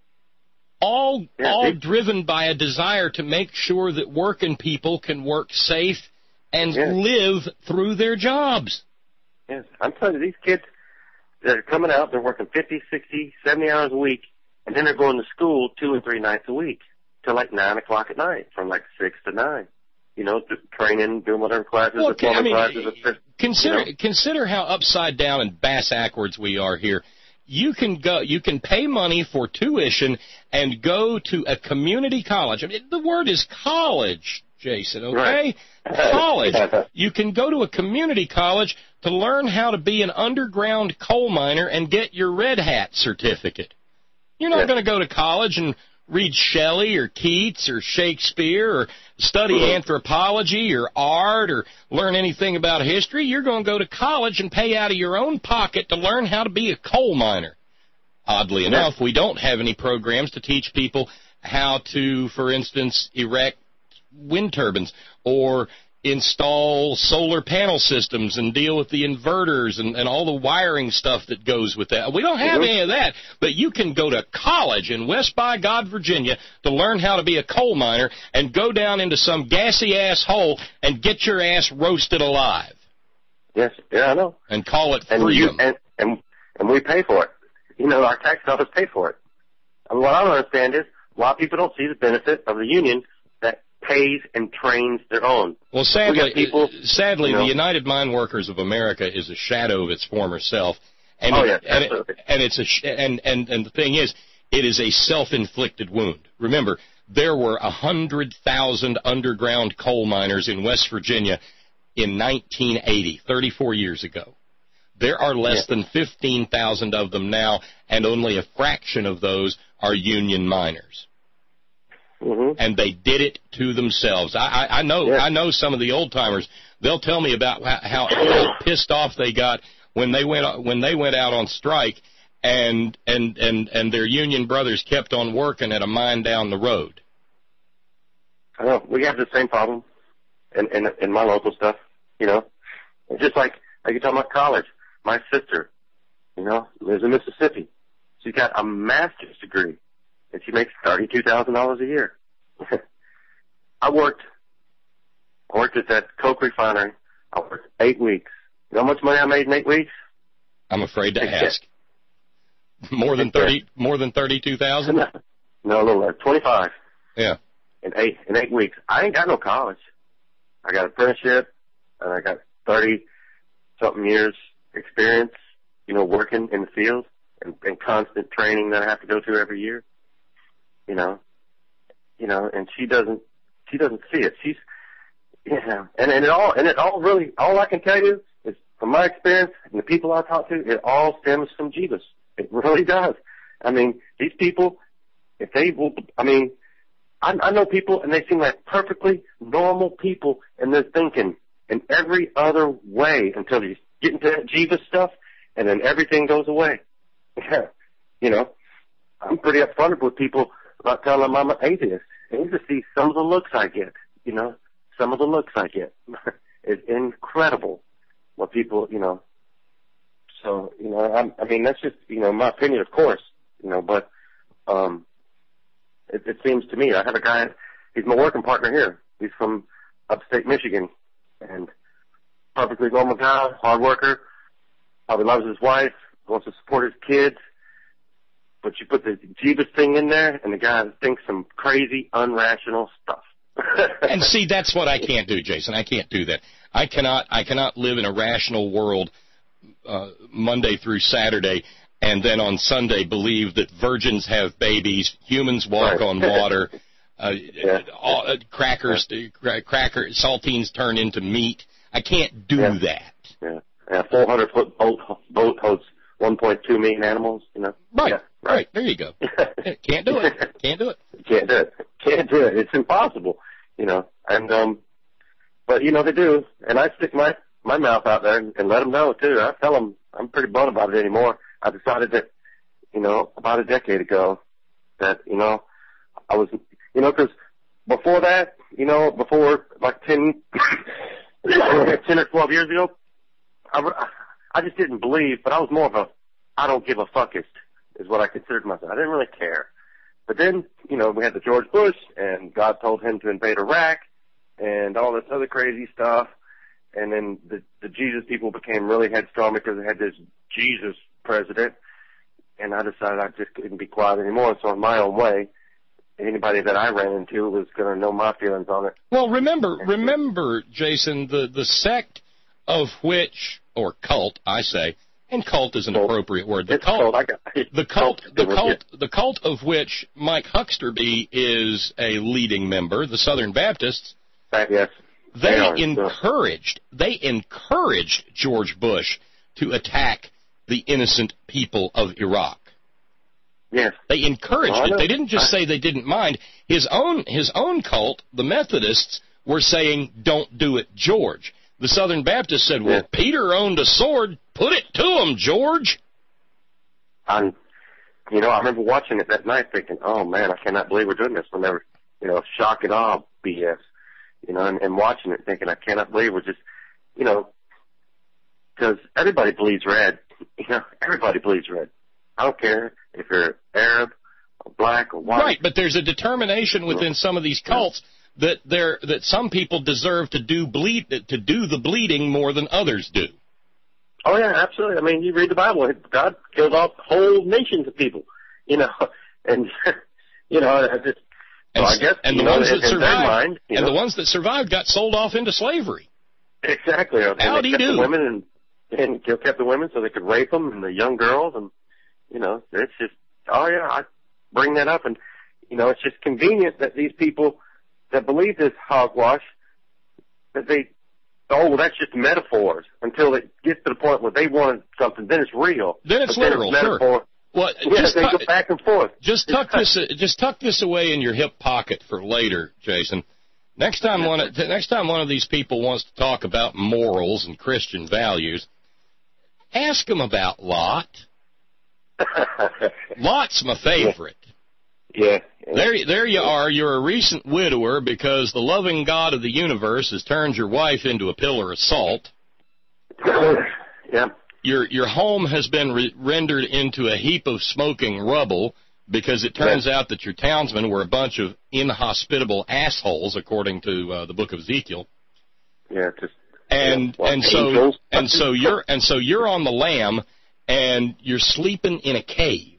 all yeah, all they, driven by a desire to make sure that working people can work safe and yeah. live through their jobs. Yes, I'm telling you, these kids that are coming out, they're working fifty, sixty, seventy hours a week, and then they're going to school two and three nights a week till like nine o'clock at night, from like six to nine. You know, training, doing whatever classes, well, diploma I mean, classes. Consider you know? consider how upside down and bass-ackwards we are here. You can go, you can pay money for tuition and go to a community college. I mean, the word is college, Jason. Okay, right. College. You can go to a community college to learn how to be an underground coal miner and get your red hat certificate. You're not yeah. going to go to college and read Shelley or Keats or Shakespeare or study mm-hmm. anthropology or art or learn anything about history. You're going to go to college and pay out of your own pocket to learn how to be a coal miner. Oddly enough, we don't have any programs to teach people how to, for instance, erect wind turbines or install solar panel systems and deal with the inverters and, and all the wiring stuff that goes with that. We don't have mm-hmm. any of that, but you can go to college in West by God, Virginia to learn how to be a coal miner and go down into some gassy-ass hole and get your ass roasted alive. Yes, yeah, I know. And call it and freedom. You, and, and, and we pay for it. You know, our tax dollars pay for it. And what I don't understand is a lot of people don't see the benefit of the union that pays and trains their own. Well, sadly, we people, sadly, you know, the United Mine Workers of America is a shadow of its former self, and oh, it, yeah, and, it, and it's a sh- and and and the thing is, it is a self-inflicted wound. Remember, there were a hundred thousand underground coal miners in West Virginia in nineteen eighty, thirty-four years ago. There are less yeah. than fifteen thousand of them now, and only a fraction of those are union miners. Mm-hmm. And they did it to themselves. I, I, I know. Yeah. I know some of the old timers. They'll tell me about how, how pissed off they got when they went when they went out on strike, and and and and their union brothers kept on working at a mine down the road. I know. We have the same problem in in, in my local stuff. You know, it's just like like you're talking about college. My sister, you know, lives in Mississippi. She's got a master's degree, and she makes thirty-two thousand dollars a year. I worked, I worked at that Coke refinery. I worked eight weeks. You know how much money I made in eight weeks? I'm afraid to ask. More than thirty, more than thirty-two thousand? No, no, a little less, twenty-five. Yeah. In eight, in eight weeks. I ain't got no college. I got an apprenticeship, and I got thirty something years experience, you know, working in the field and, and constant training that I have to go to every year. You know, you know, and she doesn't, she doesn't see it. She's, you know, and, and it all, and it all really, all I can tell you is from my experience and the people I talk to, it all stems from Jeebus. It really does. I mean, these people, if they will, I mean, I, I know people and they seem like perfectly normal people and they're thinking in every other way until you get into that Jeebus stuff and then everything goes away. Yeah. You know, I'm pretty upfront with people about telling them I'm an atheist. And you just see some of the looks I get, you know, some of the looks I get. It's incredible what people, you know. So, you know, I'm, I mean, that's just, you know, my opinion, of course, you know, but um, it, it seems to me, I have a guy, he's my working partner here. He's from upstate Michigan, and perfectly normal guy, hard worker, probably loves his wife, wants to support his kids. But you put the Jeebus thing in there, and the guy thinks some crazy, unrational stuff. And see, that's what I can't do, Jason. I can't do that. I cannot. I cannot live in a rational world uh, Monday through Saturday and then on Sunday believe that virgins have babies, humans walk Right. on water, uh, Yeah. all, uh, crackers, uh, cracker, saltines turn into meat. I can't do Yeah. that. Yeah. A four hundred foot boat boat holds one point two million animals. You know. Right. Yeah. Right. There you go. Can't do it. Can't do it. Can't do it. Can't do it. It's impossible. You know. And um, but you know they do. And I stick my my mouth out there and, and let them know too. I tell them I'm pretty blunt about it anymore. I decided that, you know, about a decade ago, that you know, I was, you know, because before that, you know, before like ten, ten or twelve years ago, I, I just didn't believe. But I was more of a I don't give a fuckist is what I considered myself. I didn't really care. But then, you know, we had the George Bush, and God told him to invade Iraq, and all this other crazy stuff. And then the, the Jesus people became really headstrong because they had this Jesus president. And I decided I just couldn't be quiet anymore. So in my own way, anybody that I ran into was going to know my feelings on it. Well, remember, remember, Jason, the, the sect of which, or cult, I say, and cult is an Cult. appropriate word. The It's cult, cult. I got, the cult, the with cult, the cult of which Mike Hucksterby is a leading member, the Southern Baptists. you. Yes. They are, encouraged, they encouraged George Bush to attack the innocent people of Iraq. Yes. They encouraged Oh, I it. know. They didn't just I- say they didn't mind. His own, his own cult, the Methodists, were saying, "Don't do it, George." The Southern Baptists said, "Well, Yeah. Peter owned a sword. Put it to him, George." I'm, you know, I remember watching it that night thinking, oh man, I cannot believe we're doing this. When they were, you know, shock and awe B S, you know, and, and watching it thinking, I cannot believe we're just, you know, because everybody bleeds red. You know, everybody bleeds red. I don't care if you're Arab or black or white. Right, but there's a determination within some of these cults that there that some people deserve to do bleed to do the bleeding more than others do. Oh yeah, absolutely. I mean, you read the Bible, God killed off whole nations of people, you know, and you know, I just, And, so I guess, and you the know, ones in, that in their survived, mind, you and know, the ones that survived got sold off into slavery. exactly. And How'd they he kept do? the women and and kept the women so they could rape them and the young girls, and you know, it's just, oh yeah, I bring that up, and you know, it's just convenient that these people that believe this hogwash, that they, oh, well, that's just metaphors until it gets to the point where they want something, then it's real. Then it's But literal, metaphor. sure. Well, Yeah, just they tu- go back and forth. just tuck this just tuck this away in your hip pocket for later, Jason. Next time one of, next time one of these people wants to talk about morals and Christian values, ask them about Lot. Lot's my favorite. Yeah. yeah. There, there you are. You're a recent widower because the loving God of the universe has turned your wife into a pillar of salt. Yeah. Your your home has been re- rendered into a heap of smoking rubble because it turns out that your townsmen were a bunch of inhospitable assholes, according to uh, the book of Ezekiel. Yeah, just And yeah, and so angels. and so you're and so you're on the lam, and you're sleeping in a cave.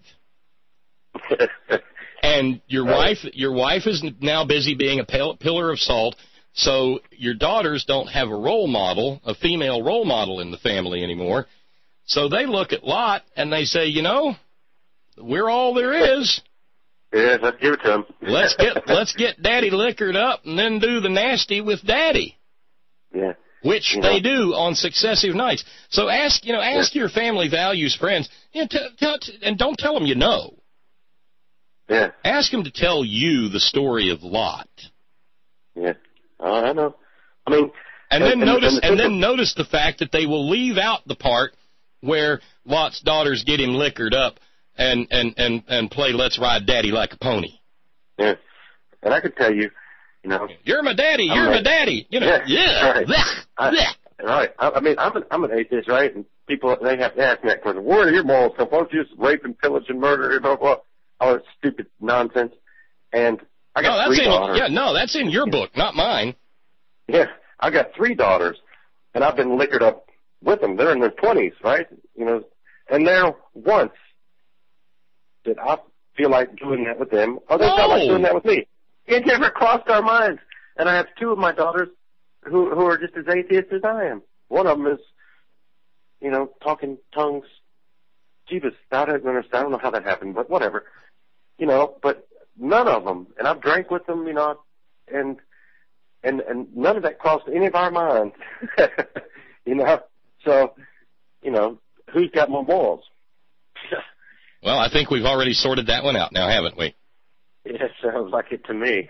And your wife, your wife is now busy being a pil- pillar of salt. So your daughters don't have a role model, a female role model in the family anymore. So they look at Lot and they say, you know, we're all there is. Yeah, let's give it to him. Let's get let's get Daddy liquored up and then do the nasty with Daddy. Yeah. Which You they know. do on successive nights. So ask, you know, ask your family values friends, you know, t- t- t- and don't tell them you know. Yeah. Ask them to tell you the story of Lot. Yeah. Oh, I know. I mean, And and- then and- notice, and the and then simple- notice the fact that they will leave out the part where Lot's daughters get him liquored up and and and and play "Let's Ride Daddy Like a Pony." Yeah. And I could tell you, you know. You're my daddy. I'm You're a- my daddy. You know. Yeah, Yeah. right. Blech, I, blech. right. I, I mean, I'm an, I'm an atheist, right? And people, they have to ask me that question. Where are your morals come from? Why don't you just rape and pillage and murder and blah, blah, all that stupid nonsense? And I No, got that's three in daughters. yeah. No, that's in your book, not mine. Yeah, I got three daughters, and I've been liquored up with them. They're in their twenties, right? You know, and never once did I feel like doing that with them, or they felt like No. doing that with me. It never crossed our minds. And I have two of my daughters who who are just as atheist as I am. One of them is, you know, talking tongues Jeebus, I don't understand. I don't know how that happened, but whatever. You know, but none of them, and I've drank with them, you know, and and and none of that crossed any of our minds, you know. So, you know, who's got more balls? Well, I think we've already sorted that one out now, haven't we? It sounds like it to me.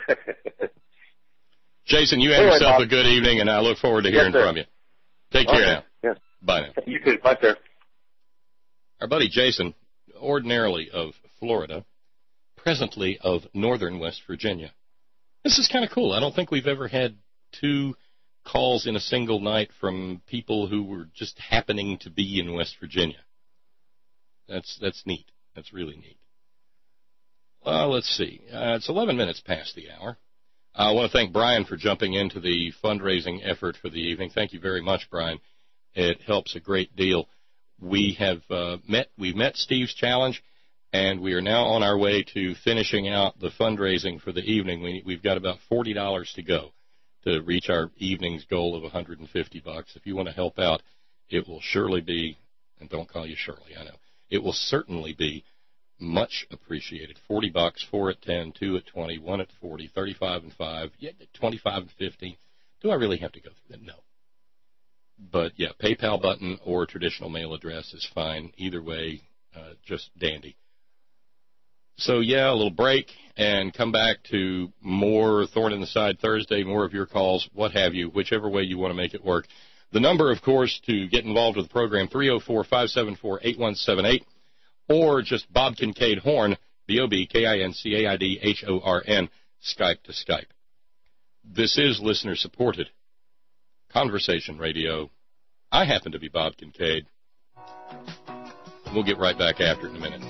Jason, you have anyway, yourself Bob. a good evening, and I look forward to Yes, hearing sir. from you. Take care Okay. now. Yes. Bye now. You too. Bye, sir. Our buddy Jason, ordinarily of Florida, presently of northern West Virginia. This is kind of cool. I don't think we've ever had two calls in a single night from people who were just happening to be in West Virginia. That's that's neat. That's really neat. Well, let's see. Uh, it's eleven minutes past the hour. I want to thank Brian for jumping into the fundraising effort for the evening. Thank you very much, Brian. It helps a great deal. We have uh, met, we've met Steve's challenge, and we are now on our way to finishing out the fundraising for the evening. We, we've got about forty dollars to go to reach our evening's goal of one hundred fifty bucks. If you want to help out, it will surely be, and don't call you Shirley, I know, it will certainly be much appreciated. forty bucks, four at ten, two at twenty, one at forty, thirty-five and five, yeah, twenty-five and fifty. Do I really have to go through that? No. But, yeah, PayPal button or traditional mail address is fine. Either way, uh, just dandy. So, yeah, a little break and come back to more Thorn in the Side Thursday, more of your calls, what have you, whichever way you want to make it work. The number, of course, to get involved with the program, three oh four, five seven four, eight one seven eight, or just Bob Kincaid Horn, B O B K I N C A I D H O R N, Skype to Skype. This is listener-supported Conversation Radio. I happen to be Bob Kincaid. We'll get right back after it in a minute.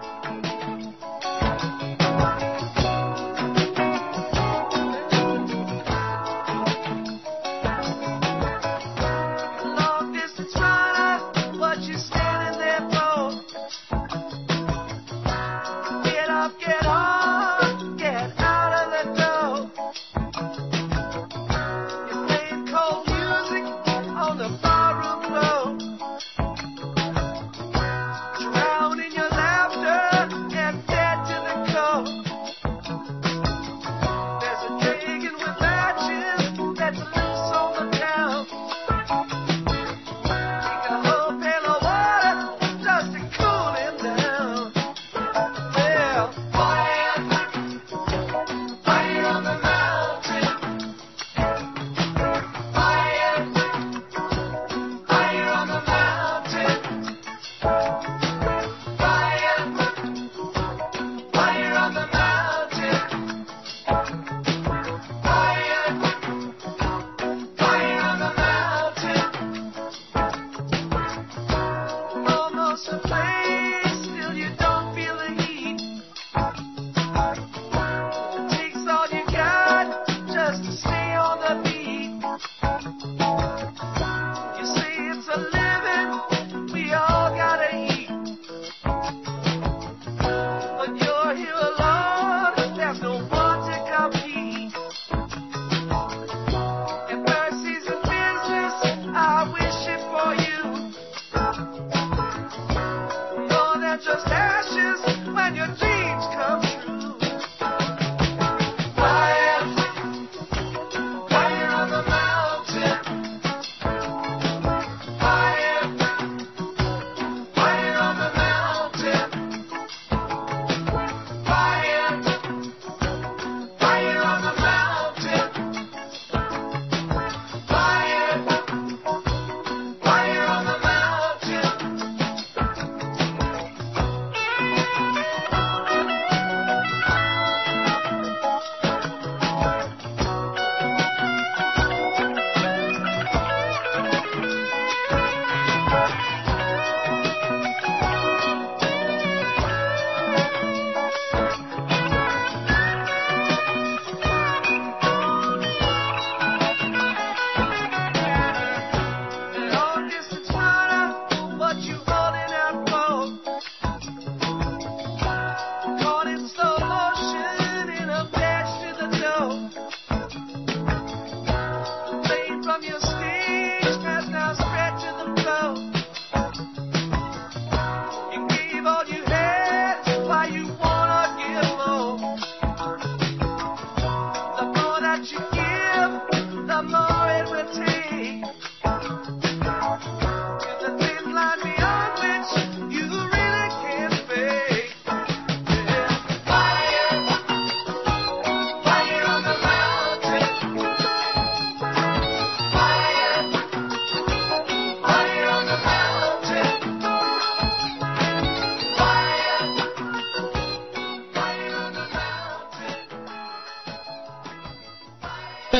Long distance runner, what you standing there for? Get up, get on, get out of the door. You're playing cold music on the barroom floor. Drowning your laughter.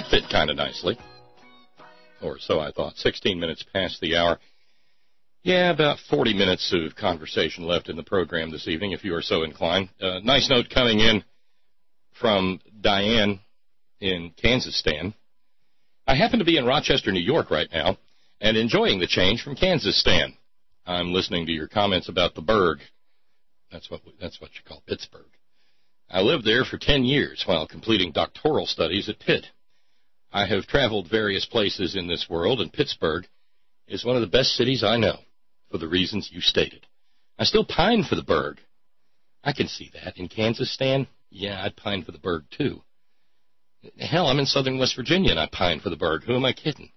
fit kind of nicely. Or so I thought. sixteen minutes past the hour. Yeah, about forty minutes of conversation left in the program this evening, if you are so inclined. Uh, nice note coming in from Diane in Kansastan. I happen to be in Rochester, New York right now, and enjoying the change from Kansastan. I'm listening to your comments about the Berg. That's what that's what you call Pittsburgh. I lived there for ten years while completing doctoral studies at Pitt. I have traveled various places in this world, and Pittsburgh is one of the best cities I know, for the reasons you stated. I still pine for the Berg. I can see that. In Kansastan, yeah, I'd pine for the Berg, too. Hell, I'm in southern West Virginia, and I pine for the Berg. Who am I kidding?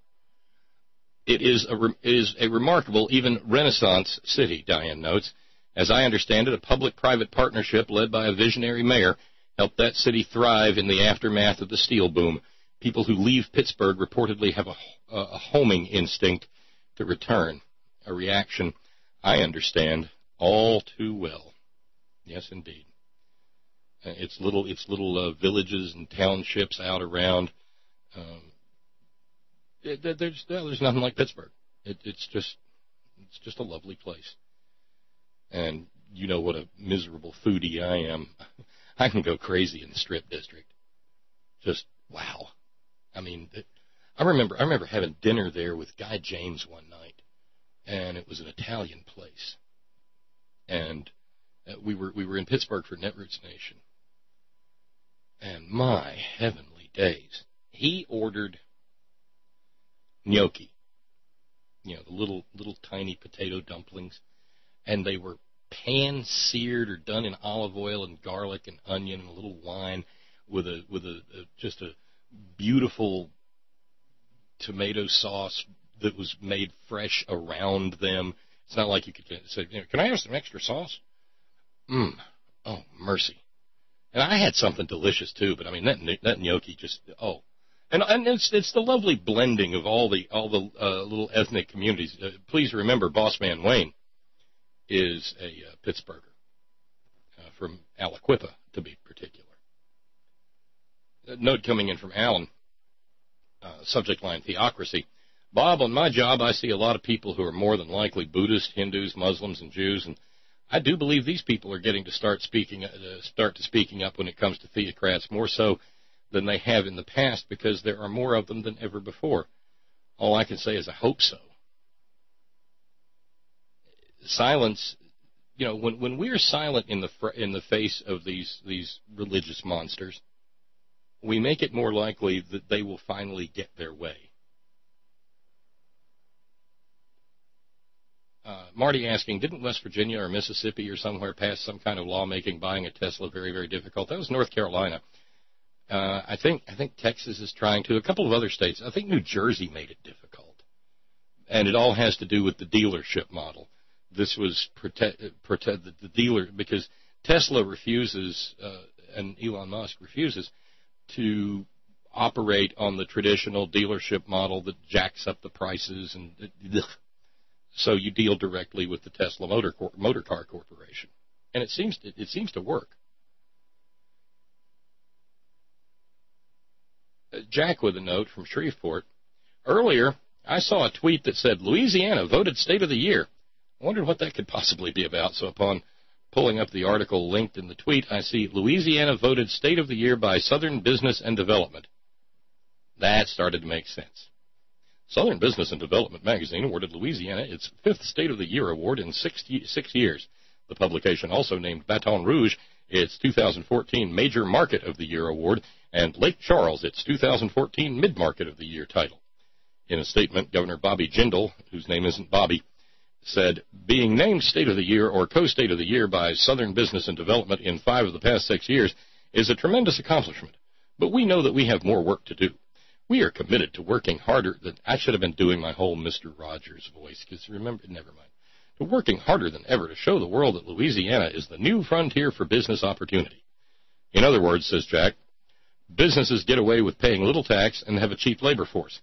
It is a, re- it is a remarkable, even Renaissance city, Diane notes. As I understand it, a public-private partnership led by a visionary mayor helped that city thrive in the aftermath of the steel boom. People who leave Pittsburgh reportedly have a, a homing instinct to return, a reaction I understand all too well. Yes, indeed. Uh, it's little, it's little uh, villages and townships out around. Um, it, there's, there's nothing like Pittsburgh. It, it's just, it's just a lovely place. And you know what a miserable foodie I am. I can go crazy in the Strip District. Just wow. I mean, it, I remember I remember having dinner there with Guy James one night, and it was an Italian place. And uh, we were we were in Pittsburgh for Netroots Nation. And my heavenly days, he ordered gnocchi, you know, the little little tiny potato dumplings, and they were pan-seared or done in olive oil and garlic and onion and a little wine with a with a, a just a beautiful tomato sauce that was made fresh around them. It's not like you could say, you know, can I have some extra sauce? Mmm. Oh, mercy. And I had something delicious too, but I mean that that gnocchi just oh, and and it's it's the lovely blending of all the all the uh, little ethnic communities. Uh, please remember, Bossman Wayne is a uh, Pittsburgher uh, from Aliquippa, to be particular. A note coming in from Alan, uh, subject line theocracy. Bob, on my job, I see a lot of people who are more than likely Buddhists, Hindus, Muslims, and Jews, and I do believe these people are getting to start speaking, uh, start to speaking up when it comes to theocrats, more so than they have in the past, because there are more of them than ever before. All I can say is I hope so. Silence, you know, when when we're silent in the fr- in the face of these these religious monsters, we make it more likely that they will finally get their way. Uh, Marty asking, didn't West Virginia or Mississippi or somewhere pass some kind of law making buying a Tesla very, very difficult? That was North Carolina. Uh, I think I think Texas is trying to. A couple of other states. I think New Jersey made it difficult. And it all has to do with the dealership model. This was protect, protect the, the dealer, because Tesla refuses, uh, and Elon Musk refuses, to operate on the traditional dealership model that jacks up the prices, and ugh. So you deal directly with the Tesla Motor Cor- Motor Car Corporation, and it seems to, it seems to work. Uh, Jack with a note from Shreveport. Earlier, I saw a tweet that said Louisiana voted State of the Year. I wondered what that could possibly be about. So upon pulling up the article linked in the tweet, I see Louisiana voted State of the Year by Southern Business and Development. That started to make sense. Southern Business and Development magazine awarded Louisiana its fifth State of the Year award in six, six years. The publication also named Baton Rouge its two thousand fourteen Major Market of the Year award and Lake Charles its two thousand fourteen Mid-Market of the Year title. In a statement, Governor Bobby Jindal, whose name isn't Bobby, said, being named State of the Year or Co-State of the Year by Southern Business and Development in five of the past six years is a tremendous accomplishment, but we know that we have more work to do. We are committed to working harder than, I should have been doing my whole Mister Rogers voice, because remember, never mind, to working harder than ever to show the world that Louisiana is the new frontier for business opportunity. In other words, says Jack, businesses get away with paying little tax and have a cheap labor force.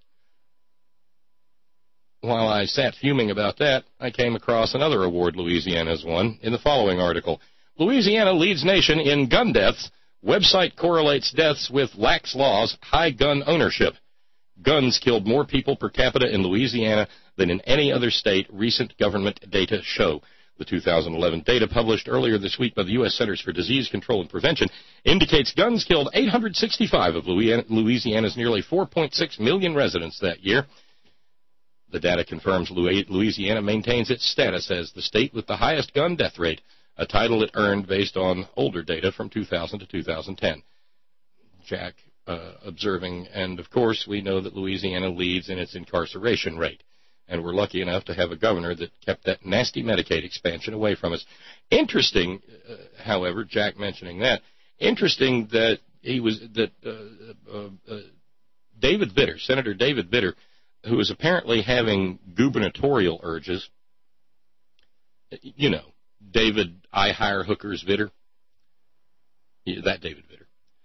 While I sat fuming about that, I came across another award Louisiana has won in the following article. Louisiana leads nation in gun deaths Website correlates deaths with lax laws, high gun ownership. Guns killed more people per capita in Louisiana than in any other state, recent government data show. The two thousand eleven data published earlier this week by the U S Centers for Disease Control and Prevention indicates guns killed eight hundred sixty-five of Louisiana's nearly four point six million residents that year. The data confirms Louisiana maintains its status as the state with the highest gun death rate, a title it earned based on older data from two thousand to two thousand ten. Jack uh, observing, and of course we know that Louisiana leads in its incarceration rate. And we're lucky enough to have a governor that kept that nasty Medicaid expansion away from us. Interesting, uh, however, Jack mentioning that, interesting that he was, that uh, uh, uh, David Vitter, Senator David Vitter, who is apparently having gubernatorial urges, you know, David, I hire hookers Vitter, yeah, that David Vitter.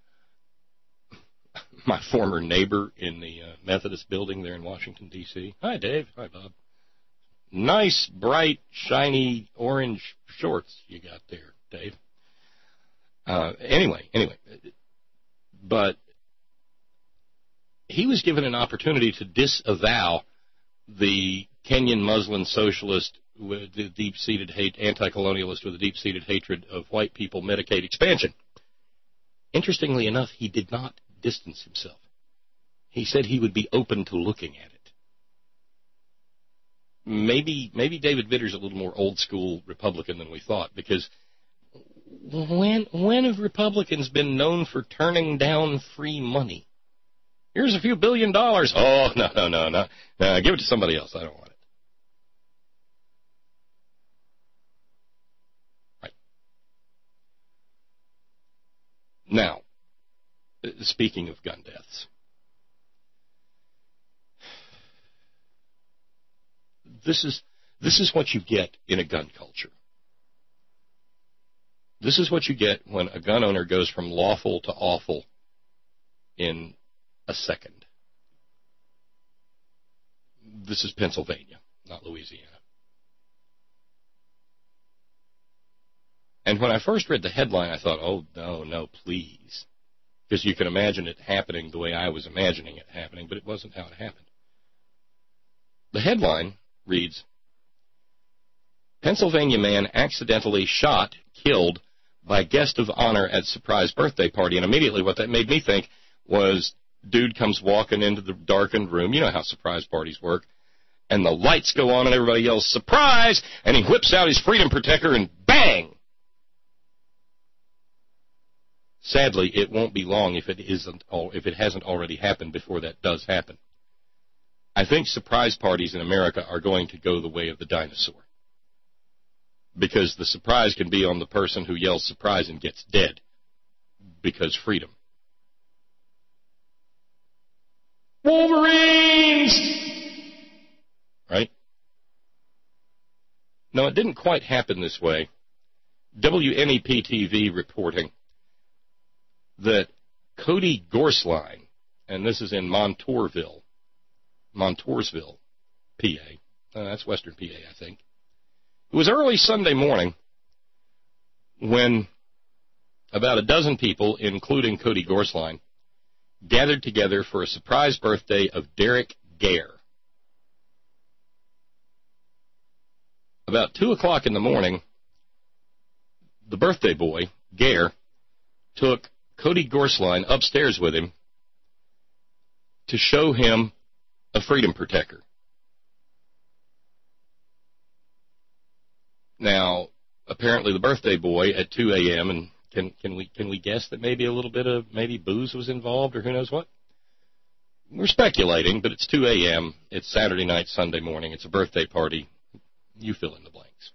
My former neighbor in the uh, Methodist building there in Washington, D C Hi, Dave. Hi, Bob. Nice, bright, shiny orange shorts you got there, Dave. Uh, anyway, anyway. But he was given an opportunity to disavow the Kenyan Muslim socialist with the deep-seated hate, anti-colonialist with a deep-seated hatred of white people Medicaid expansion. Interestingly enough, he did not distance himself. He said he would be open to looking at it. Maybe maybe David Vitter's a little more old-school Republican than we thought, because when when have Republicans been known for turning down free money? Here's a few billion dollars. Oh, no, no, no, no. no give it to somebody else. I don't want it. Right. Now, speaking of gun deaths, this is this is what you get in a gun culture. This is what you get when a gun owner goes from lawful to awful in a second. This is Pennsylvania, not Louisiana. And when I first read the headline, I thought, oh, no, no, please. Because you can imagine it happening the way I was imagining it happening, but it wasn't how it happened. The headline reads, Pennsylvania man accidentally shot, killed by guest of honor at surprise birthday party. And immediately what that made me think was, dude comes walking into the darkened room. You know how surprise parties work. And the lights go on and everybody yells, surprise! And he whips out his freedom protector and bang! Sadly, it won't be long if it isn't, if it hasn't already happened before that does happen. I think surprise parties in America are going to go the way of the dinosaur. Because the surprise can be on the person who yells surprise and gets dead. Because freedom. Wolverines! Right? No, it didn't quite happen this way. W N E P T V reporting that Cody Gorsline, and this is in Montoursville, Montoursville, P A. Uh, that's Western P A, I think. It was early Sunday morning when about a dozen people, including Cody Gorsline, gathered together for a surprise birthday of Derek Gare. About two o'clock in the morning, the birthday boy, Gare, took Cody Gorsline upstairs with him to show him a freedom protector. Now, apparently the birthday boy at two a.m., and can can we can we guess that maybe a little bit of maybe booze was involved or who knows what? We're speculating, but it's two a.m., it's Saturday night, Sunday morning, it's a birthday party. You fill in the blanks.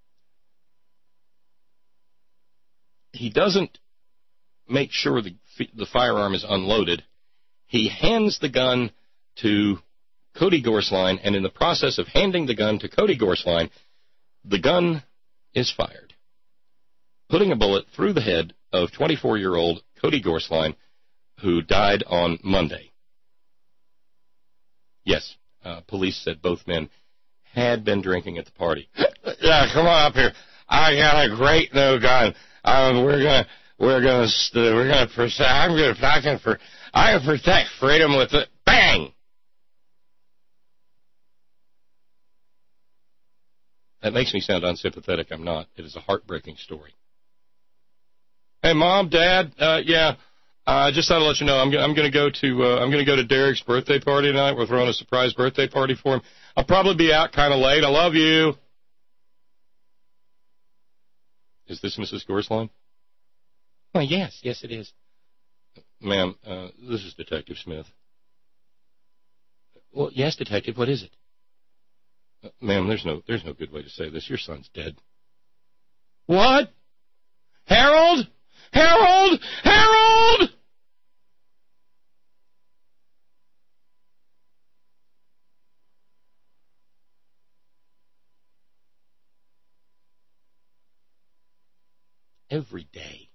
He doesn't make sure the, the firearm is unloaded. He hands the gun to Cody Gorsline, and in the process of handing the gun to Cody Gorsline, the gun is fired, putting a bullet through the head of twenty-four-year-old Cody Gorsline, who died on Monday. Yes, uh, police said both men had been drinking at the party. Yeah, come on up here. I got a great new gun. Um, we're gonna we're going to st- we're going to protect. I'm going to protect for. I am protect freedom with it. Bang. That makes me sound unsympathetic. I'm not. It is a heartbreaking story. Hey, Mom, Dad, uh, yeah, I uh, just thought I'd let you know I'm, I'm going to go to uh, I'm going to go to Derek's birthday party tonight. We're throwing a surprise birthday party for him. I'll probably be out kind of late. I love you. Is this Missus Gorsline? Oh, yes, yes, it is. Ma'am, uh, this is Detective Smith. Well, yes, Detective, what is it? Uh, ma'am, there's no there's no good way to say this. Your son's dead. What? Harold? Harold! Harold! Every day.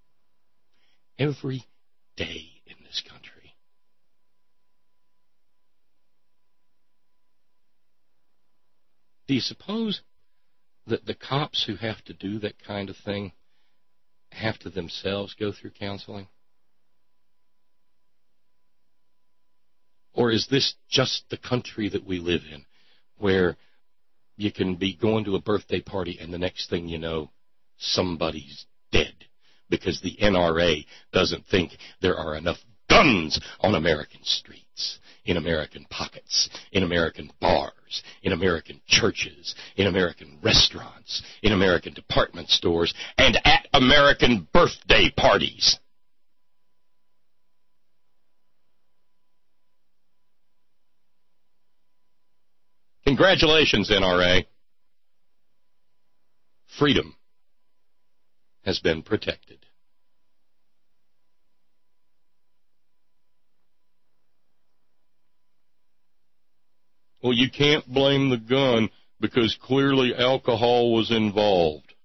Every day in this country. Do you suppose that the cops who have to do that kind of thing have to themselves go through counseling? Or is this just the country that we live in, where you can be going to a birthday party and the next thing you know, somebody's dead because the N R A doesn't think there are enough guns on American streets, in American pockets, in American bars, in American churches, in American restaurants, in American department stores, and at American birthday parties. Congratulations, N R A. Freedom has been protected. Well, you can't blame the gun because clearly alcohol was involved.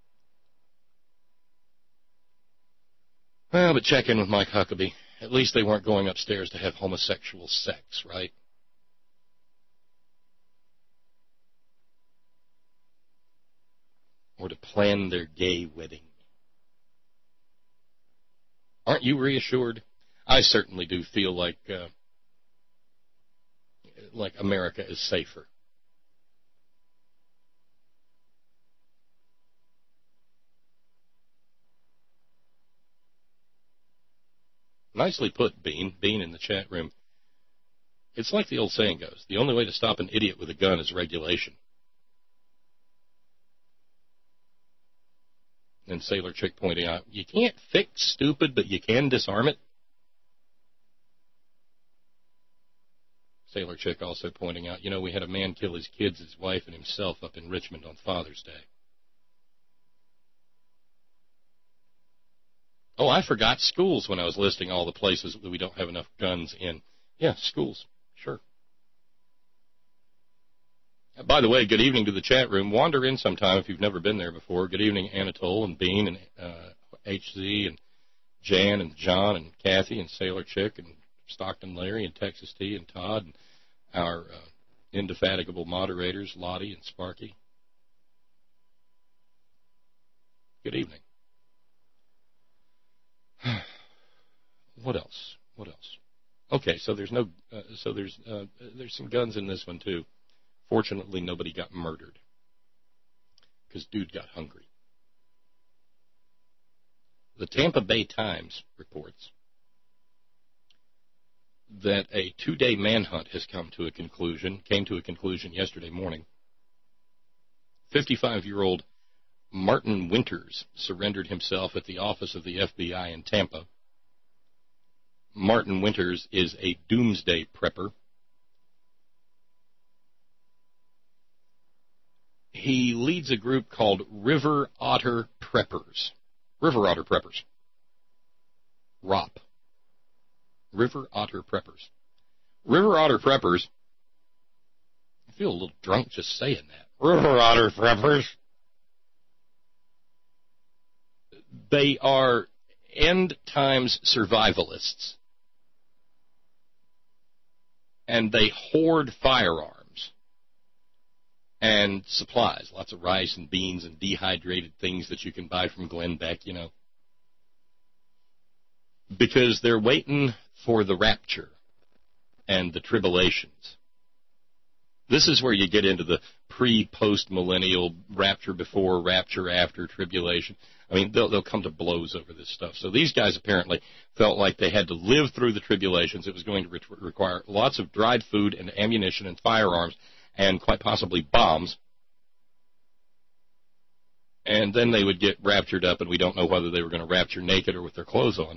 Well, but check in with Mike Huckabee. At least they weren't going upstairs to have homosexual sex, right? Or to plan their gay wedding. Aren't you reassured? I certainly do feel like uh, like America is safer. Nicely put, Bean. Bean in the chat room. It's like the old saying goes, the only way to stop an idiot with a gun is regulation. And Sailor Chick pointing out, you can't fix stupid, but you can disarm it. Sailor Chick also pointing out, you know, we had a man kill his kids, his wife, and himself up in Richmond on Father's Day. Oh, I forgot schools when I was listing all the places that we don't have enough guns in. Yeah, schools, sure. By the way, good evening to the chat room. Wander in sometime if you've never been there before. Good evening, Anatole and Bean and uh, H Z and Jan and John and Kathy and Sailor Chick and Stockton Larry and Texas T and Todd and our uh, indefatigable moderators, Lottie and Sparky. Good evening. What else? What else? Okay, so there's no, uh, so there's uh, there's some guns in this one too. Fortunately, nobody got murdered because dude got hungry. The Tampa Bay Times reports that a two-day manhunt has come to a conclusion, came to a conclusion yesterday morning. fifty-five-year-old Martin Winters surrendered himself at the office of the F B I in Tampa. Martin Winters is a doomsday prepper. He leads a group called River Otter Preppers. River Otter Preppers. R O P. River Otter Preppers. River Otter Preppers. I feel a little drunk just saying that. River Otter Preppers. They are end times survivalists. And they hoard firearms and supplies, lots of rice and beans and dehydrated things that you can buy from Glenn Beck, you know. because they're waiting for the rapture and the tribulations. This is where you get into the pre-post-millennial rapture before, rapture after, tribulation. I mean, they'll, they'll come to blows over this stuff. So these guys apparently felt like they had to live through the tribulations. It was going to re- require lots of dried food and ammunition and firearms and quite possibly bombs. And then they would get raptured up, and we don't know whether they were going to rapture naked or with their clothes on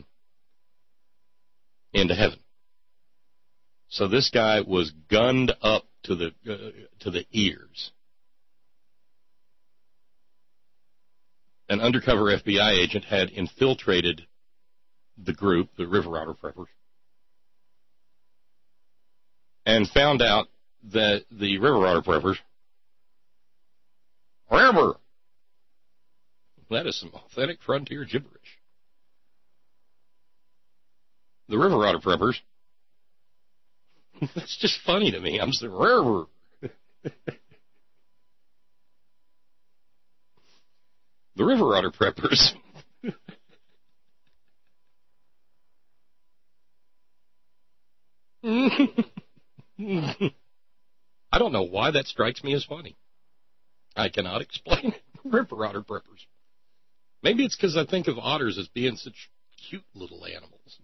into heaven. So this guy was gunned up to the uh, to the ears. An undercover F B I agent had infiltrated the group, the River Otter Preppers, and found out that the River Otter Preppers, River, that is some authentic frontier gibberish. The River Otter Preppers, that's just funny to me. I'm saying, River. The River Otter Preppers I don't know why that strikes me as funny. I cannot explain it. River Otter Preppers. Maybe it's because I think of otters as being such cute little animals.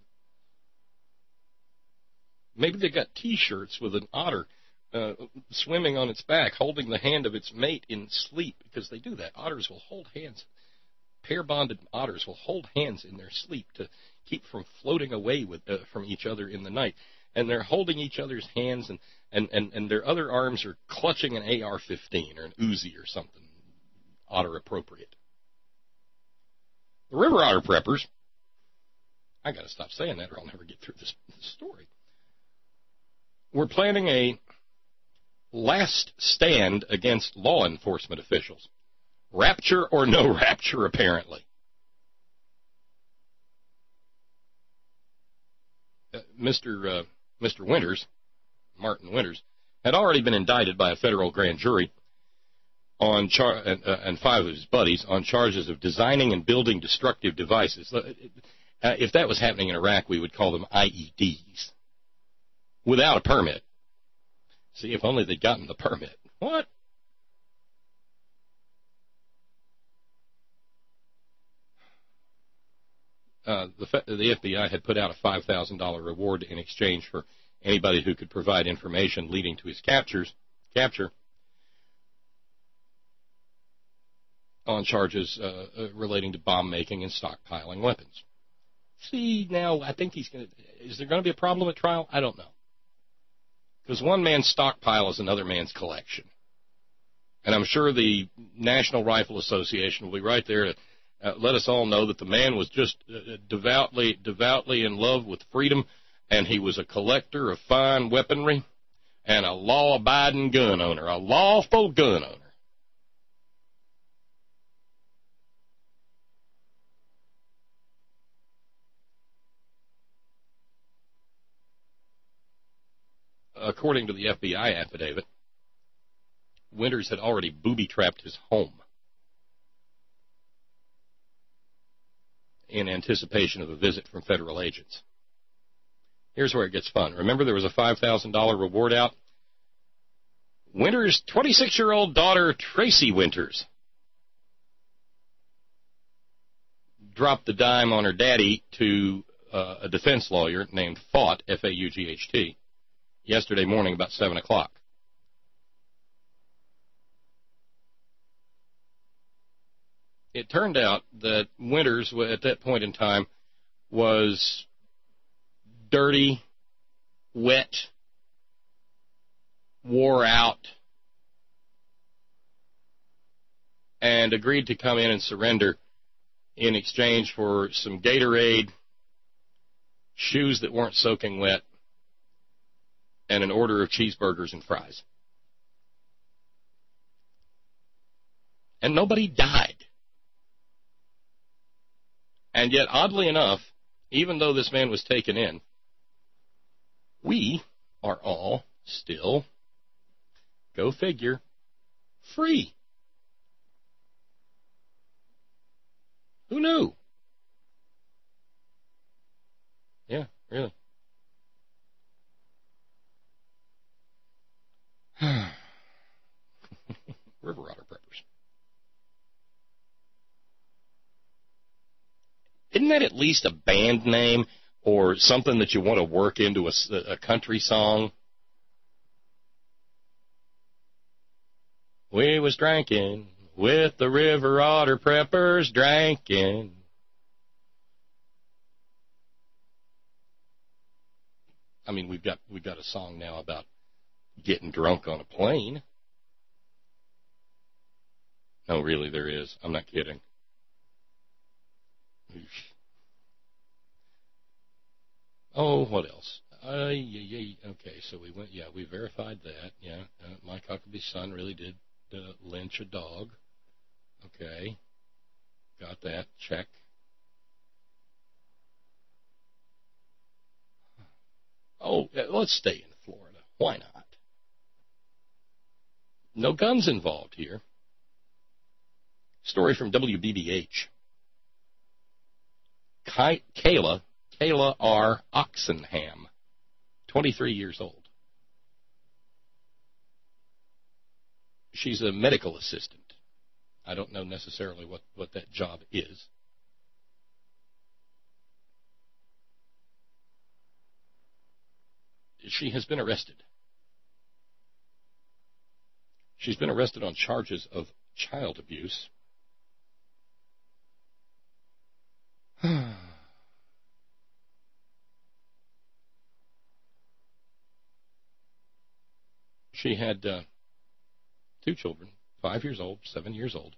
Maybe they got T-shirts with an otter uh, swimming on its back, holding the hand of its mate in sleep, because they do that. Otters will hold hands. Pair-bonded otters will hold hands in their sleep to keep from floating away with uh, from each other in the night. And they're holding each other's hands, and, and, and, and their other arms are clutching an A R fifteen or an Uzi or something otter-appropriate. The River Otter Preppers, I got to stop saying that or I'll never get through this, this story. We're planning a last stand against law enforcement officials. Rapture or no rapture, apparently. Uh, Mister Uh, Mister Winters, Martin Winters, had already been indicted by a federal grand jury on char- and, uh, and five of his buddies on charges of designing and building destructive devices. Uh, if that was happening in Iraq, we would call them I E Ds. Without a permit. See, if only they'd gotten the permit. What? Uh, the, the F B I had put out a five thousand dollars reward in exchange for anybody who could provide information leading to his captures, capture on charges uh, uh, relating to bomb making and stockpiling weapons. See, now I think he's going to. Is there going to be a problem at trial? I don't know. Because one man's stockpile is another man's collection. And I'm sure the National Rifle Association will be right there to uh, let us all know that the man was just uh, devoutly, devoutly in love with freedom, and he was a collector of fine weaponry and a law-abiding gun owner, a lawful gun owner. According to the F B I affidavit, Winters had already booby-trapped his home in anticipation of a visit from federal agents. Here's where it gets fun. Remember there was a five thousand dollars reward out? Winters' twenty-six-year-old daughter, Tracy Winters, dropped the dime on her daddy to uh, a defense lawyer named Faught, F A U G H T, yesterday morning about seven o'clock. It turned out that Winters, at that point in time, was dirty, wet, wore out, and agreed to come in and surrender in exchange for some Gatorade, shoes that weren't soaking wet, and an order of cheeseburgers and fries. And nobody died. And yet, oddly enough, even though this man was taken in, we are all still, go figure, free. Who knew? Really. River otter preppers. Isn't that at least a band name or something that you want to work into a, a country song? We was drinking with the river otter preppers, drinking. I mean, we've got we've got a song now about getting drunk on a plane. No, really, there is. I'm not kidding. Oh, what else? Uh, yeah, yeah, okay, so we went, yeah, we verified that. Yeah, uh, Mike Huckabee's son really did uh, lynch a dog. Okay, got that. Check. Oh, let's stay in Florida. Why not? No guns involved here. Story from W B B H. Ky- Kayla, Kayla R. Oxenham, twenty-three years old. She's a medical assistant. I don't know necessarily what, what that job is. She has been arrested. She's been arrested on charges of child abuse. She had uh, two children, five years old, seven years old.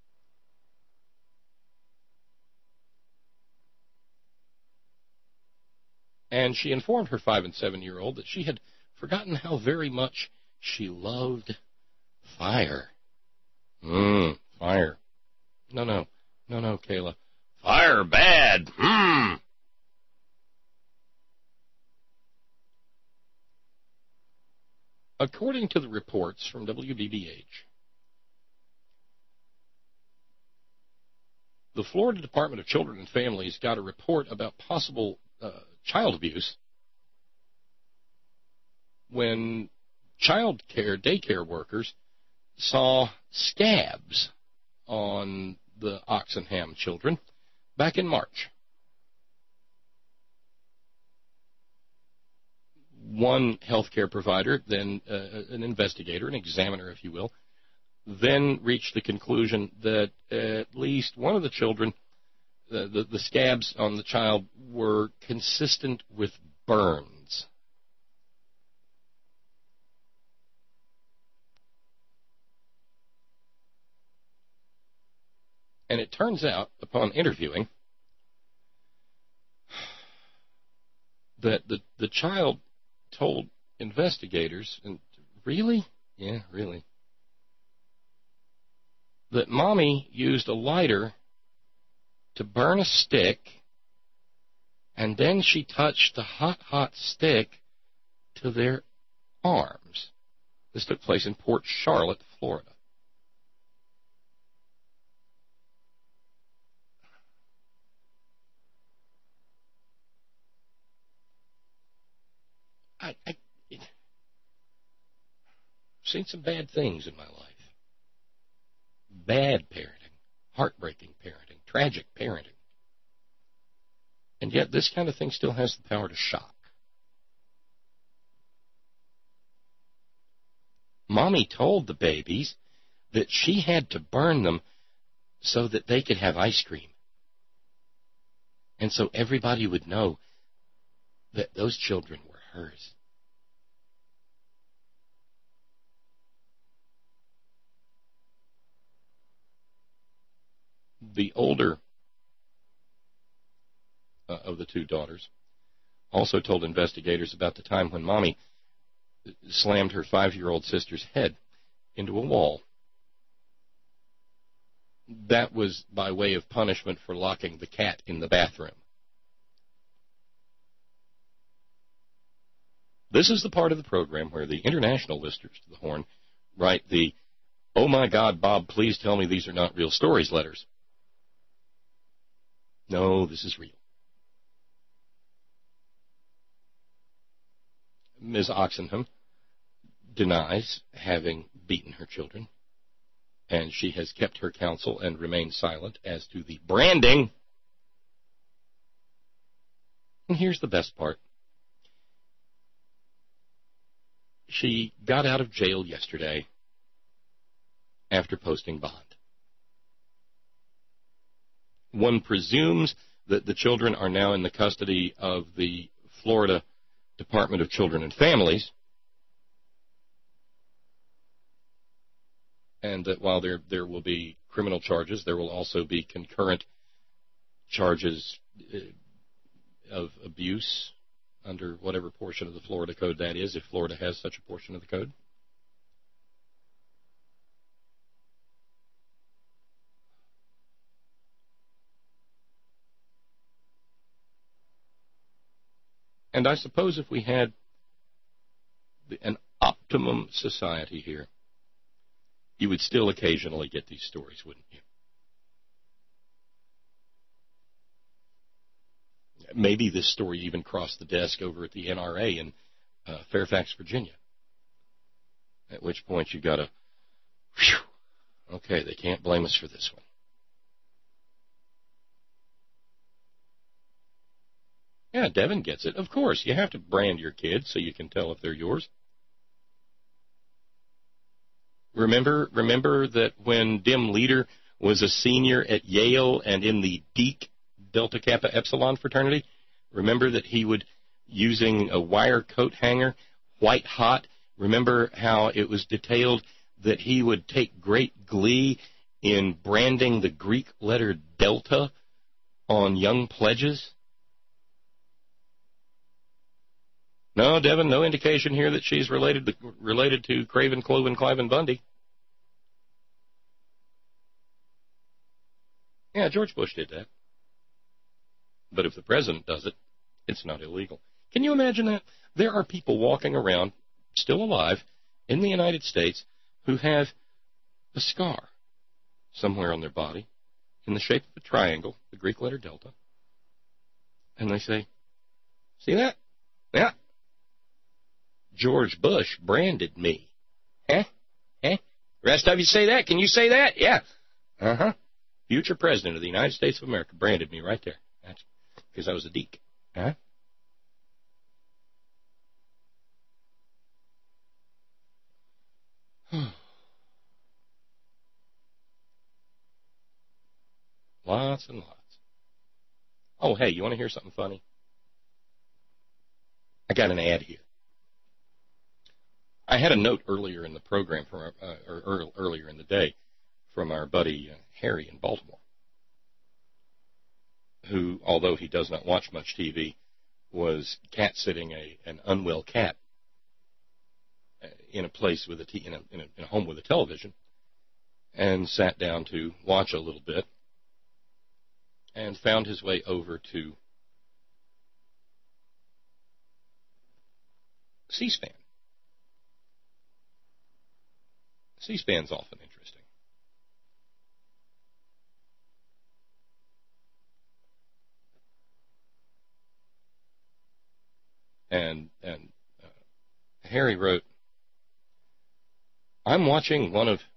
And she informed her five and seven-year-old that she had forgotten how very much she loved fire. Mmm, fire. No, no, no, no, Kayla. Fire bad. Mmm. According to the reports from W B B H, the Florida Department of Children and Families got a report about possible uh, child abuse when child care, daycare workers saw scabs on the Oxenham children back in March. One healthcare provider, then uh, an investigator, an examiner, if you will, then reached the conclusion that at least one of the children, the, the, the scabs on the child were consistent with burns. And it turns out, upon interviewing, that the, the child told investigators, and really? Yeah, really. That Mommy used a lighter to burn a stick, and then she touched the hot, hot stick to their arms. This took place in Port Charlotte, Florida. I, I, I've seen some bad things in my life. Bad parenting, heartbreaking parenting, tragic parenting. And yet this kind of thing still has the power to shock. Mommy told the babies that she had to burn them so that they could have ice cream. And so everybody would know that those children were hers. The older uh, of the two daughters also told investigators about the time when Mommy slammed her five-year-old sister's head into a wall. That was by way of punishment for locking the cat in the bathroom. This is the part of the program where the international listeners to the Horn write the, "Oh my God, Bob, please tell me these are not real stories" letters. No, this is real. Miz Oxenham denies having beaten her children, and she has kept her counsel and remained silent as to the branding. And here's the best part. She got out of jail yesterday after posting bond. One presumes that the children are now in the custody of the Florida Department of Children and Families, and that while there there will be criminal charges, there will also be concurrent charges of abuse under whatever portion of the Florida Code that is, if Florida has such a portion of the code. And I suppose if we had an optimum society here, you would still occasionally get these stories, wouldn't you? Maybe this story even crossed the desk over at the N R A in uh, Fairfax, Virginia. At which point you got to, whew, okay, they can't blame us for this one. Yeah, Devin gets it. Of course, you have to brand your kids so you can tell if they're yours. Remember, remember that when Dim Leader was a senior at Yale and in the Deke Delta Kappa Epsilon fraternity, remember that he would, using a wire coat hanger, white hot, remember how it was detailed that he would take great glee in branding the Greek letter delta on young pledges? No, Devin, no indication here that she's related to, related to Craven, Cloven, Cliven, Bundy. Yeah, George Bush did that. But if the president does it, it's not illegal. Can you imagine that? There are people walking around, still alive, in the United States, who have a scar somewhere on their body in the shape of a triangle, the Greek letter delta. And they say, see that? Yeah. George Bush branded me. Eh? Eh? Rest of you say that? Can you say that? Yeah. Uh-huh. Future President of the United States of America branded me right there. That's because I was a deek. Huh? Lots and lots. Oh, hey, you want to hear something funny? I got an ad here. I had a note earlier in the program, from our, uh, or earlier in the day, from our buddy uh, Harry in Baltimore, who, although he does not watch much T V, was cat-sitting a, an unwell cat in a place with a, t- in, a, in, a, in a home with a television, and sat down to watch a little bit, and found his way over to C-SPAN. C-SPAN's often interesting. And and uh, Harry wrote, I'm watching one of...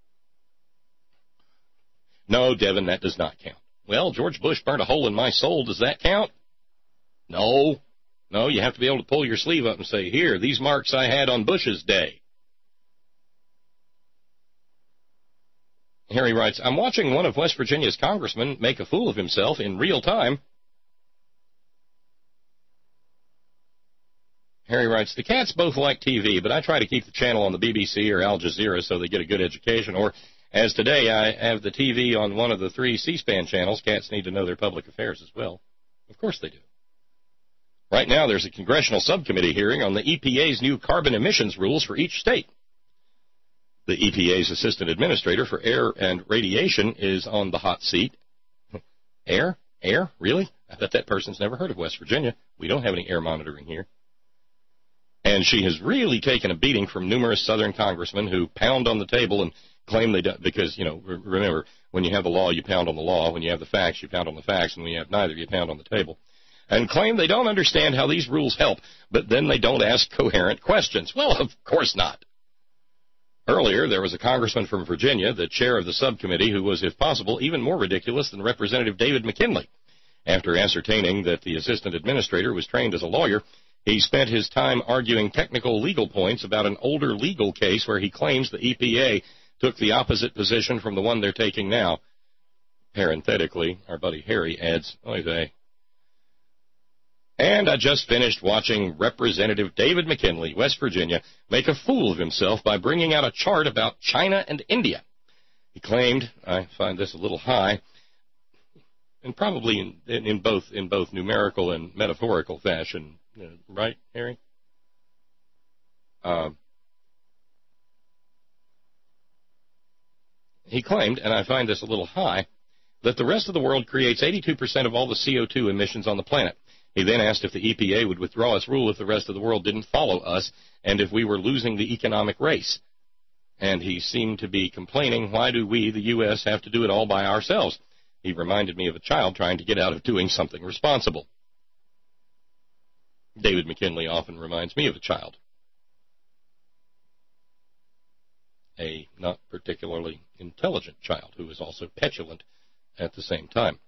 No, Devin, that does not count. Well, George Bush burnt a hole in my soul. Does that count? No. No, you have to be able to pull your sleeve up and say, here, these marks I had on Bush's day. Harry writes, I'm watching one of West Virginia's congressmen make a fool of himself in real time. Harry writes, the cats both like T V, but I try to keep the channel on the B B C or Al Jazeera so they get a good education. Or, as today, I have the T V on one of the three C-SPAN channels. Cats need to know their public affairs as well. Of course they do. Right now, there's a congressional subcommittee hearing on the E P A's new carbon emissions rules for each state. The E P A's assistant administrator for air and radiation is on the hot seat. Air? Air? Really? I bet that person's never heard of West Virginia. We don't have any air monitoring here. And she has really taken a beating from numerous Southern congressmen who pound on the table and claim they don't, because, you know, remember, when you have the law, you pound on the law. When you have the facts, you pound on the facts. And when you have neither, you pound on the table. and claim they don't understand how these rules help, but then they don't ask coherent questions. Well, of course not. Earlier, there was a congressman from Virginia, the chair of the subcommittee, who was, if possible, even more ridiculous than Representative David McKinley. After ascertaining that the assistant administrator was trained as a lawyer, he spent his time arguing technical legal points about an older legal case where he claims the E P A took the opposite position from the one they're taking now. Parenthetically, our buddy Harry adds, oy vey. And I just finished watching Representative David McKinley, West Virginia, make a fool of himself by bringing out a chart about China and India. He claimed, I find this a little high, and probably in, in, in both in both numerical and metaphorical fashion, uh, right, Harry? Uh, he claimed, and I find this a little high, that the rest of the world creates eighty-two percent of all the C O two emissions on the planet. He then asked if the E P A would withdraw its rule if the rest of the world didn't follow us and if we were losing the economic race. And he seemed to be complaining, why do we, the U S, have to do it all by ourselves? He reminded me of a child trying to get out of doing something responsible. David McKinley often reminds me of a child. A not particularly intelligent child who is also petulant at the same time.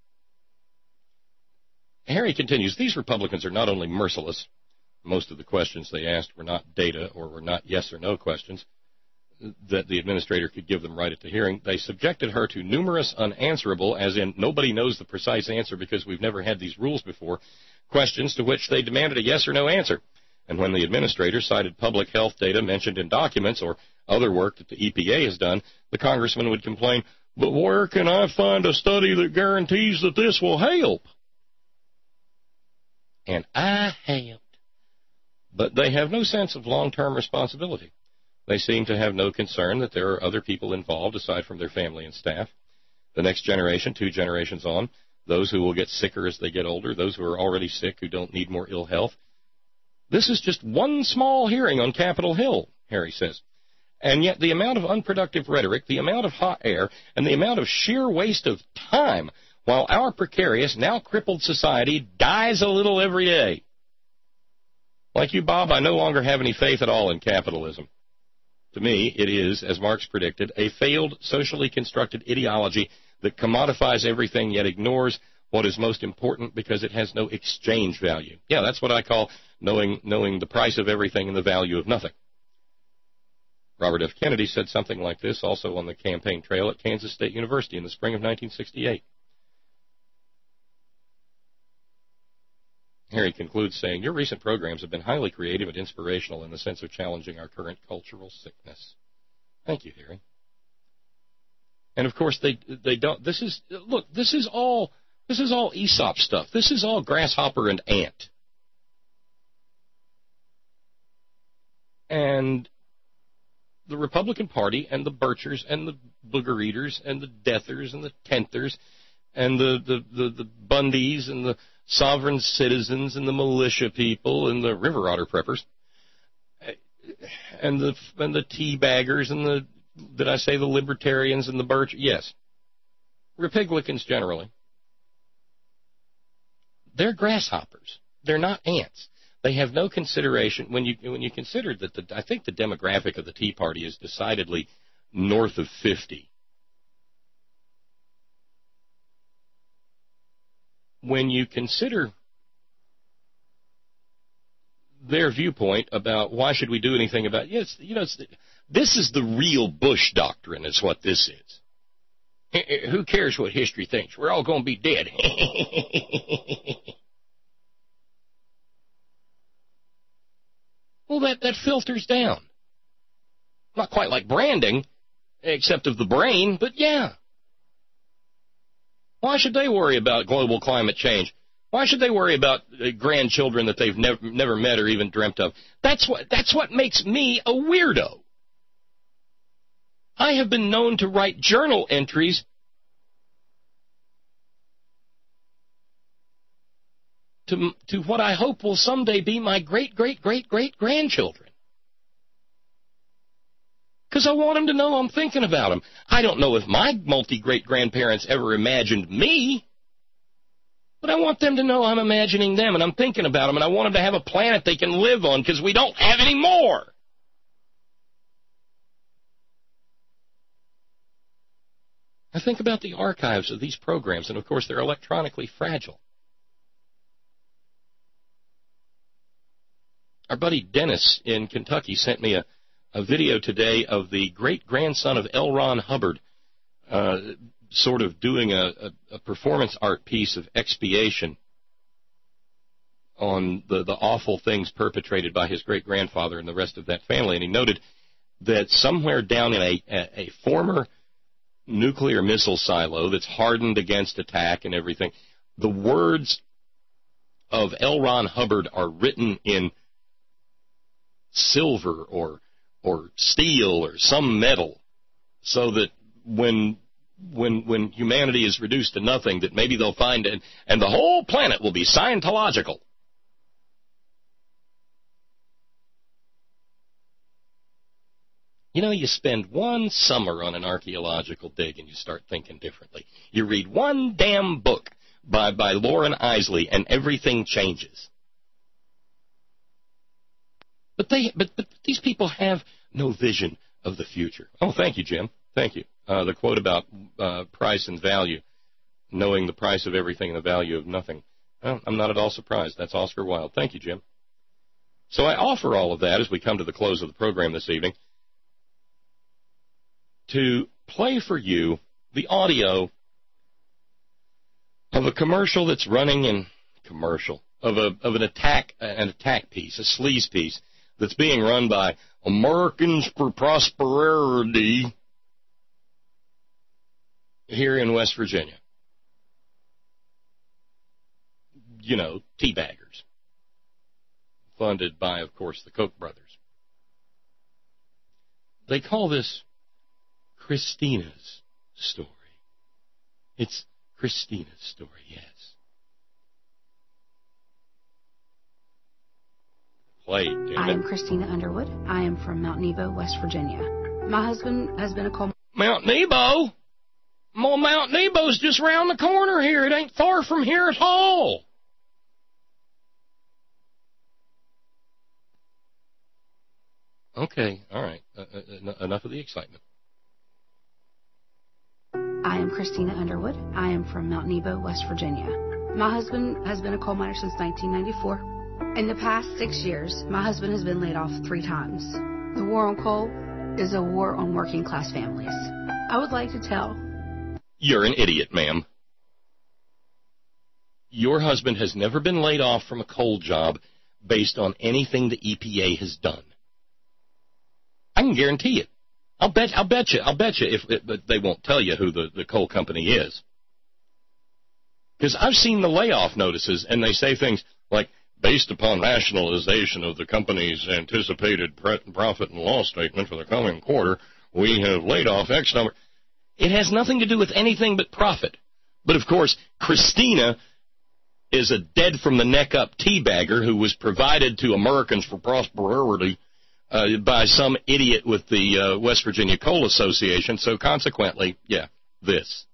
Harry continues, these Republicans are not only merciless, most of the questions they asked were not data or were not yes or no questions that the administrator could give them right at the hearing. They subjected her to numerous unanswerable, as in nobody knows the precise answer because we've never had these rules before, questions to which they demanded a yes or no answer. And when the administrator cited public health data mentioned in documents or other work that the E P A has done, the congressman would complain, but where can I find a study that guarantees that this will help? And I helped. But they have no sense of long-term responsibility. They seem to have no concern that there are other people involved aside from their family and staff. The next generation, two generations on, those who will get sicker as they get older, those who are already sick, who don't need more ill health. This is just one small hearing on Capitol Hill, Harry says. And yet the amount of unproductive rhetoric, the amount of hot air, and the amount of sheer waste of time while our precarious, now crippled society dies a little every day. Like you, Bob, I no longer have any faith at all in capitalism. To me, it is, as Marx predicted, a failed, socially constructed ideology that commodifies everything yet ignores what is most important because it has no exchange value. Yeah, that's what I call knowing, knowing the price of everything and the value of nothing. Robert F. Kennedy said something like this also on the campaign trail at Kansas State University in the spring of nineteen sixty-eight. Harry concludes saying, your recent programs have been highly creative and inspirational in the sense of challenging our current cultural sickness. Thank you, Harry. And of course, they they don't. This is look. This is all. This is all Aesop stuff. This is all grasshopper and ant. And the Republican Party and the Birchers and the Booger Eaters and the Deathers and the Tenthers and the the the, the Bundys and the sovereign citizens and the militia people and the river otter preppers and the and the tea baggers and the, did I say the libertarians and the birch? Yes. Republicans generally. They're grasshoppers. They're not ants. They have no consideration. When you when you consider that the, I think the demographic of the Tea Party is decidedly north of fifty. When you consider their viewpoint about why should we do anything about, yes, you know, it's, this is the real Bush doctrine is what this is. Who cares what history thinks? We're all going to be dead. Well, that, that filters down. Not quite like branding, except of the brain, but yeah. Why should they worry about global climate change? Why should they worry about uh, grandchildren that they've never never met or even dreamt of? That's what that's what makes me a weirdo. I have been known to write journal entries to to what I hope will someday be my great great great great grandchildren. Because I want them to know I'm thinking about them. I don't know if my multi-great-grandparents ever imagined me. But I want them to know I'm imagining them, and I'm thinking about them, and I want them to have a planet they can live on, because we don't have any more. I think about the archives of these programs, and of course they're electronically fragile. Our buddy Dennis in Kentucky sent me a, a video today of the great-grandson of L. Ron Hubbard uh, sort of doing a, a, a performance art piece of expiation on the, the awful things perpetrated by his great-grandfather and the rest of that family. And he noted that somewhere down in a, a, a former nuclear missile silo that's hardened against attack and everything, the words of L. Ron Hubbard are written in silver or or steel or some metal, so that when when when humanity is reduced to nothing, that maybe they'll find it, and the whole planet will be Scientological. You know, you spend one summer on an archaeological dig and you start thinking differently. You read one damn book by, by Lauren Isley and everything changes. But they, but, but these people have no vision of the future. Oh, thank you, Jim. Thank you. Uh, the quote about uh, price and value, knowing the price of everything and the value of nothing. Well, I'm not at all surprised. That's Oscar Wilde. Thank you, Jim. So I offer all of that as we come to the close of the program this evening, to play for you the audio of a commercial that's running in commercial of a of an attack an attack piece, a sleaze piece that's being run by Americans for Prosperity here in West Virginia. You know, teabaggers, funded by, of course, the Koch brothers. They call this Christina's story. It's Christina's story, yes. Play, damn it. I am Christina Underwood. I am from Mount Nebo, West Virginia. My husband has been a coal... Mount Nebo? Well, Mount Nebo's just around the corner here. It ain't far from here at all. Okay, all right. Uh, uh, enough of the excitement. I am Christina Underwood. I am from Mount Nebo, West Virginia. My husband has been a coal miner since nineteen ninety-four. In the past six years, my husband has been laid off three times. The war on coal is a war on working class families. I would like to tell... You're an idiot, ma'am. Your husband has never been laid off from a coal job based on anything the E P A has done. I can guarantee it. I'll bet. I'll bet you. I'll bet you. If it, but they won't tell you who the, the coal company is, because I've seen the layoff notices, and they say things like, "Based upon rationalization of the company's anticipated profit and loss statement for the coming quarter, we have laid off X number." It has nothing to do with anything but profit. But of course, Christina is a dead from the neck up teabagger who was provided to Americans for Prosperity Uh, by some idiot with the uh, West Virginia Coal Association, so consequently, yeah, this.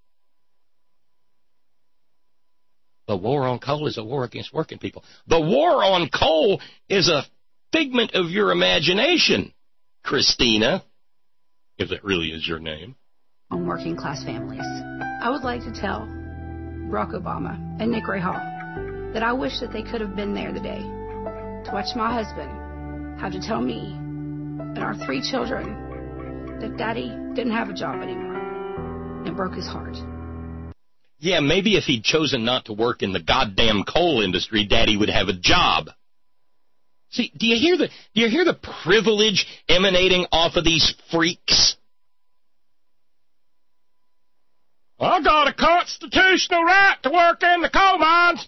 The war on coal is a war against working people. The war on coal is a figment of your imagination, Christina, if that really is your name. On working class families. I would like to tell Barack Obama and Nick Ray Hall that I wish that they could have been there today to watch my husband have to tell me and our three children that Daddy didn't have a job anymore. It broke his heart. Yeah, maybe if he'd chosen not to work in the goddamn coal industry, Daddy would have a job. See, do you hear the do you hear the privilege emanating off of these freaks? I got a constitutional right to work in the coal mines.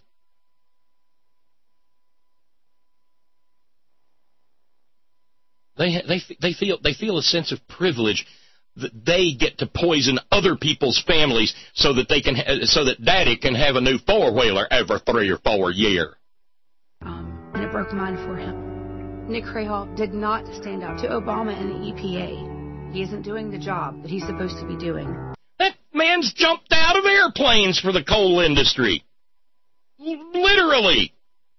They they they feel they feel a sense of privilege that they get to poison other people's families so that they can so that Daddy can have a new four wheeler every three or four year. Um, and it broke mine for him. Nick Crayhall did not stand up to Obama and the E P A. He isn't doing the job that he's supposed to be doing. That man's jumped out of airplanes for the coal industry. literally.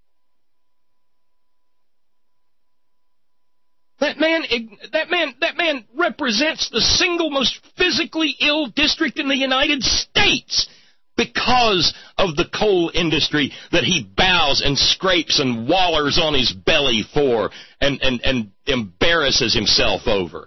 That man, that man, that man represents the single most physically ill district in the United States because of the coal industry that he bows and scrapes and wallers on his belly for and, and, and embarrasses himself over.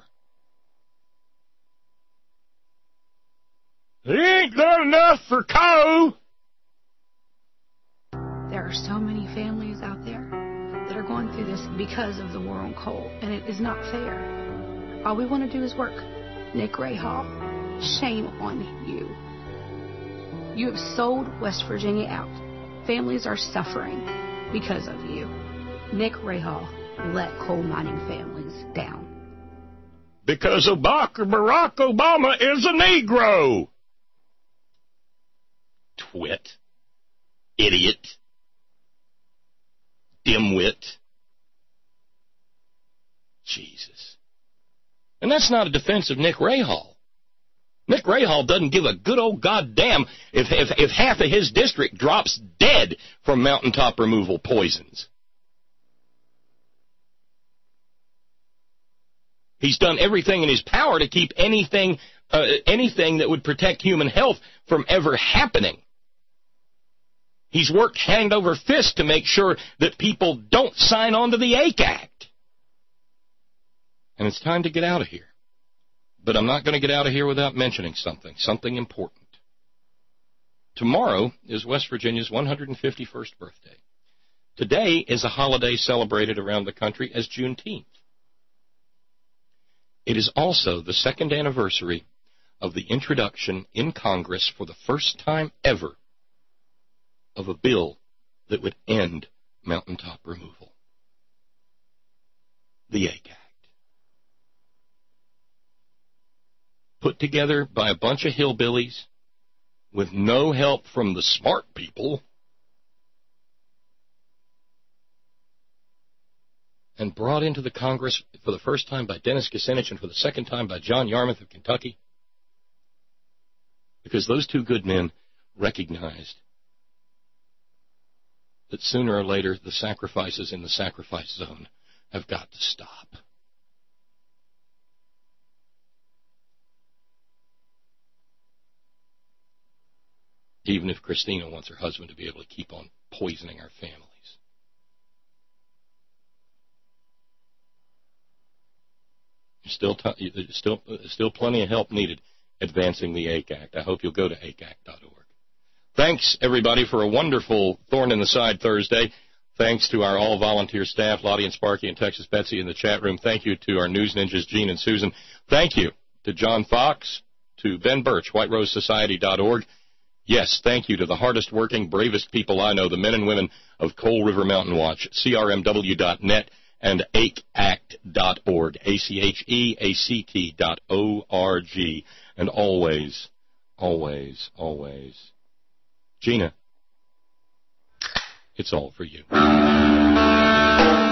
He ain't done enough for coal. There are so many families out there that are going through this because of the war on coal, and it is not fair. All we want to do is work. Nick Rahall, shame on you. You have sold West Virginia out. Families are suffering because of you. Nick Rahall let coal mining families down. Because Barack Obama is a Negro. Twit. Idiot. Dimwit. Jesus. And that's not a defense of Nick Rahall. Nick Rahall doesn't give a good old goddamn if, if, if half of his district drops dead from mountaintop removal poisons. He's done everything in his power to keep anything, uh, anything that would protect human health from ever happening. He's worked hand over fist to make sure that people don't sign on to the A C E Act. And it's time to get out of here. But I'm not going to get out of here without mentioning something, something important. Tomorrow is West Virginia's one hundred fifty-first birthday. Today is a holiday celebrated around the country as Juneteenth. It is also the second anniversary of the introduction in Congress for the first time ever of a bill that would end mountaintop removal. The A C E Act. Put together by a bunch of hillbillies with no help from the smart people, and brought into the Congress for the first time by Dennis Kucinich and for the second time by John Yarmouth of Kentucky, because those two good men recognized that sooner or later the sacrifices in the sacrifice zone have got to stop. Even if Christina wants her husband to be able to keep on poisoning our families. Still, t- still, still plenty of help needed advancing the A C E Act. I hope you'll go to A C E A C dot org. Thanks, everybody, for a wonderful Thorn in the Side Thursday. Thanks to our all-volunteer staff, Lottie and Sparky and Texas Betsy in the chat room. Thank you to our news ninjas, Gene and Susan. Thank you to John Fox, to Ben Birch, White Rose Society dot org. Yes, thank you to the hardest-working, bravest people I know, the men and women of Coal River Mountain Watch, C R M W dot net and A C E A C dot org, A C H E A C T dot O R G. And always, always, always, Gina, it's all for you.